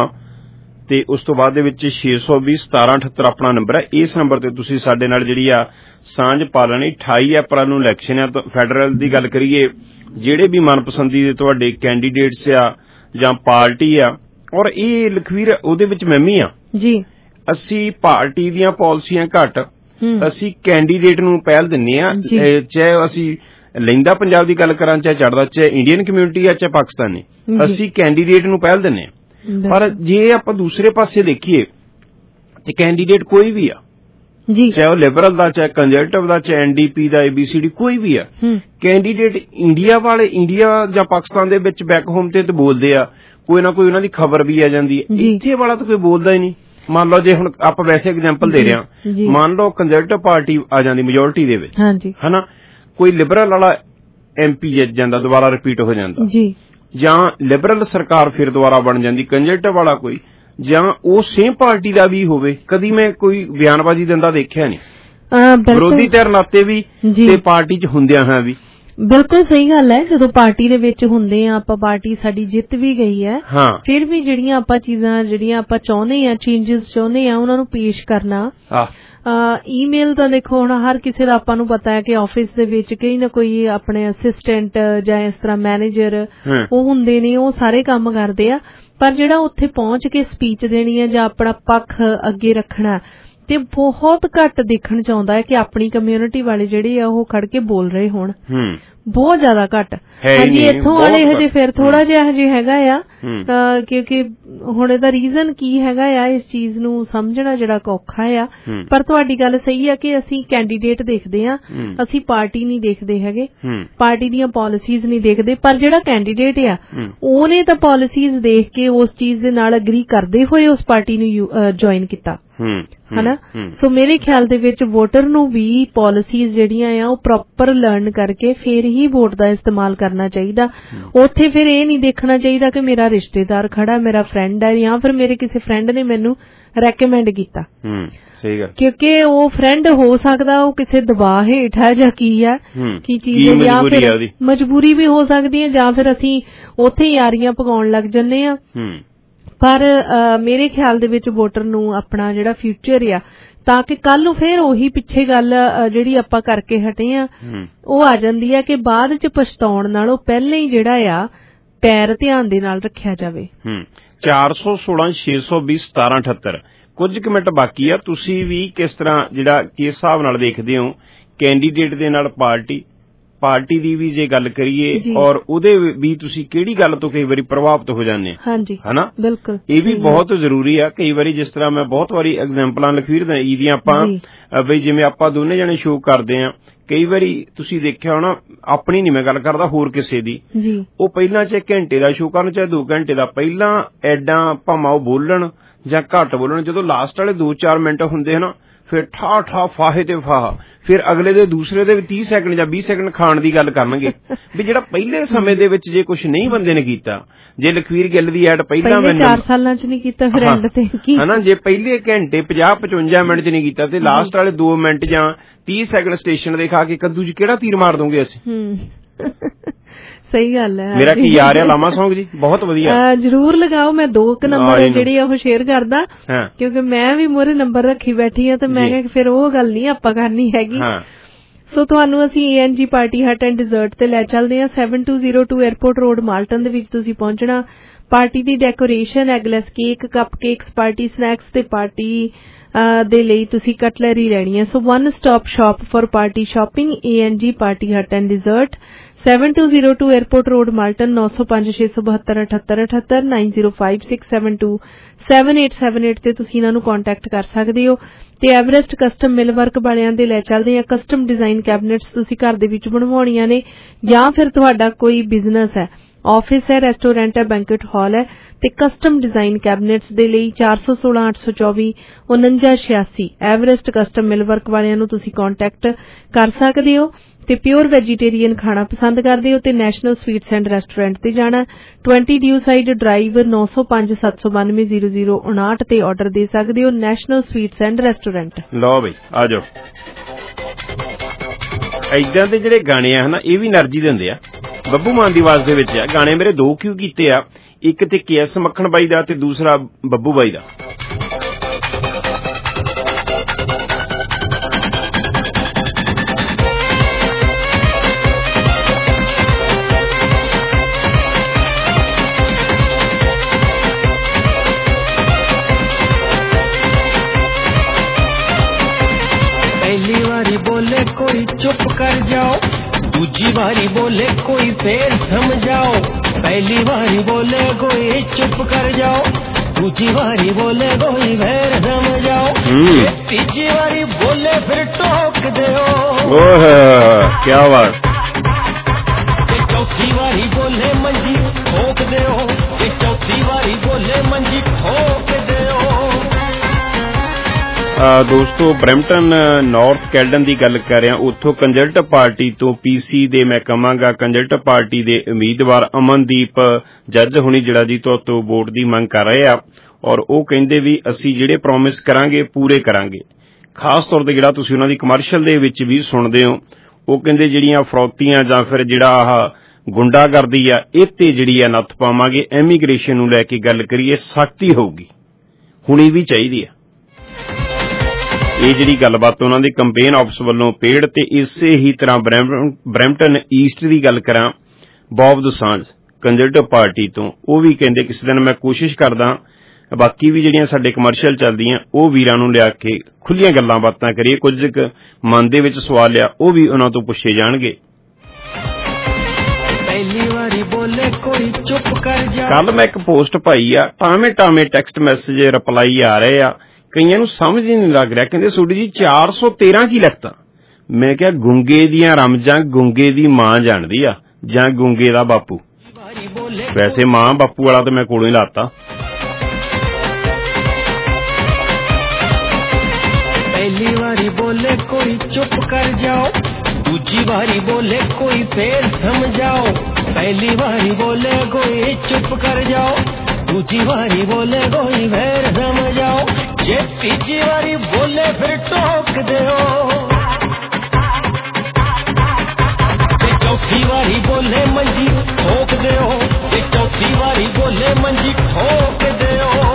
ਤੇ ਉਸ ਤੋਂ ਬਾਅਦ ਦੇ ਵਿੱਚ 620 1778 ਆਪਣਾ ਨੰਬਰ ਹੈ। ਇਸ ਨੰਬਰ ਤੇ ਤੁਸੀਂ ਸਾਡੇ ਨਾਲ ਜਿਹੜੀ ਆ ਸਾਂਝ ਪਾ ਲੈਣੀ। 28 ਅਪ੍ਰੈਲ ਨੂੰ ਇਲੈਕਸ਼ਨ ਆ, ਫੈਡਰਲ ਦੀ ਗੱਲ ਕਰੀਏ, ਜਿਹੜੇ ਵੀ ਮਨਪਸੰਦੀ ਦੇ ਤੁਹਾਡੇ ਕੈਂਡੀਡੇਟਸ ਆ ਜਾਂ ਪਾਰਟੀ ਆ, ਔਰ ਇਹ ਲਖਵੀਰ ਉਹਦੇ ਵਿੱਚ ਮੈਂ ਵੀ ਆ ਜੀ। ਅਸੀਂ ਪਾਰਟੀ ਦੀਆਂ ਪਾਲਿਸੀਆਂ ਘੱਟ, ਅਸੀਂ ਕੈਂਡੀਡੇਟ ਨੂੰ ਪਹਿਲ ਦਿੰਨੇ ਆ, ਚਾਹੇ ਅਸੀਂ ਲਹਿੰਦਾ ਪੰਜਾਬ ਦੀ ਗੱਲ ਕਰਾਂ, ਚਾਹੇ ਚੜ੍ਹਦਾ, ਚਾਹੇ ਇੰਡੀਅਨ ਕਮਿਊਨਿਟੀ ਆ, ਚਾਹੇ ਪਾਕਿਸਤਾਨੀ, ਅਸੀਂ ਕੈਂਡੀਡੇਟ ਨੂੰ ਪਹਿਲ ਦਿੰਨੇ ਆ। ਪਰ ਜੇ ਆਪਾਂ ਦੂਸਰੇ ਪਾਸੇ ਦੇਖੀਏ ਤੇ ਕੈਂਡੀਡੇਟ ਕੋਈ ਵੀ ਆ, ਚਾਹੇ ਉਹ ਲਿਬਰਲ ਦਾ, ਚਾਹੇ ਕੰਜ਼ਰਵੇਟਿਵ ਦਾ, ਚਾਹੇ NDP ਦਾ, ABCD ਕੋਈ ਵੀ ਆ, ਕੈਂਡੀਡੇਟ ਇੰਡੀਆ ਵਾਲੇ ਇੰਡੀਆ ਜਾਂ ਪਾਕਿਸਤਾਨ ਦੇ ਵਿੱਚ ਬੈਕ ਹੋਮ ਤੇ ਬੋਲਦੇ ਆ, ਕੋਈ ਨਾ ਕੋਈ ਉਹਨਾਂ ਦੀ ਖਬਰ ਵੀ ਆ ਜਾਂਦੀ ਹੈ। ਇੱਥੇ ਵਾਲਾ ਤਾਂ ਕੋਈ ਬੋਲਦਾ ਹੀ ਨਹੀਂ। ਮੰਨ ਲਓ ਜੇ ਹੁਣ ਆਪਾਂ ਵੈਸੇ ਐਗਜ਼ਾਮਪਲ ਦੇ ਰਹੇ ਹਾਂ, ਮੰਨ ਲਓ ਕੰਜ਼ਰਵੇਟਿਵ ਪਾਰਟੀ ਆ ਜਾਂਦੀ ਮੈਜੋਰਟੀ ਦੇ ਵਿੱਚ, ਹਨਾ, ਕੋਈ ਲਿਬਰਲ ਵਾਲਾ MP ਜਿੱਤ ਜਾਂਦਾ, ਦੁਬਾਰਾ ਰਿਪੀਟ ਹੋ ਜਾਂਦਾ, ਜਾਂ ਲਿਬਰਲ ਸਰਕਾਰ ਫਿਰ ਦੁਬਾਰਾ ਬਣ ਜਾਂਦੀ, ਕੰਜ਼ਰਵੇਟਿਵ ਵਾਲਾ ਕੋਈ, ਜਾਂ ਉਹ ਸੇਮ ਪਾਰਟੀ ਦਾ ਵੀ ਹੋਵੇ, ਕਦੀ ਮੈਂ ਕੋਈ ਬਿਆਨਬਾਜ਼ੀ ਦਿੰਦਾ ਦੇਖਿਆ ਨਹੀਂ, ਵਿਰੋਧੀ ਧਿਰ ਨਾਤੇ ਵੀ ਤੇ ਪਾਰਟੀ 'ਚ ਹੁੰਦਿਆਂ ਹੋਇਆਂ ਵੀ। ਬਿਲਕੁਲ ਸਹੀ ਗੱਲ ਹੈ। ਜਦੋਂ ਪਾਰਟੀ ਦੇ ਵਿੱਚ ਹੁੰਦੇ ਆ ਆਪਾਂ, ਪਾਰਟੀ ਸਾਡੀ ਜਿੱਤ ਵੀ ਗਈ ਹੈ, ਫਿਰ ਵੀ ਜਿਹੜੀਆਂ ਆਪਾਂ ਚੀਜ਼ਾਂ ਜਿਹੜੀਆਂ ਆਪਾਂ ਚਾਹੁੰਦੇ ਆ, ਚੇਂਜਸ ਚਾਹੁੰਦੇ ਆ, ਉਹਨਾਂ ਨੂੰ ਪੇਸ਼ ਕਰਨਾ। ਈਮੇਲ ਤਾਂ ਦੇਖੋ ਹੁਣ ਹਰ ਕਿਸੇ ਦਾ ਆਪਾਂ ਨੂੰ ਪਤਾ ਹੈ ਕਿ ਆਫਿਸ ਦੇ ਵਿੱਚ ਕਈ ਨਾ ਕੋਈ ਆਪਣੇ ਅਸਿਸਟੈਂਟ ਜਾਂ ਇਸ ਤਰ੍ਹਾਂ ਮੈਨੇਜਰ ਉਹ ਹੁੰਦੇ ਨੇ, ਉਹ ਸਾਰੇ ਕੰਮ ਕਰਦੇ ਆ, ਪਰ ਜਿਹੜਾ ਉੱਥੇ ਪਹੁੰਚ ਕੇ ਸਪੀਚ ਦੇਣੀ ਹੈ ਜਾਂ ਆਪਣਾ ਪੱਖ ਅੱਗੇ ਰੱਖਣਾ ਤੇ ਬਹੁਤ ਘੱਟ ਦੇਖਣ ਚ ਆਉਂਦਾ ਹੈ ਕਿ ਆਪਣੀ ਕਮਿਊਨਿਟੀ ਵਾਲੇ ਜਿਹੜੇ ਆ ਉਹ ਖੜ ਕੇ ਬੋਲ ਰਹੇ ਹੋਣ, ਬਹੁਤ ਜ਼ਿਆਦਾ ਘੱਟ। ਹਾਂਜੀ, ਇੱਥੋਂ ਵਾਲੇ ਹਜੇ ਫਿਰ ਥੋੜਾ ਜਿਹਾ ਹਜੇ ਹੈਗਾ ਆ, ਕਿਉਂਕਿ ਹੁਣ ਇਹਦਾ ਰੀਜ਼ਨ ਕੀ ਹੈਗਾ ਆ, ਇਸ ਚੀਜ਼ ਨੂੰ ਸਮਝਣਾ ਜਿਹੜਾ ਔਖਾ ਆ। ਪਰ ਤੁਹਾਡੀ ਗੱਲ ਸਹੀ ਆ ਕਿ ਅਸੀਂ ਕੈਂਡੀਡੇਟ ਦੇਖਦੇ ਆ, ਅਸੀਂ ਪਾਰਟੀ ਨਹੀਂ ਦੇਖਦੇ ਹੈਗੇ, ਪਾਰਟੀ ਦੀਆਂ ਪਾਲਿਸੀਜ਼ ਨਹੀਂ ਦੇਖਦੇ। ਪਰ ਜਿਹੜਾ ਕੈਂਡੀਡੇਟ ਆ ਉਹਨੇ ਤਾਂ ਪਾਲਿਸੀਜ਼ ਦੇਖ ਕੇ ਉਸ ਚੀਜ਼ ਦੇ ਨਾਲ ਅਗਰੀ ਕਰਦੇ ਹੋਏ ਉਸ ਪਾਰਟੀ ਨੂੰ ਜੁਆਇਨ ਕੀਤਾ, ਹਨਾ। ਸੋ ਮੇਰੇ ਖਿਆਲ ਦੇ ਵਿੱਚ ਵੋਟਰ ਨੂੰ ਵੀ ਪਾਲਿਸੀਜ਼ ਜਿਹੜੀਆਂ ਆ ਉਹ ਪ੍ਰੋਪਰ ਲਰਨ ਕਰਕੇ ਫਿਰ ਹੀ ਵੋਟ ਦਾ ਇਸਤੇਮਾਲ ਕਰਨਾ ਚਾਹੀਦਾ। ਉੱਥੇ ਫਿਰ ਇਹ ਨਹੀਂ ਦੇਖਣਾ ਚਾਹੀਦਾ ਕਿ ਮੇਰਾ ਰਿਸ਼ਤੇਦਾਰ ਖੜਾ, ਮੇਰਾ ਫਰੈਂਡ ਹੈ, ਜਾਂ ਫਿਰ ਮੇਰੇ ਕਿਸੇ ਫਰੈਂਡ ਨੇ ਮੈਨੂੰ ਰੈਕਮੈਂਡ ਕੀਤਾ। ਸਹੀ ਗੱਲ, ਕਿਉਂਕਿ ਉਹ ਫਰੈਂਡ ਹੋ ਸਕਦਾ ਉਹ ਕਿਸੇ ਦਬਾਅ ਹੇਠ ਹੈ ਜਾਂ ਕੀ ਹੈ, ਕੀ ਚੀਜ਼ ਹੈ, ਜਾਂ ਫਿਰ ਮਜਬੂਰੀ ਵੀ ਹੋ ਸਕਦੀ ਹੈ, ਜਾਂ ਫਿਰ ਅਸੀਂ ਉੱਥੇ ਯਾਰੀਆਂ ਪਕਾਉਣ ਲੱਗ ਜੰਨੇ ਆ। ਪਰ ਮੇਰੇ ਖਿਆਲ ਦੇ ਵਿੱਚ ਵੋਟਰ ਨੂੰ ਆਪਣਾ ਜਿਹੜਾ ਫਿਊਚਰ ਆ, ਤਾਂ ਕਿ ਕੱਲ ਨੂੰ ਫੇਰ ਉਹੀ ਪਿੱਛੇ ਗੱਲ ਜਿਹੜੀ ਆਪਾਂ ਕਰਕੇ ਹਟੇ ਆ ਉਹ ਆ ਜਾਂਦੀ ਹੈ ਕਿ ਬਾਅਦ ਚ ਪਛਤਾਉਣ ਨਾਲੋਂ ਪਹਿਲਾਂ ਹੀ ਜਿਹੜਾ ਆ ਪੈਰ ਧਿਆਨ ਦੇ ਨਾਲ ਰੱਖਿਆ ਜਾਵੇ। 416 620 1778 ਕੁਝ ਕੁ ਮਿੰਟ ਬਾਕੀ ਆ। ਤੁਸੀਂ ਵੀ ਕਿਸ ਤਰ੍ਹਾਂ ਜਿਹੜਾ ਕਿਸ ਹਿਸਾਬ ਨਾਲ ਦੇਖਦੇ ਹੋ ਕੈਂਡੀਡੇਟ ਦੇ ਨਾਲ ਪਾਰਟੀ ਪਾਰਟੀ ਦੀ ਵੀ ਜੇ ਗੱਲ ਕਰੀਏ ਔਰ ਉਹਦੇ ਵੀ ਤੁਸੀਂ ਕਿਹੜੀ ਗੱਲ ਤੋਂ ਕਈ ਵਾਰੀ ਪ੍ਰਭਾਵਿਤ ਹੋ ਜਾਂਦੇ ਹਨਾ, ਬਿਲਕੁਲ ਇਹ ਵੀ ਬਹੁਤ ਜ਼ਰੂਰੀ ਆ। ਕਈ ਵਾਰੀ ਜਿਸ ਤਰ੍ਹਾਂ ਮੈਂ ਬਹੁਤ ਵਾਰੀ ਐਗਜ਼ਾਮਪਲਾਂ ਲਖਵੀਰ ਦੀਆਂ ਆਪਾਂ ਬਈ ਜਿਵੇਂ ਆਪਾਂ ਦੋਨੇ ਜਣੇ ਸ਼ੋਅ ਕਰਦੇ ਆ, ਕਈ ਵਾਰੀ ਤੁਸੀਂ ਦੇਖਿਆ ਹੋਣਾ, ਆਪਣੀ ਨਹੀਂ ਮੈਂ ਗੱਲ ਕਰਦਾ, ਹੋਰ ਕਿਸੇ ਦੀ, ਉਹ ਪਹਿਲਾਂ ਚਾਹੇ ਘੰਟੇ ਦਾ ਸ਼ੋਅ ਕਰਨ ਚਾਹੇ 2 ਘੰਟੇ ਦਾ, ਪਹਿਲਾਂ ਐਡਾਂ ਭਾਵੇਂ ਉਹ ਬੋਲਣ ਜਾਂ ਘੱਟ ਬੋਲਣ, ਜਦੋਂ ਲਾਸਟ ਵਾਲੇ 2-4 ਮਿੰਟ ਹੁੰਦੇ ਹਨਾ, ਫਿਰ ਠਾ ਫਾਹੇ ਤੇ ਫਾਹ, ਫਿਰ ਅਗਲੇ ਦੇ ਦੂਸਰੇ ਦੇ 30 ਸੈਕਿੰਡ ਜਾਂ 20 ਸੈਕਿੰਡ ਖਾਣ ਦੀ ਗੱਲ ਕਰਨਗੇ ਵੀ ਜਿਹੜਾ ਪਹਿਲੇ ਸਮੇਂ ਦੇ ਵਿੱਚ ਜੇ ਕੁਝ ਨਹੀਂ ਬੰਦੇ ਨੇ ਕੀਤਾ, ਜੇ ਲਖਵੀਰ ਗਿੱਲ ਦੀ ਐਡ ਪਹਿਲਾਂ 4 ਸਾਲਾਂ ਚ ਨਹੀਂ ਕੀਤਾ, ਫਿਰ ਐਂਡ ਤੇ ਕੀ ਹਨਾ, ਜੇ ਪਹਿਲੇ ਘੰਟੇ 50-55 ਮਿੰਟ ਚ ਨਹੀਂ ਕੀਤਾ ਤੇ ਲਾਸਟ ਵਾਲੇ 2 ਮਿੰਟ ਜਾਂ 30 ਸੈਕਿੰਡ ਸਟੇਸ਼ਨ ਦੇ ਖਾ ਕੇ ਕੱਦੂ ਚ ਕਿਹੜਾ ਤੀਰ ਮਾਰ ਦੋਗੇ ਅਸੀਂ। ਸਹੀ ਗੱਲ ਹੈ। ਮੇਰਾ ਕੀ ਯਾਰ ਹੈ ਲਾਮਾ ਸੌਂਗ ਜੀ, ਬਹੁਤ ਵਧੀਆ, ਜਰੂਰ ਲਗਾਓ। ਮੈਂ 2 ਨੰਬਰ ਜਿਹੜੀ ਉਹ ਸ਼ੇਅਰ ਕਰਦਾ, ਕਿਉਂਕਿ ਮੈਂ ਵੀ ਮੋਰੇ ਨੰਬਰ ਰੱਖੀ ਬੈਠੀ ਆ, ਤੇ ਮੈਂ ਕਿਹਾ ਫਿਰ ਉਹ ਗੱਲ ਨਹੀਂ ਆਪਾਂ ਕਰਨੀ ਹੈਗੀ। ਸੋ ਤੁਹਾਨੂੰ ਅਸੀਂ ANG party hut and dessert ਤੇ ਲੈ ਚੱਲਦੇ ਹਾਂ। 7202 에ਅਰਪੋਰਟ ਰੋਡ ਮਾਲਟਨ ਦੇ ਵਿੱਚ ਤੁਸੀਂ ਪਹੁੰਚਣਾ। ਪਾਰਟੀ ਦੀ decoration, eggless cake, cupcakes, party snacks ਤੇ ਪਾਰਟੀ ਦੇ ਲਈ ਤੁਸੀਂ ਕਟਲਰੀ ਲੈਣੀ ਹੈ। So 1 stop shop for party shopping, ANG party hut and dessert, 7202 airport road Malton, 9056727878, 9056727878 ਤੇ ਤੁਸੀਂ ਇਹਨਾਂ ਨੂੰ ਕੰਟੈਕਟ ਕਰ ਸਕਦੇ ਹੋ। ਤੇ ਐਵਰੈਸਟ ਕਸਟਮ ਮਿਲ ਵਰਕ ਵਾਲਿਆਂ ਦੇ ਲੈ ਚੱਲਦੇ ਆ। ਕਸਟਮ ਡਿਜ਼ਾਈਨ ਕੈਬਨਿਟਸ ਤੁਸੀਂ ਘਰ ਦੇ ਵਿੱਚ ਬਣਵਾਉਣੀਆਂ ਨੇ, ਜਾਂ ਫਿਰ ਤੁਹਾਡਾ ਕੋਈ ਬਿਜ਼ਨਸ ਹੈ, ਆਫਿਸ ਹੈ, ਰੈਸਟੋਰੈਂਟ ਹੈ, ਬੈਂਕਟ ਹਾਲ ਹੈ, ਤੇ ਕਸਟਮ ਡਿਜ਼ਾਈਨ ਕੈਬਨਿਟਸ ਦੇ ਲਈ 4168244986 ਐਵਰੈਸਟ ਕਸਟਮ ਮਿਲ ਵਰਕ ਵਾਲਿਆਂ ਨੂੰ ਤੁਸੀਂ ਕੰਟੈਕਟ ਕਰ ਸਕਦੇ ਹੋ। ਤੇ ਪਿਓਰ ਵੈਜੀਟੇਰੀਅਨ ਖਾਣਾ ਪਸੰਦ ਕਰਦੇ ਹੋ ਤੇ ਨੈਸ਼ਨਲ ਸਵੀਟਸ ਐਂਡ ਰੈਸਟੋਰੈਂਟ ਤੇ ਜਾਣਾ। 20 ਡਿਊ ਸਾਈਡ ਡਰਾਈਵ, 9057920059 ਤੇ ਆਰਡਰ ਦੇ ਸਕਦੇ ਹੋ। National sweets and restaurant. ਲਓ ਬਈ ਆ ਜਾਓ। ਏਦਾਂ ਦੇ ਜਿਹੜੇ ਗਾਣੇ ਆ ਹਨਾ, ਇਹ ਵੀ એનર્ਜੀ ਦਿੰਦੇ ਆ। ਬੱਬੂ ਮਾਨ ਦੀ ਆਵਾਜ਼ ਦੇ ਵਿੱਚ ਆ ਗਾਣੇ। ਮੇਰੇ 2 ਕਿਉਂ ਕੀਤੇ ਆ, ਇੱਕ ਤੇ KS ਮੱਖਣ ਬਾਈ ਦਾ ਤੇ ਦੂਸਰਾ ਬੱਬੂ ਬਾਈ ਦਾ। पहली बारी बोले कोई चुप कर जाओ, दूजी बारी बोले कोई फिर समझाओ। पहली बारी बोले कोई चुप कर जाओ, दूजी बारी बोले कोई फिर समझाओ, तीसरी बारी बोले फिर टोक दो। क्या बात। चौथी बारी बोले मंजी ठोक दो, चौथी बारी बोले मंजी ठोक दो। ਦੋਸਤੋ ਬਰੈਂਪਟਨ ਨਾਰਥ ਕੈਲਡਨ ਦੀ ਗੱਲ ਕਰ ਰਿਹਾ। ਉੱਥੋਂ ਕੰਜ਼ਰਵੇਟਿਵ ਪਾਰਟੀ ਤੋਂ PC ਦੇ ਮੈਂ ਕਹਾਂਗਾ ਕੰਜ਼ਰਵੇਟਿਵ ਪਾਰਟੀ ਦੇ ਉਮੀਦਵਾਰ ਅਮਨਦੀਪ ਜੱਜ ਹੁਣੀ ਜਿਹੜਾ ਜੀ ਤੋਂ ਵੋਟ ਦੀ ਮੰਗ ਕਰ ਰਹੇ ਆ, ਔਰ ਉਹ ਕਹਿੰਦੇ ਵੀ ਅਸੀਂ ਜਿਹੜੇ ਪ੍ਰੋਮਿਸ ਕਰਾਂਗੇ ਪੂਰੇ ਕਰਾਂਗੇ। ਖਾਸ ਤੌਰ ਤੇ ਜਿਹੜਾ ਤੁਸੀਂ ਉਹਨਾਂ ਦੀ ਕਮਰਸ਼ੀਅਲ ਦੇ ਵਿੱਚ ਵੀ ਸੁਣਦੇ ਹੋ, ਉਹ ਕਹਿੰਦੇ ਜਿਹੜੀਆਂ ਫਰੌਤੀਆਂ ਜਾਂ ਫਿਰ ਜਿਹੜਾ ਆਹ ਗੁੰਡਾਗਰਦੀ ਆ, ਇਹ ਤੇ ਜਿਹੜੀ ਆ ਨੱਥ ਪਾਵਾਂਗੇ। ਇਮੀਗ੍ਰੇਸ਼ਨ ਨੂੰ ਲੈ ਕੇ ਗੱਲ ਕਰੀਏ, ਸਖਤੀ ਹੋਊਗੀ, ਹੁਣੀ ਵੀ ਚਾਹੀਦੀ ਆ। ਇਹ ਜਿਹੜੀ ਗੱਲਬਾਤ ਉਹਨਾਂ ਦੇ ਕੰਪੇਨ ਆਫਿਸ ਵੱਲੋਂ ਪੇੜ। ਤੇ ਇਸੇ ਹੀ ਤਰ੍ਹਾਂ ਬਰੈਂਪਟਨ ਈਸਟ ਦੀ ਗੱਲ ਕਰਾਂ, ਬੌਬ ਦੋਸਾਂਝ ਕੰਜ਼ਰਵੇਟਿਵ ਪਾਰਟੀ ਤੋਂ, ਉਹ ਵੀ ਕਹਿੰਦੇ ਕਿਸੇ ਦਿਨ ਮੈਂ ਕੋਸ਼ਿਸ਼ ਕਰਦਾ ਬਾਕੀ ਵੀ ਜਿਹੜੀਆਂ ਸਾਡੇ ਕਮਰਸ਼ੀਅਲ ਚੱਲਦੀਆਂ ਉਹ ਵੀਰਾਂ ਨੂੰ ਲਿਆ ਕੇ ਖੁੱਲੀਆਂ ਗੱਲਾਂ ਬਾਤਾਂ ਕਰੀਏ। ਕੁਝ ਮਨ ਦੇ ਵਿੱਚ ਸਵਾਲ ਆ ਉਹ ਵੀ ਉਹਨਾਂ ਤੋਂ ਪੁੱਛੇ ਜਾਣਗੇ। ਕੱਲ ਮੈਂ ਇੱਕ ਪੋਸਟ ਪਾਈ ਆ, ਟਾਵੇਂ ਟੈਕਸਟ ਮੈਸੇਜ ਰਿਪਲਾਈ ਆ ਰਹੇ ਆ, ਕਈਆਂ ਨੂੰ ਸਮਝ ਹੀ ਨਹੀਂ ਲੱਗ ਰਿਹਾ। ਕਹਿੰਦੇ ਸੋਡੀ ਜੀ 413 ਕੀ ਲਿਖਤਾ। ਮੈਂ ਕਿਹਾ ਗੁੰਗੇ ਦੀਆਂ ਰਮਜਾਂ ਗੁੰਗੇ ਦੀ ਮਾਂ ਜਾਣਦੀ ਆ ਜਾਂ ਗੁੰਗੇ ਦਾ ਬਾਪੂ। ਵੈਸੇ ਮਾਂ ਬਾਪੂ ਵਾਲਾ ਤਾਂ ਮੈਂ ਕੋਲੋਂ ਹੀ ਲਾਤਾ। पहली बारी बोले कोई चुप कर जाओ, दूजी बारी बोले कोई फिर समझाओ। पहली बारी बोले कोई चुप कर जाओ, दूजी बारी बोले कोई फिर समझाओ, जे तीसरी बारी बोले फिर टोक दो, चौथी बारी बोले मंजी ठोक दो, चौथी बारी बोले मंजी ठोक दो।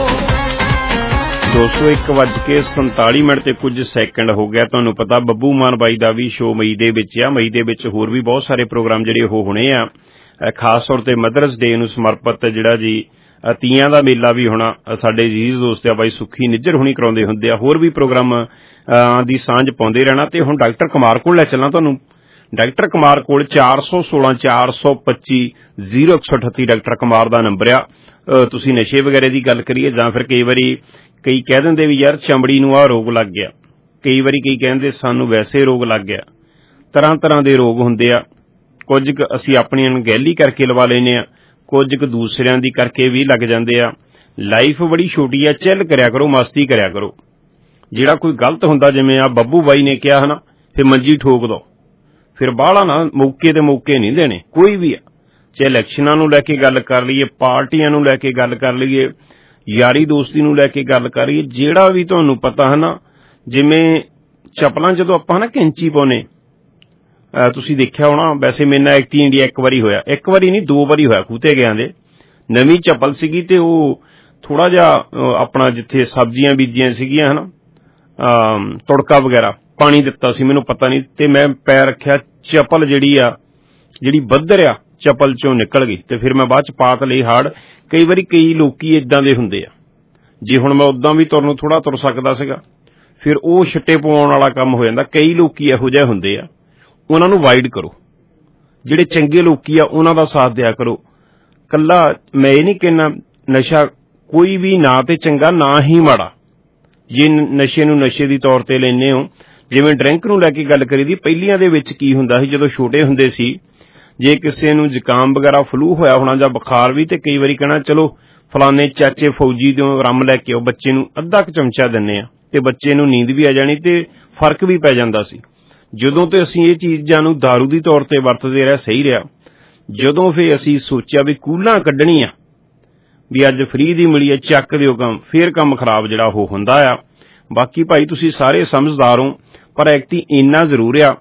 ਦੋਸਤੋ 1:47 ਤੇ ਕੁਝ ਸੈਕਿੰਡ ਹੋ ਗਿਆ। ਤੁਹਾਨੂੰ ਪਤਾ ਬੱਬੂ ਮਾਨ ਬਾਈ ਦਾ ਵੀ ਸ਼ੋਅ ਮਈ ਦੇ ਵਿੱਚ ਆ। ਮਈ ਦੇ ਵਿੱਚ ਹੋਰ ਵੀ ਬਹੁਤ ਸਾਰੇ ਪ੍ਰੋਗਰਾਮ ਜਿਹੜੇ ਉਹ ਹੋਣੇ ਆ। ਖਾਸ ਤੌਰ ਤੇ ਮਦਰਸ ਡੇ ਨੂੰ ਸਮਰਪਿਤ ਜਿਹੜਾ ਜੀ ਤੀਆਂ ਦਾ ਮੇਲਾ ਵੀ ਹੋਣਾ। ਸਾਡੇ ਅਜ਼ੀਜ਼ ਦੋਸਤ ਆ ਬਾਈ ਸੁੱਖੀ ਨਿੱਜਰ ਹੁਣੀ ਕਰਾਉਂਦੇ ਹੁੰਦੇ ਆ। ਹੋਰ ਵੀ ਪ੍ਰੋਗਰਾਮ ਦੀ ਸਾਂਝ ਪਾਉਂਦੇ ਰਹਿਣਾ। ਤੇ ਹੁਣ ਡਾਕਟਰ ਕੁਮਾਰ ਕੋਲ ਲੈ ਚੱਲਾਂ ਤੁਹਾਨੂੰ। ਡਾਕਟਰ ਕੁਮਾਰ ਕੋਲ 416 425 0138 ਡਾਕਟਰ ਕੁਮਾਰ ਦਾ ਨੰਬਰ ਆ। ਤੁਸੀਂ ਨਸ਼ੇ ਵਗੈਰੇ ਦੀ ਗੱਲ ਕਰੀਏ ਜਾਂ ਫਿਰ ਕਈ ਵਾਰੀ ਕਈ ਕਹਿ ਦਿੰਦੇ ਵੀ ਯਾਰ ਚਮੜੀ ਨੂੰ ਆਹ ਰੋਗ ਲੱਗ ਗਿਆ, ਕਈ ਵਾਰੀ ਕਈ ਕਹਿੰਦੇ ਸਾਨੂੰ ਵੈਸੇ ਰੋਗ ਲੱਗ ਗਿਆ। ਤਰ੍ਹਾਂ ਤਰ੍ਹਾਂ ਦੇ ਰੋਗ ਹੁੰਦੇ ਆ। ਕੁਝ ਕੁ ਅਸੀਂ ਆਪਣੀ ਅਣਗਹਿਲੀ ਕਰਕੇ ਲਵਾ ਲੈਂਦੇ ਆ, ਕੁਝ ਕੁ ਦੂਸਰਿਆਂ ਦੀ ਕਰਕੇ ਵੀ ਲੱਗ ਜਾਂਦੇ ਆ। ਲਾਈਫ ਬੜੀ ਛੋਟੀ ਆ, ਚਿੱਲ ਕਰਿਆ ਕਰੋ, ਮਸਤੀ ਕਰਿਆ ਕਰੋ। ਜਿਹੜਾ ਕੋਈ ਗਲਤ ਹੁੰਦਾ, ਜਿਵੇਂ ਆ ਬੱਬੂ ਬਾਈ ਨੇ ਕਿਹਾ ਹਨਾ, ਫਿਰ ਮੰਜੀ ਠੋਕ ਦੋ, ਫਿਰ ਬਾਹਲਾ ਨਾ ਮੌਕੇ ਤੇ ਮੌਕੇ ਨਹੀਂ ਦੇਣੇ। ਕੋਈ ਵੀ ਆ, ਚਾਹੇ ਇਲੈਕਸ਼ਨਾਂ ਨੂੰ ਲੈ ਕੇ ਗੱਲ ਕਰ ਲਈਏ, ਪਾਰਟੀਆਂ ਨੂੰ ਲੈ ਕੇ ਗੱਲ ਕਰ ਲਈਏ, ਯਾਰੀ ਦੋਸਤੀ ਨੂੰ ਲੈ ਕੇ ਗੱਲ ਕਰੀਏ, ਜਿਹੜਾ ਵੀ ਤੁਹਾਨੂੰ ਪਤਾ ਹੈ ਨਾ, ਜਿਵੇਂ ਚੱਪਲਾਂ ਜਦੋਂ ਆਪਾਂ ਨਾ ਕੈਂਚੀ ਪਾਉਨੇ, ਤੁਸੀਂ ਦੇਖਿਆ ਹੋਣਾ, ਵੈਸੇ ਮੇਰੇ ਨਾਲ ਐਕਟੀ ਇੰਡੀਆ ਇੱਕ ਵਾਰੀ ਹੋਇਆ, ਇੱਕ ਵਾਰੀ ਨਹੀਂ 2 ਵਾਰੀ ਹੋਇਆ ਖੂਤੇ ਗਿਆ ਦੇ। ਨਵੀਂ ਚੱਪਲ ਸੀਗੀ ਤੇ ਉਹ ਥੋੜਾ ਜਿਹਾ ਆਪਣਾ ਜਿੱਥੇ ਸਬਜ਼ੀਆਂ ਬੀਜੀਆਂ ਸੀਗੀਆਂ ਹਨਾ, ਤੁੜਕਾ ਵਗੈਰਾ ਪਾਣੀ ਦਿੱਤਾ ਸੀ, ਮੈਨੂੰ ਪਤਾ ਨਹੀਂ, ਤੇ ਮੈਂ ਪੈਰ ਰੱਖਿਆ, ਚੱਪਲ ਜਿਹੜੀ ਬੱਦਰ ਆ ਚੱਪਲ ਚੋਂ ਨਿਕਲ ਗਈ, ਤੇ ਫਿਰ ਮੈਂ ਬਾਅਦ ਚ ਪਾਤ ਲਈ ਹਾੜ। ਕਈ ਵਾਰੀ ਕਈ ਲੋਕੀ ਏਦਾਂ ਦੇ ਹੁੰਦੇ ਆ, ਜੇ ਹੁਣ ਮੈਂ ਉਦਾਂ ਵੀ ਤੁਰਨ ਥੋੜਾ ਤੁਰ ਸਕਦਾ ਸੀਗਾ, ਫਿਰ ਉਹ ਛਿੱਟੇ ਪਵਾਉਣ ਵਾਲਾ ਕੰਮ ਹੋ ਜਾਂਦਾ। ਕਈ ਲੋਕੀ ਇਹੋ ਜਿਹੇ ਹੁੰਦੇ ਆ, ਉਹਨਾਂ ਨੂੰ ਅਵਾਇਡ ਕਰੋ। ਜਿਹੜੇ ਚੰਗੇ ਲੋਕੀ ਆ ਉਹਨਾਂ ਦਾ ਸਾਥ ਦਿਆ ਕਰੋ। ਕੱਲਾ ਮੈਂ ਇਹ ਨਹੀਂ ਕਹਿਣਾ ਨਸ਼ਾ ਕੋਈ ਵੀ ਨਾ ਤੇ ਚੰਗਾ ਨਾ ਹੀ ਮਾੜਾ। ਜੇ ਨਸ਼ੇ ਨੂੰ ਨਸ਼ੇ ਦੀ ਤੌਰ ਤੇ ਲੈਂਦੇ ਹੋ, ਜਿਵੇਂ ਡਰਿੰਕ ਨੂੰ ਲੈ ਕੇ ਗੱਲ ਕਰੀ ਦੀ, ਪਹਿਲੀਆਂ ਦੇ ਵਿੱਚ ਕੀ ਹੁੰਦਾ ਸੀ, ਜਦੋਂ ਛੋਟੇ ਹੁੰਦੇ ਸੀ, ਜੇ ਕਿਸੇ ਨੂੰ ਜ਼ੁਕਾਮ ਵਗੈਰਾ ਫਲੂ ਹੋਇਆ ਹੋਣਾ ਜਾਂ ਬੁਖਾਰ ਵੀ, ਤੇ ਕਈ ਵਾਰੀ ਕਹਿਣਾ ਚਲੋ ਫਲਾਣੇ ਚਾਚੇ ਫੌਜੀ ਤੋਂ ਰੰਮ ਲੈ ਕੇ ਆਓ, ਬੱਚੇ ਨੂੰ ਅੱਧਾ ਕੁ ਚਮਚਾ ਦਿੰਨੇ ਆ, ਤੇ ਬੱਚੇ ਨੂੰ ਨੀਂਦ ਵੀ ਆ ਜਾਣੀ ਤੇ ਫਰਕ ਵੀ ਪੈ ਜਾਂਦਾ ਸੀ। ਜਦੋਂ ਤੇ ਅਸੀਂ ਇਹ ਚੀਜ਼ਾਂ ਨੂੰ ਦਾਰੂ ਦੀ ਤੌਰ ਤੇ ਵਰਤਦੇ ਰਿਹਾ, ਸਹੀ ਰਿਹਾ। ਜਦੋਂ ਫਿਰ ਅਸੀਂ ਸੋਚਿਆ ਵੀ ਕੂਲਾਂ ਕੱਢਣੀਆਂ, ਵੀ ਅੱਜ ਫ੍ਰੀ ਦੀ ਮਿਲੀ ਹੈ, ਚੱਕ ਦਿਓ ਕੰਮ, ਫੇਰ ਕੰਮ ਖਰਾਬ ਜਿਹੜਾ ਉਹ ਹੁੰਦਾ ਆ। ਬਾਕੀ ਭਾਈ ਤੁਸੀਂ ਸਾਰੇ ਸਮਝਦਾਰ ਹੋ, ਪਰ ਐਕਟੀ ਇੰਨਾ ਜ਼ਰੂਰ ਆ,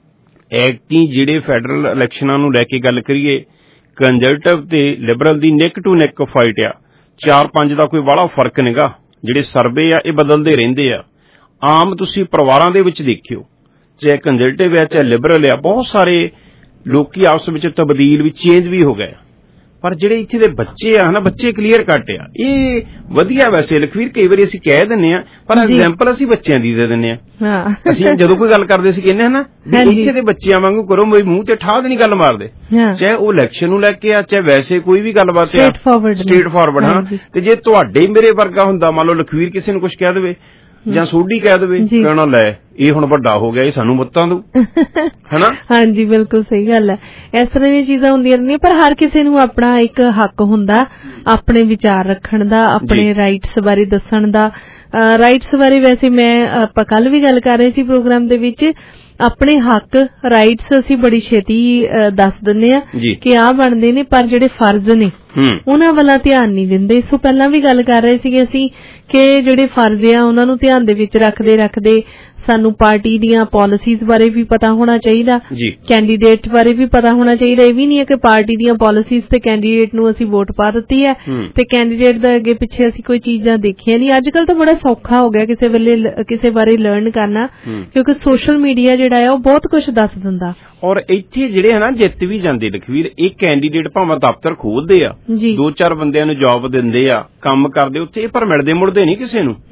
ਐਕਟੀ ਜਿਹੜੇ ਫੈਡਰਲ ਇਲੈਕਸ਼ਨਾਂ ਨੂੰ ਲੈ ਕੇ ਗੱਲ ਕਰੀਏ, ਕੰਜ਼ਰਵੇਟਿਵ ਤੇ ਲਿਬਰਲ ਦੀ ਨਿੱਕ ਟੂ ਨਿੱਕ ਫਾਈਟ ਆ। 4-5 ਦਾ ਕੋਈ ਬਾਹਲਾ ਫਰਕ ਨਹੀਂਗਾ। ਜਿਹੜੇ ਸਰਵੇ ਆ ਇਹ ਬਦਲਦੇ ਰਹਿੰਦੇ ਆ। ਆਮ ਤੁਸੀਂ ਪਰਿਵਾਰਾਂ ਦੇ ਵਿੱਚ ਦੇਖਿਓ, ਚਾਹੇ ਕੰਜ਼ਰਵੇਟਿਵ ਆ ਚਾਹੇ ਲਿਬਰਲ ਆ, ਬਹੁਤ ਸਾਰੇ ਲੋਕੀ ਆਪਸ ਵਿੱਚ ਤਬਦੀਲ ਵੀ, ਚੇਂਜ ਵੀ ਹੋ ਗਏ। ਪਰ ਜਿਹੜੇ ਇੱਥੇ ਦੇ ਬੱਚੇ ਆ ਨਾ, ਬੱਚੇ ਕਲੀਅਰ ਕੱਟ ਆ। ਇਹ ਵਧੀਆ ਵੈਸੇ ਲਖਵੀਰ, ਕਈ ਵਾਰੀ ਅਸੀਂ ਕਹਿ ਦਿੰਨੇ ਆ, ਪਰ ਐਗਜ਼ਾਮਪਲ ਅਸੀਂ ਬੱਚਿਆਂ ਦੀ ਦੇ ਦਿੰਨੇ ਆ। ਅਸੀਂ ਜਦੋਂ ਕੋਈ ਗੱਲ ਕਰਦੇ ਸੀ ਕਹਿੰਦੇ ਹਨਾ ਵੀ ਇੱਥੇ ਦੇ ਬੱਚਿਆਂ ਵਾਂਗੂ ਕਰੋ, ਮੂੰਹ ਤੇ ਠਾਹ ਨਹੀਂ ਗੱਲ ਮਾਰਦੇ। ਚਾਹੇ ਉਹ ਇਲੈਕਸ਼ਨ ਨੂੰ ਲੈ ਕੇ ਆ, ਚਾਹੇ ਵੈਸੇ ਕੋਈ ਵੀ ਗੱਲਬਾਤ ਆ, ਸਟ੍ਰੇਟ ਫਾਰਵਰਡ ਹਾਂ। ਤੇ ਜੇ ਤੁਹਾਡੇ ਮੇਰੇ ਵਰਗਾ ਹੁੰਦਾ, ਮੰਨ ਲਓ ਲਖਵੀਰ ਕਿਸੇ ਨੂੰ ਕੁਝ ਕਹਿ ਦੇਵੇ ਜਾਂ ਸੋਢੀ ਕਹਿ ਦੇਵੇ, ਕਹਿਣਾ ਲੈ ਇਹ ਹੁਣ ਵੱਡਾ ਹੋ ਗਿਆ, ਇਹ ਸਾਨੂੰ ਮੱਤਾਂ ਦੂ, ਹਨਾ। ਹਾਂਜੀ, ਬਿਲਕੁਲ ਸਹੀ ਗੱਲ ਹੈ। ਇਸ ਤਰ੍ਹਾਂ ਦੀਆਂ ਚੀਜ਼ਾਂ ਹੁੰਦੀਆਂ ਰਹਿੰਦੀਆਂ, ਪਰ ਹਰ ਕਿਸੇ ਨੂੰ ਆਪਣਾ ਇੱਕ ਹੱਕ ਹੁੰਦਾ ਆਪਣੇ ਵਿਚਾਰ ਰੱਖਣ ਦਾ, ਆਪਣੇ ਰਾਈਟਸ ਬਾਰੇ ਦੱਸਣ ਦਾ। ਰਾਈਟਸ ਬਾਰੇ ਵੈਸੇ ਆਪਾਂ ਕੱਲ ਵੀ ਗੱਲ ਕਰ ਰਹੇ ਸੀ ਪ੍ਰੋਗਰਾਮ ਦੇ ਵਿੱਚ। ਆਪਣੇ ਹੱਕ ਰਾਈਟਸ ਅਸੀਂ ਬੜੀ ਛੇਤੀ ਦੱਸ ਦਿੰਦੇ ਆ ਕਿ ਆਹ ਬਣਦੇ ਨੇ, ਪਰ ਜਿਹੜੇ ਫਰਜ਼ ਨੇ ਉਹਨਾਂ ਵੱਲ ਧਿਆਨ ਨਹੀਂ ਦਿੰਦੇ। ਇਸ ਤੋਂ ਪਹਿਲਾਂ ਵੀ ਗੱਲ ਕਰ ਰਹੇ ਸੀਗੇ ਅਸੀਂ ਕਿ ਜਿਹੜੇ ਫਰਜ਼ ਆ ਉਹਨਾਂ ਨੂੰ ਧਿਆਨ ਦੇ ਵਿੱਚ ਰੱਖਦੇ ਸਾਨੂੰ ਪਾਰਟੀ ਦੀਆਂ ਪਾਲਿਸੀਜ਼ ਬਾਰੇ ਵੀ ਪਤਾ ਹੋਣਾ ਚਾਹੀਦਾ, ਕੈਂਡੀਡੇਟ ਬਾਰੇ ਵੀ ਪਤਾ ਹੋਣਾ ਚਾਹੀਦਾ। ਇਹ ਵੀ ਨਹੀਂ ਹੈ ਕਿ ਪਾਰਟੀ ਦੀਆਂ ਪਾਲਿਸੀਜ਼ ਤੇ ਕੈਂਡੀਡੇਟ ਨੂੰ ਅਸੀਂ ਵੋਟ ਪਾ ਦਿੱਤੀ ਹੈ ਤੇ ਕੈਂਡੀਡੇਟ ਦਾ ਅੱਗੇ ਪਿੱਛੇ ਅਸੀਂ ਕੋਈ ਚੀਜ਼ਾਂ ਦੇਖੀਆਂ ਨਹੀਂ। ਅੱਜ ਕੱਲ ਤਾਂ ਬੜਾ ਸੌਖਾ ਹੋ ਗਿਆ ਕਿਸੇ ਬਾਰੇ ਲਰਨ ਕਰਨਾ, ਕਿਉਂਕਿ ਸੋਸ਼ਲ ਮੀਡੀਆ ਜਿਹੜਾ ਆ ਉਹ ਬਹੁਤ ਕੁਝ ਦੱਸ ਦਿੰਦਾ। ਔਰ ਇੱਥੇ ਜਿਹੜੇ ਹਨਾ ਜਿੱਤ ਵੀ ਜਾਂਦੇ ਲਖਵੀਰ, ਇਹ ਕੈਂਡੀਡੇਟ ਭਾਵੇਂ ਦਫ਼ਤਰ ਖੋਲਦੇ ਆ, 2-4 ਬੰਦਿਆਂ ਨੂੰ ਜੌਬ ਦਿੰਦੇ ਆ, ਕੰਮ ਕਰਦੇ ਉੱਥੇ, ਪਰ ਮਿਲਦੇ ਮੁੜਦੇ ਨਹੀਂ ਕਿਸੇ ਨੂੰ।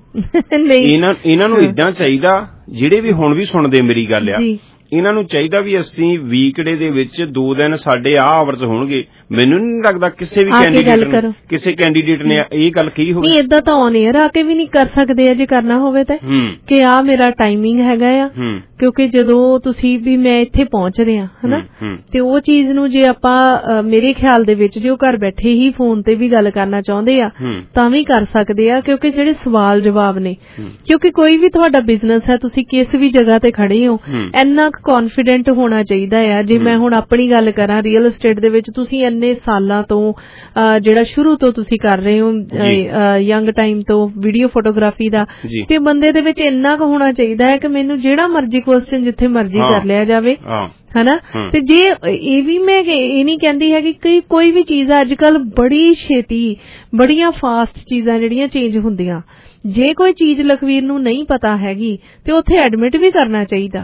ਇਹਨਾਂ ਨੂੰ ਏਦਾਂ ਚਾਹੀਦਾ, ਜਿਹੜੇ ਵੀ ਹੁਣ ਵੀ ਸੁਣਦੇ ਮੇਰੀ ਗੱਲ ਆ, ਇਹਨਾਂ ਨੂੰ ਚਾਹੀਦਾ ਵੀ ਅਸੀਂ ਵੀਕਡੇ ਦੇ ਵਿੱਚ 2 ਦਿਨ ਸਾਡੇ ਆਵਰਸ ਹੋਣਗੇ। ਮੈਨੂੰ ਨਹੀਂ ਲੱਗਦਾ ਕਿਸੇ ਵੀ ਕੈਂਡੀਡੇਟ ਨੇ ਇਹ ਗੱਲ ਕਹੀ ਹੋਵੇ। ਨਹੀਂ, ਏਦਾਂ ਤਾਂ ਔਨ ਏਅਰ ਆ ਕੇ ਵੀ ਨਹੀਂ ਕਰ ਸਕਦੇ ਆ ਜੇ ਕਰਨਾ ਹੋਵੇ ਤਾਂ, ਕਿ ਆ ਮੇਰਾ ਟਾਈਮਿੰਗ ਹੈਗਾ ਆ। ਕਿਉਂਕਿ ਜਦੋਂ ਤੁਸੀਂ ਵੀ ਮੈਂ ਇੱਥੇ ਪਹੁੰਚ ਰਿਹਾ ਹਨਾ, ਤੇ ਉਹ ਚੀਜ਼ ਨੂੰ ਜੇ ਆਪਾਂ ਮੇਰੇ ਖਿਆਲ ਦੇ ਵਿੱਚ ਜੇ ਉਹ ਘਰ ਬੈਠੇ ਹੀ ਫੋਨ ਤੇ ਵੀ ਗੱਲ ਕਰਨਾ ਚਾਹੁੰਦੇ ਆ ਤਾਂ ਵੀ ਕਰ ਸਕਦੇ ਆ। ਕਿਉਂਕਿ ਜਿਹੜੇ ਸਵਾਲ ਜਵਾਬ ਨੇ, ਕਿਉਂਕਿ ਕੋਈ ਵੀ ਤੁਹਾਡਾ ਬਿਜ਼ਨਸ ਹੈ, ਤੁਸੀਂ ਕਿਸ ਵੀ ਜਗ੍ਹਾ ਤੇ ਖੜੇ ਹੋ, ਇੰਨਾ ਕੌਨਫੀਡੈਂਟ ਹੋਣਾ ਚਾਹੀਦਾ ਆ। ਜੇ ਮੈਂ ਹੁਣ ਆਪਣੀ ਗੱਲ ਕਰਾਂ, ਰੀਅਲ estate ਦੇ ਵਿੱਚ ਤੁਸੀਂ ਇੰਨੇ ਸਾਲਾਂ ਤੋਂ ਜਿਹੜਾ ਸ਼ੁਰੂ ਤੋਂ ਤੁਸੀਂ ਕਰ ਰਹੇ ਹੋ, ਯੰਗ ਟਾਈਮ ਤੋਂ ਵੀਡੀਓ ਫੋਟੋਗ੍ਰਾਫੀ ਦਾ, ਤੇ ਬੰਦੇ ਦੇ ਵਿੱਚ ਇੰਨਾ ਕੁ ਹੋਣਾ ਚਾਹੀਦਾ ਹੈ ਕਿ ਮੈਨੂੰ ਜਿਹੜਾ ਮਰਜ਼ੀ ਕੁਐਸਚਨ ਜਿੱਥੇ ਮਰਜ਼ੀ ਕਰ ਲਿਆ ਜਾਵੇ ਹਨਾ। ਤੇ ਜੇ ਇਹ ਵੀ ਮੈਂ ਇਹ ਨਹੀਂ ਕਹਿੰਦੀ ਹੈਗੀ ਕਿ ਕੋਈ ਵੀ ਚੀਜ਼ ਅੱਜ ਕੱਲ ਬੜੀ ਛੇਤੀ, ਬੜੀਆਂ ਫਾਸਟ ਚੀਜ਼ਾਂ ਜਿਹੜੀਆਂ ਚੇਂਜ ਹੁੰਦੀਆਂ। ਜੇ ਕੋਈ ਚੀਜ਼ ਲਖਵੀਰ ਨੂੰ ਨਹੀਂ ਪਤਾ ਹੈਗੀ ਤੇ ਉੱਥੇ ਐਡਮਿਟ ਵੀ ਕਰਨਾ ਚਾਹੀਦਾ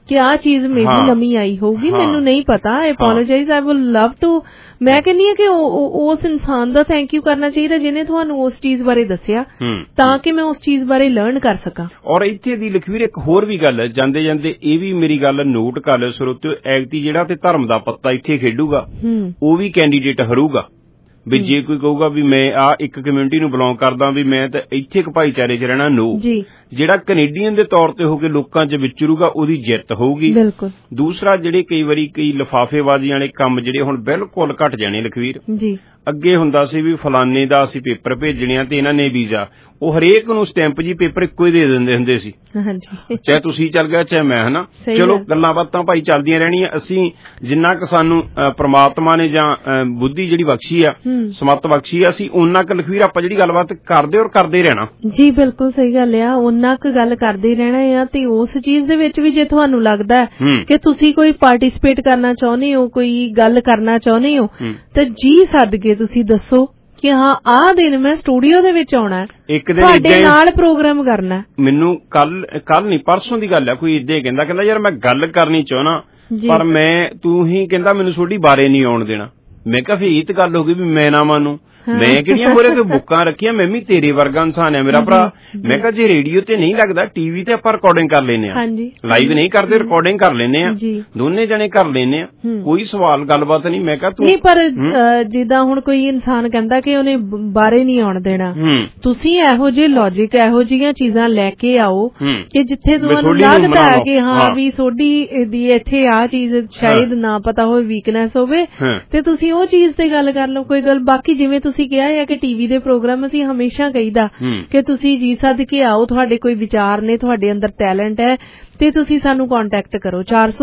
ਕਿ ਆਹ ਚੀਜ਼ ਮੇਰੀ ਨਵੀਂ ਆਈ ਹੋਊਗੀ, ਮੈਨੂੰ ਨਹੀਂ ਪਤਾ, I apologise, I will love to. ਮੈਂ ਕਹਿੰਦੀ ਹਾਂ ਕਿ ਉਸ ਇਨਸਾਨ ਦਾ ਥੈਂਕ ਯੂ ਕਰਨਾ ਚਾਹੀਦਾ ਜਿਹਨੇ ਤੁਹਾਨੂੰ ਉਸ ਚੀਜ਼ ਬਾਰੇ ਦੱਸਿਆ, ਤਾਂ ਕਿ ਮੈਂ ਉਸ ਚੀਜ਼ ਬਾਰੇ ਲਰਨ ਕਰ ਸਕਾਂ। ਔਰ ਇੱਥੇ ਦੀ ਲਖਵੀਰ ਇੱਕ ਹੋਰ ਵੀ ਗੱਲ ਜਾਂਦੇ ਜਾਂਦੇ ਇਹ ਵੀ ਮੇਰੀ ਗੱਲ ਨੋਟ ਕਰ ਲਿਓ ਸਰੋਤਿਓ, ਐਗਤੀ ਜਿਹੜਾ ਤੇ ਧਰਮ ਦਾ ਪੱਤਾ ਇੱਥੇ ਖੇਡੂਗਾ ਉਹ ਵੀ ਕੈਂਡੀਡੇਟ ਹਰੂਗਾ। ਵੀ ਜੇ ਕੋਈ ਕਹੂਗਾ ਵੀ ਮੈਂ ਆ ਇੱਕ ਕਮਿਊਨਿਟੀ ਨੂੰ ਬਿਲੋਂਗ ਕਰਦਾ, ਵੀ ਮੈਂ ਤਾਂ ਇੱਥੇ ਇੱਕ ਭਾਈਚਾਰੇ 'ਚ ਰਹਿਣਾ, ਨੋ। ਜਿਹੜਾ ਕੈਨੇਡੀਅਨ ਦੇ ਤੌਰ ਤੇ ਹੋ ਕੇ ਲੋਕਾਂ 'ਚ ਵਿਚਰੂਗਾ ਉਹਦੀ ਜਿੱਤ ਹੋਊਗੀ। ਦੂਸਰਾ ਜਿਹੜੇ ਕਈ ਵਾਰੀ ਕਈ ਲਿਫਾਫੇਬਾਜ਼ੀ ਵਾਲੇ ਕੰਮ ਜਿਹੜੇ ਹੁਣ ਬਿਲਕੁਲ ਘਟ ਜਾਣੇ ਲਖਵੀਰ। ਅੱਗੇ ਹੁੰਦਾ ਸੀ ਵੀ ਫਲਾਨੇ ਦਾ ਅਸੀਂ ਪੇਪਰ ਭੇਜਣੇ ਆ ਤੇ ਇਹਨਾਂ ਨੇ ਵੀਜ਼ਾ, ਉਹ ਹਰੇਕ ਨੂੰ ਸਟੈਂਪ ਜੀ ਪੇਪਰ ਇੱਕੋ ਹੀ ਦੇ ਦਿੰਦੇ ਹੁੰਦੇ ਸੀ, ਚਾਹੇ ਤੁਸੀਂ ਚੱਲ ਗਿਆ ਚਾਹੇ ਮੈਂ, ਹਨਾ। ਚਲੋ ਗੱਲਾਂ ਬਾਤਾਂ ਭਾਈ ਚੱਲਦੀਆਂ ਰਹਿਣੀਆਂ। ਅਸੀਂ ਜਿੰਨਾ ਕੁ ਸਾਨੂੰ ਪ੍ਰਮਾਤਮਾ ਨੇ ਜਾਂ ਬੁੱਧੀ ਜਿਹੜੀ ਬਖਸ਼ੀ ਆ, ਸਮੱਤ ਬਖਸ਼ੀ ਆ, ਅਸੀਂ ਓਨਾ ਕੁ ਲਖਵੀਰ ਆਪਾਂ ਜਿਹੜੀ ਗੱਲਬਾਤ ਕਰਦੇ ਔਰ ਕਰਦੇ ਰਹਿਣਾ। ਜੀ ਬਿਲਕੁਲ ਸਹੀ ਗੱਲ ਆ, ਓਨਾ ਕੁ ਗੱਲ ਕਰਦੇ ਰਹਿਣਾ ਆ। ਤੇ ਉਸ ਚੀਜ਼ ਦੇ ਵਿੱਚ ਵੀ ਜੇ ਤੁਹਾਨੂੰ ਲੱਗਦਾ ਕਿ ਤੁਸੀਂ ਕੋਈ ਪਾਰਟਿਸਿਪੇਟ ਕਰਨਾ ਚਾਹੁੰਦੇ ਹੋ, ਕੋਈ ਗੱਲ ਕਰਨਾ ਚਾਹੁੰਦੇ ਹੋ, ਤੇ ਜੀ ਸਦਕੇ ਤੁਸੀਂ ਦੱਸੋ ਕਿ ਹਾਂ ਆਹ ਦਿਨ ਮੈਂ ਸਟੂਡੀਓ ਦੇ ਵਿੱਚ ਆਉਣਾ, ਇੱਕ ਦਿਨ ਤੁਹਾਡੇ ਨਾਲ ਪ੍ਰੋਗਰਾਮ ਕਰਨਾ। ਮੈਨੂੰ ਕੱਲ ਨਹੀਂ ਪਰਸੋਂ ਦੀ ਗੱਲ ਆ, ਕੋਈ ਏਦਾਂ ਕਹਿੰਦਾ ਯਾਰ ਮੈਂ ਗੱਲ ਕਰਨੀ ਚਾਹੁੰਦਾ ਪਰ ਤੂੰ ਹੀ ਕਹਿੰਦਾ ਮੈਨੂੰ ਤੁਹਾਡੀ ਬਾਰੇ ਨਹੀਂ ਆਉਣ ਦੇਣਾ। ਮੈਂ ਕਿਹਾ ਫਿਰ ਇਹ ਤਾਂ ਗੱਲ ਹੋ ਗਈ ਵੀ ਮੈਂ ਨਾ ਮੰਨੂ, ਮੈਂ ਕਿਹੜੀਆਂ ਮੋਰੇ ਕੋਈ ਬੁੱਕਾਂ ਰੱਖੀਆਂ, ਮੈਂ ਵੀ ਤੇਰੇ ਵਰਗਾ ਇਨਸਾਨ ਆ ਮੇਰਾ ਭਰਾ। ਮੈਂ ਕਿਹਾ ਜੇ ਰੇਡੀਓ ਤੇ ਨਹੀਂ ਲੱਗਦਾ, ਟੀਵੀ ਤੇ ਆਪਾਂ ਰਿਕਾਰਡਿੰਗ ਕਰ ਲੈਨੇ ਆ, ਲਾਈਵ ਨਹੀਂ ਕਰਦੇ, ਰਿਕਾਰਡਿੰਗ ਕਰ ਲੈਨੇ ਆ, ਦੋਨੇ ਜਣੇ ਕਰ ਲੈਨੇ ਆ, ਕੋਈ ਸਵਾਲ ਗੱਲਬਾਤ ਨਹੀਂ। ਮੈਂ ਕਿਹਾ ਤੂੰ ਨਹੀਂ, ਪਰ ਜਿੱਦਾਂ ਹੁਣ ਕੋਈ ਇਨਸਾਨ ਕਹਿੰਦਾ ਕਿ ਉਹਨੇ ਬਾਰੇ ਨਹੀਂ ਆਉਣ ਦੇਣਾ, ਤੁਸੀਂ ਇਹੋ ਜਿਹੇ ਲੌਜਿਕ, ਇਹੋ ਜਿਹੀਆਂ ਚੀਜ਼ਾਂ ਲੈ ਕੇ ਆਓ ਕਿ ਜਿੱਥੇ ਤੁਹਾਨੂੰ ਲੱਗਦਾ ਹੈ ਕਿ ਹਾਂ ਵੀ ਤੁਹਾਡੀ ਦੀ ਇੱਥੇ ਆਹ ਚੀਜ਼ ਸ਼ਾਇਦ ਨਾ ਪਤਾ ਹੋਵੇ, ਵੀਕਨੈਸ ਹੋਵੇ, ਤੇ ਤੁਸੀਂ ਉਹ ਚੀਜ਼ ਤੇ ਗੱਲ ਕਰ ਲਓ, ਕੋਈ ਗੱਲ। ਬਾਕੀ ਜਿਵੇਂ ਤੁਸੀਂ ਕਿਹਾ ਹੈ ਕਿ ਟੀਵੀ ਦੇ ਪ੍ਰੋਗਰਾਮ ਅਸੀਂ ਹਮੇਸ਼ਾ ਕਹੀਦਾ ਕਿ ਤੁਸੀਂ ਜੀ ਸੱਦ ਕੇ ਆਓ, ਤੁਹਾਡੇ ਕੋਈ ਵਿਚਾਰ ਨੇ, ਤੁਹਾਡੇ ਅੰਦਰ ਟੈਲੈਂਟ ਹੈ, ਤੇ ਤੁਸੀਂ ਸਾਨੂੰ ਕੰਟੈਕਟ ਕਰੋ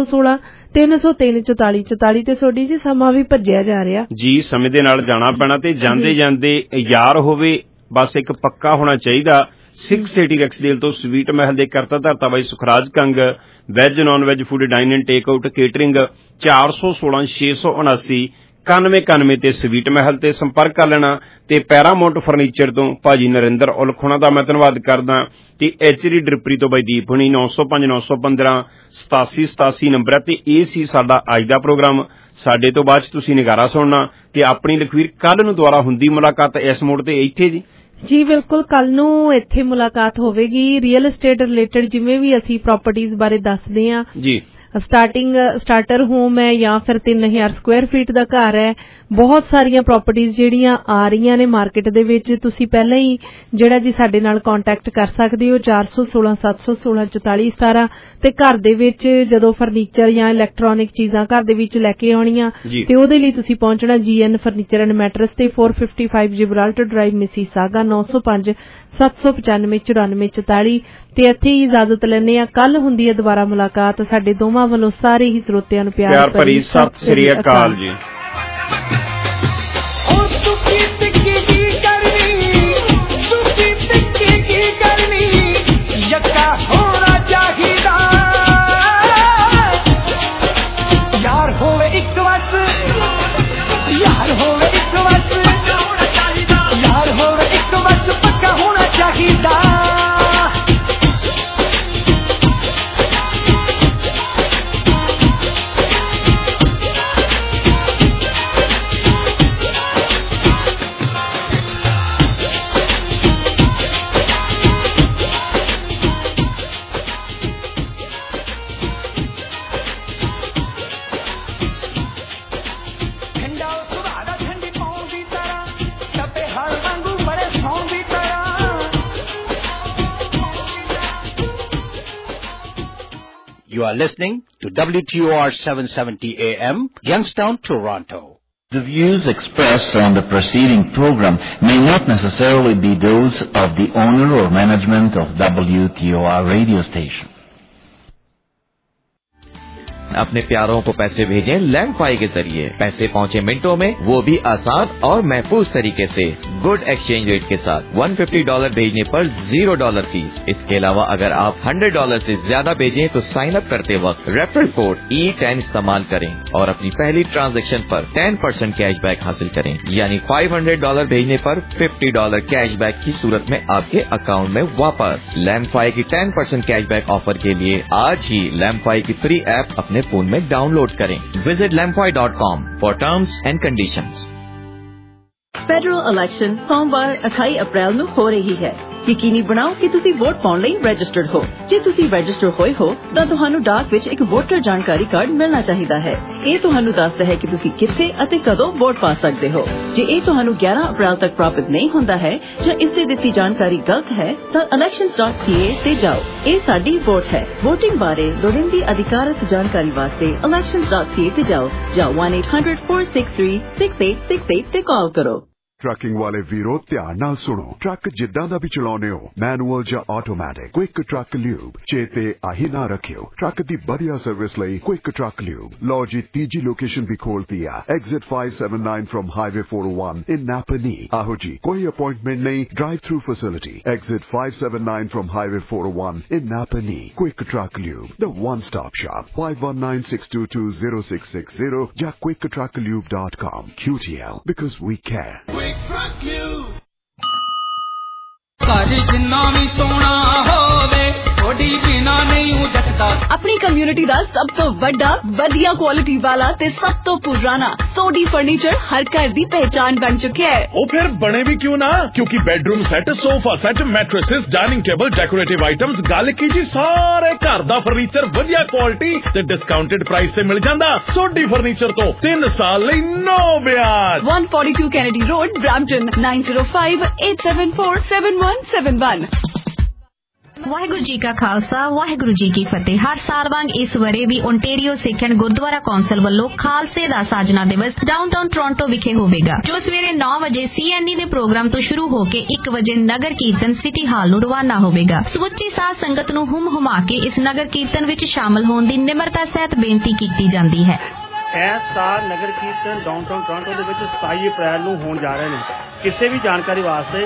416-303-4444 ਤੇ ਸੋਡੀ ਜੀ ਸਮਾਂ ਵੀ ਭੱਜਿਆ ਜਾ ਰਿਹਾ ਜੀ, ਸਮੇਂ ਦੇ ਨਾਲ ਜਾਣਾ ਪੈਣਾ ਤੇ ਜਾਂਦੇ ਜਾਂਦੇ ਯਾਰ ਹੋਵੇ ਬਸ ਇੱਕ ਪੱਕਾ ਹੋਣਾ ਚਾਹੀਦਾ। 680 ਰੈਕਸਡੇਲ ਤੋਂ ਸਵੀਟ ਮਹਿਲ ਦੇ ਕਰਤਾ ਧਰਤਾ ਬਾਈ Sukhraj Kang, veg non veg food dine and take out catering 416-691 ਤੇ ਸਵੀਟ ਮਹਿਲ ਤੇ ਸੰਪਰਕ ਕਰ ਲੈਣਾ। ਤੇ ਪੈਰਾਮਾਉਂਟ ਫਰਨੀਚਰ ਤੋਂ ਭਾਜੀ ਨਰਿੰਦਰ ਉਲਖ ਹੋਣਾ ਦਾ ਮੈਂ ਧੰਨਵਾਦ ਕਰਦਾ। ਤੇ ਐਚਡੀ ਡਰਿਪਰੀ ਤੋਂ ਬਾਈ ਦੀਪ ਹੁਣੀ 905-915-8787 ਨੰਬਰ ਹੈ। ਤੇ ਇਹ ਸੀ ਸਾਡਾ ਅੱਜ ਦਾ ਪ੍ਰੋਗਰਾਮ। ਸਾਡੇ ਤੋਂ ਬਾਅਦ ਤੁਸੀਂ ਨਿਗਾਰਾ ਸੁਣਨਾ ਤੇ ਆਪਣੀ ਲਖਵੀਰ ਕੱਲ ਨੂੰ ਦੁਆਰਾ ਹੁੰਦੀ ਮੁਲਾਕਾਤ ਇਸ ਮੋੜ ਤੇ ਇੱਥੇ ਜੀ ਬਿਲਕੁਲ, ਕੱਲ ਨੂੰ ਇੱਥੇ ਮੁਲਾਕਾਤ ਹੋਵੇਗੀ। ਰੀਅਲ ਏਸਟੇਟ ਰਿਲੇਟਡ ਜਿਵੇਂ ਵੀ ਅਸੀਂ ਪ੍ਰਾਪਰਟੀਜ਼ ਬਾਰੇ ਦੱਸਦੇ ਹਾਂ ਜੀ, ਸਟਾਰਟਰ ਹੋਮ ਹੈ ਜਾਂ ਫਿਰ 3000 ਸਕੁਆਇਰ ਫੀਟ ਦਾ ਘਰ ਹੈ, ਬਹੁਤ ਸਾਰੀਆਂ ਪ੍ਰਾਪਰਟੀਜ਼ ਜਿਹੜੀਆਂ ਆ ਰਹੀਆਂ ਨੇ ਮਾਰਕੀਟ ਦੇ ਵਿੱਚ। ਤੁਸੀਂ ਪਹਿਲਾਂ ਹੀ ਜਿਹੜਾ ਜੀ ਸਾਡੇ ਨਾਲ ਕੰਟੈਕਟ ਕਰ ਸਕਦੇ ਹੋ 416-716-4417 ਤੇ ਘਰ ਦੇ ਵਿੱਚ ਜਦੋਂ ਫਰਨੀਚਰ ਜਾਂ ਇਲੈਕਟ੍ਰੋਨਿਕ ਚੀਜ਼ਾਂ ਘਰ ਦੇ ਵਿੱਚ ਲੈ ਕੇ ਆਉਣੀਆਂ ਤੇ ਉਹਦੇ ਲਈ ਤੁਸੀਂ ਪਹੁੰਚਣਾ GN ਫਰਨੀਚਰ ਐਂਡ ਮੈਟਰਸ ਤੇ 455 ਜਿਬਰਾਲਟਰ ਡਰਾਈਵ ਮਿਸੀਸਾਗਾ 905-795-9444 ਤੇ ਇੱਥੇ ਹੀ ਇਜਾਜ਼ਤ ਲੈਂਦੇ ਆ। ਕੱਲ ਹੁੰਦੀ ਹੈ ਦੁਬਾਰਾ ਮੁਲਾਕਾਤ। ਸਾਡੇ ਦੋਵਾਂ ਵੱਲੋਂ ਸਾਰੇ ਹੀ ਸਰੋਤਿਆਂ ਨੂੰ ਪਿਆਰ ਭਰੀ ਸਤਿ ਸ੍ਰੀ ਅਕਾਲ ਜੀ। You are listening to WTOR 770 AM, Youngstown, Toronto. The views expressed on the preceding program may not necessarily be those of the owner or management of WTOR radio station. अपने प्यारों को पैसे भेजें लैंडपाई के जरिए। पैसे पहुंचे मिनटों में, वो भी आसान और महफूज तरीके से। गुड एक्सचेंज रेट के साथ। $150 भेजने पर $0 फीस। इसके अलावा अगर आप $100 से ज्यादा भेजें तो साइन अप करते वक्त रेफरल कोड E10 इस्तेमाल करें और अपनी पहली ट्रांजैक्शन पर 10% कैशबैक हासिल करें। यानी $500 भेजने पर $50 कैशबैक की सूरत में आपके अकाउंट में वापस। लैम्फाई की 10% कैशबैक ऑफर के लिए आज ही लैम्फाई की फ्री ऐप अपने फोन में डाउनलोड करें। Visit lamfi.com for terms and conditions. Federal election ਸੋਮਵਾਰ 28 ਅਪ੍ਰੈਲ ਨੂੰ ਹੋ ਰਹੀ ਹੈ। ਯਕੀਨੀ ਬਣਾਓ ਕਿ ਤੁਸੀਂ ਵੋਟ ਪਾਉਣ ਲਈ ਰਜਿਸਟਰਡ ਹੋ। ਜੇ ਤੁਸੀਂ ਰਜਿਸਟਰ ਹੋਏ ਹੋ ਤਾਂ ਤੁਹਾਨੂੰ ਡਾਕ ਵਿੱਚ ਇੱਕ ਵੋਟਰ ਜਾਣਕਾਰੀ ਕਾਰਡ ਮਿਲਣਾ ਚਾਹੀਦਾ ਹੈ। ਇਹ ਤੁਹਾਨੂੰ ਦੱਸਦਾ ਹੈ ਕਿ ਤੁਸੀਂ ਕਿੱਥੇ ਅਤੇ ਕਦੋਂ ਵੋਟ ਪਾ ਸਕਦੇ ਹੋ। ਜੇ ਇਹ ਤੁਹਾਨੂੰ 11 ਅਪ੍ਰੈਲ ਤੱਕ ਪ੍ਰਾਪਤ ਨਹੀਂ ਹੁੰਦਾ ਹੈ ਜਾਂ ਇਸ ਤੇ ਦਿੱਤੀ ਜਾਣਕਾਰੀ ਗਲਤ ਹੈ ਤਾਂ elections.ca ਤੇ ਜਾਓ। ਇਹ ਸਾਡੀ ਵੋਟ ਹੈ। ਵੋਟਿੰਗ ਬਾਰੇ ਲੋੜੀਂਦੀ ਅਧਿਕਾਰਤ ਜਾਣਕਾਰੀ ਵਾਸਤੇ elections.ca ਤੇ ਜਾਓ ਜਾਂ 1-800-463-6868 ਤੇ ਕਾਲ ਕਰੋ। ਟਰੱਕਿੰਗ ਵਾਲੇ ਵੀਰੋ ਧਿਆਨ ਨਾਲ ਸੁਣੋ। ਟਰੱਕ ਜਿੱਦਾਂ ਦਾ ਵੀ ਚਲਾਉਨੇ ਹੋ, ਮੈਨੂਅਲ ਜਾਂ ਆਟੋਮੈਟਿਕ, ਕੁਇਕ ਟਰੱਕ ਲਿਊਬ ਚੇਤੇ ਆਹੀ ਨਾ ਰੱਖਿਓ। ਟਰੱਕ ਦੀ ਵਧੀਆ ਸਰਵਿਸ ਲਈ ਕੁਇਕ ਟਰੱਕ ਲਿਊਬ। ਲਓ ਜੀ ਤੀਜੀ ਲੋਕੇਸ਼ਨ ਵੀ ਖੋਲਤੀ ਆ, exit 579 from highway 401 in Napanee. ਆਹੋ ਜੀ, ਕੋਈ ਅਪਾਇੰਟਮੈਂਟ ਨਹੀਂ, drive through facility. Exit 579 from highway 401 in Napanee. Quick truck lube, the one stop shop. 5196220660 ਜਾਂ quicktrucklube.com। QTL, because we care. ਘਰ ਜਿੰਨਾ ਵੀ ਸੋਹਣਾ ਹੋਵੇ ਥੋੜੀ ਬਿਨਾ ਨਹੀਂ ਜੱਟਦਾ। अपनी कम्युनिटी ਦਾ ਸਭ ਤੋਂ ਵੱਡਾ ਵਧੀਆ ਕੁਆਲਿਟੀ ਵਾਲਾ ਤੇ ਸਭ ਤੋਂ ਪੁਰਾਣਾ ਸੋਡੀ ਫਰਨੀਚਰ ਹਰ ਘਰ ਦੀ ਪਹਿਚਾਨ ਬਣ ਚੁੱਕਿਆ ਹੈ। ਉਹ ਫਿਰ ਬਣੇ ਵੀ ਕਿਉਂ ਨਾ, ਕਿਉਂਕਿ bedroom set, sofa set, mattresses, dining table, decorative items, ਗੱਲ ਕੀ ਜੀ ਸਾਰੇ ਘਰ ਦਾ ਫਰਨੀਚਰ ਵਧੀਆ ਕੁਆਲਿਟੀ ਤੇ ਡਿਸਕਾਊਂਟਡ ਪ੍ਰਾਈਸ ਤੇ ਮਿਲ ਜਾਂਦਾ। ਸੋਡੀ ਫਰਨੀਚਰ ਤੋਂ 3 ਸਾਲ ਲਈ ਨੋ ਵਿਆਜ। 142 Kennedy road, Brampton 9058747171। Waheguru ji ਕਾ ਖਾਲਸਾ, ਵਾਹਿਗੁਰੂ ਜੀ ਕੀ ਫਤਿਹ। ਹਰ ਸਾਲ ਵਾਂਗ ਇਸ ਵਰੇ ਵੀ ਓਨਟਾਰੀਓ ਸਿੱਖਿਅਨ ਗੁਰਦੁਆਰਾ ਕੌਂਸਲ ਵੱਲੋਂ ਖਾਲਸੇ ਦਾ ਸਾਜਨਾ ਦਿਵਸ ਡਾਊਨਟਾਊਨ ਟੋਰਾਂਟੋ ਵਿਖੇ ਹੋਵੇਗਾ, ਜੋ ਸਵੇਰੇ 9 ਵਜੇ CNE ਦੇ ਪ੍ਰੋਗਰਾਮ ਤੋਂ ਸ਼ੁਰੂ ਹੋ ਕੇ 1 ਵਜੇ ਨਗਰ ਕੀਰਤਨ ਸਿਟੀ ਹਾਲ ਨੂੰ ਰਵਾਨਾ ਹੋਵੇਗਾ। ਸਮੁੱਚੀ ਸਾਧ ਸੰਗਤ ਨੂੰ ਹੁਮ-ਹੁਮਾ ਕੇ ਇਸ ਨਗਰ ਕੀਰਤਨ ਵਿੱਚ ਸ਼ਾਮਲ ਹੋਣ ਦੀ ਨਿਮਰਤਾ ਸਹਿਤ ਬੇਨਤੀ ਕੀਤੀ ਜਾਂਦੀ ਹੈ। ਇਸ ਸਾਲ ਨਗਰ ਕੀਰਤਨ ਡਾਊਨਟਾਊਨ ਟੋਰਾਂਟੋ ਦੇ ਵਿੱਚ 27 ਅਪ੍ਰੈਲ ਨੂੰ ਹੋਣ ਜਾ ਰਹੇ ਨੇ। ਕਿਸੇ ਵੀ ਜਾਣਕਾਰੀ ਵਾਸਤੇ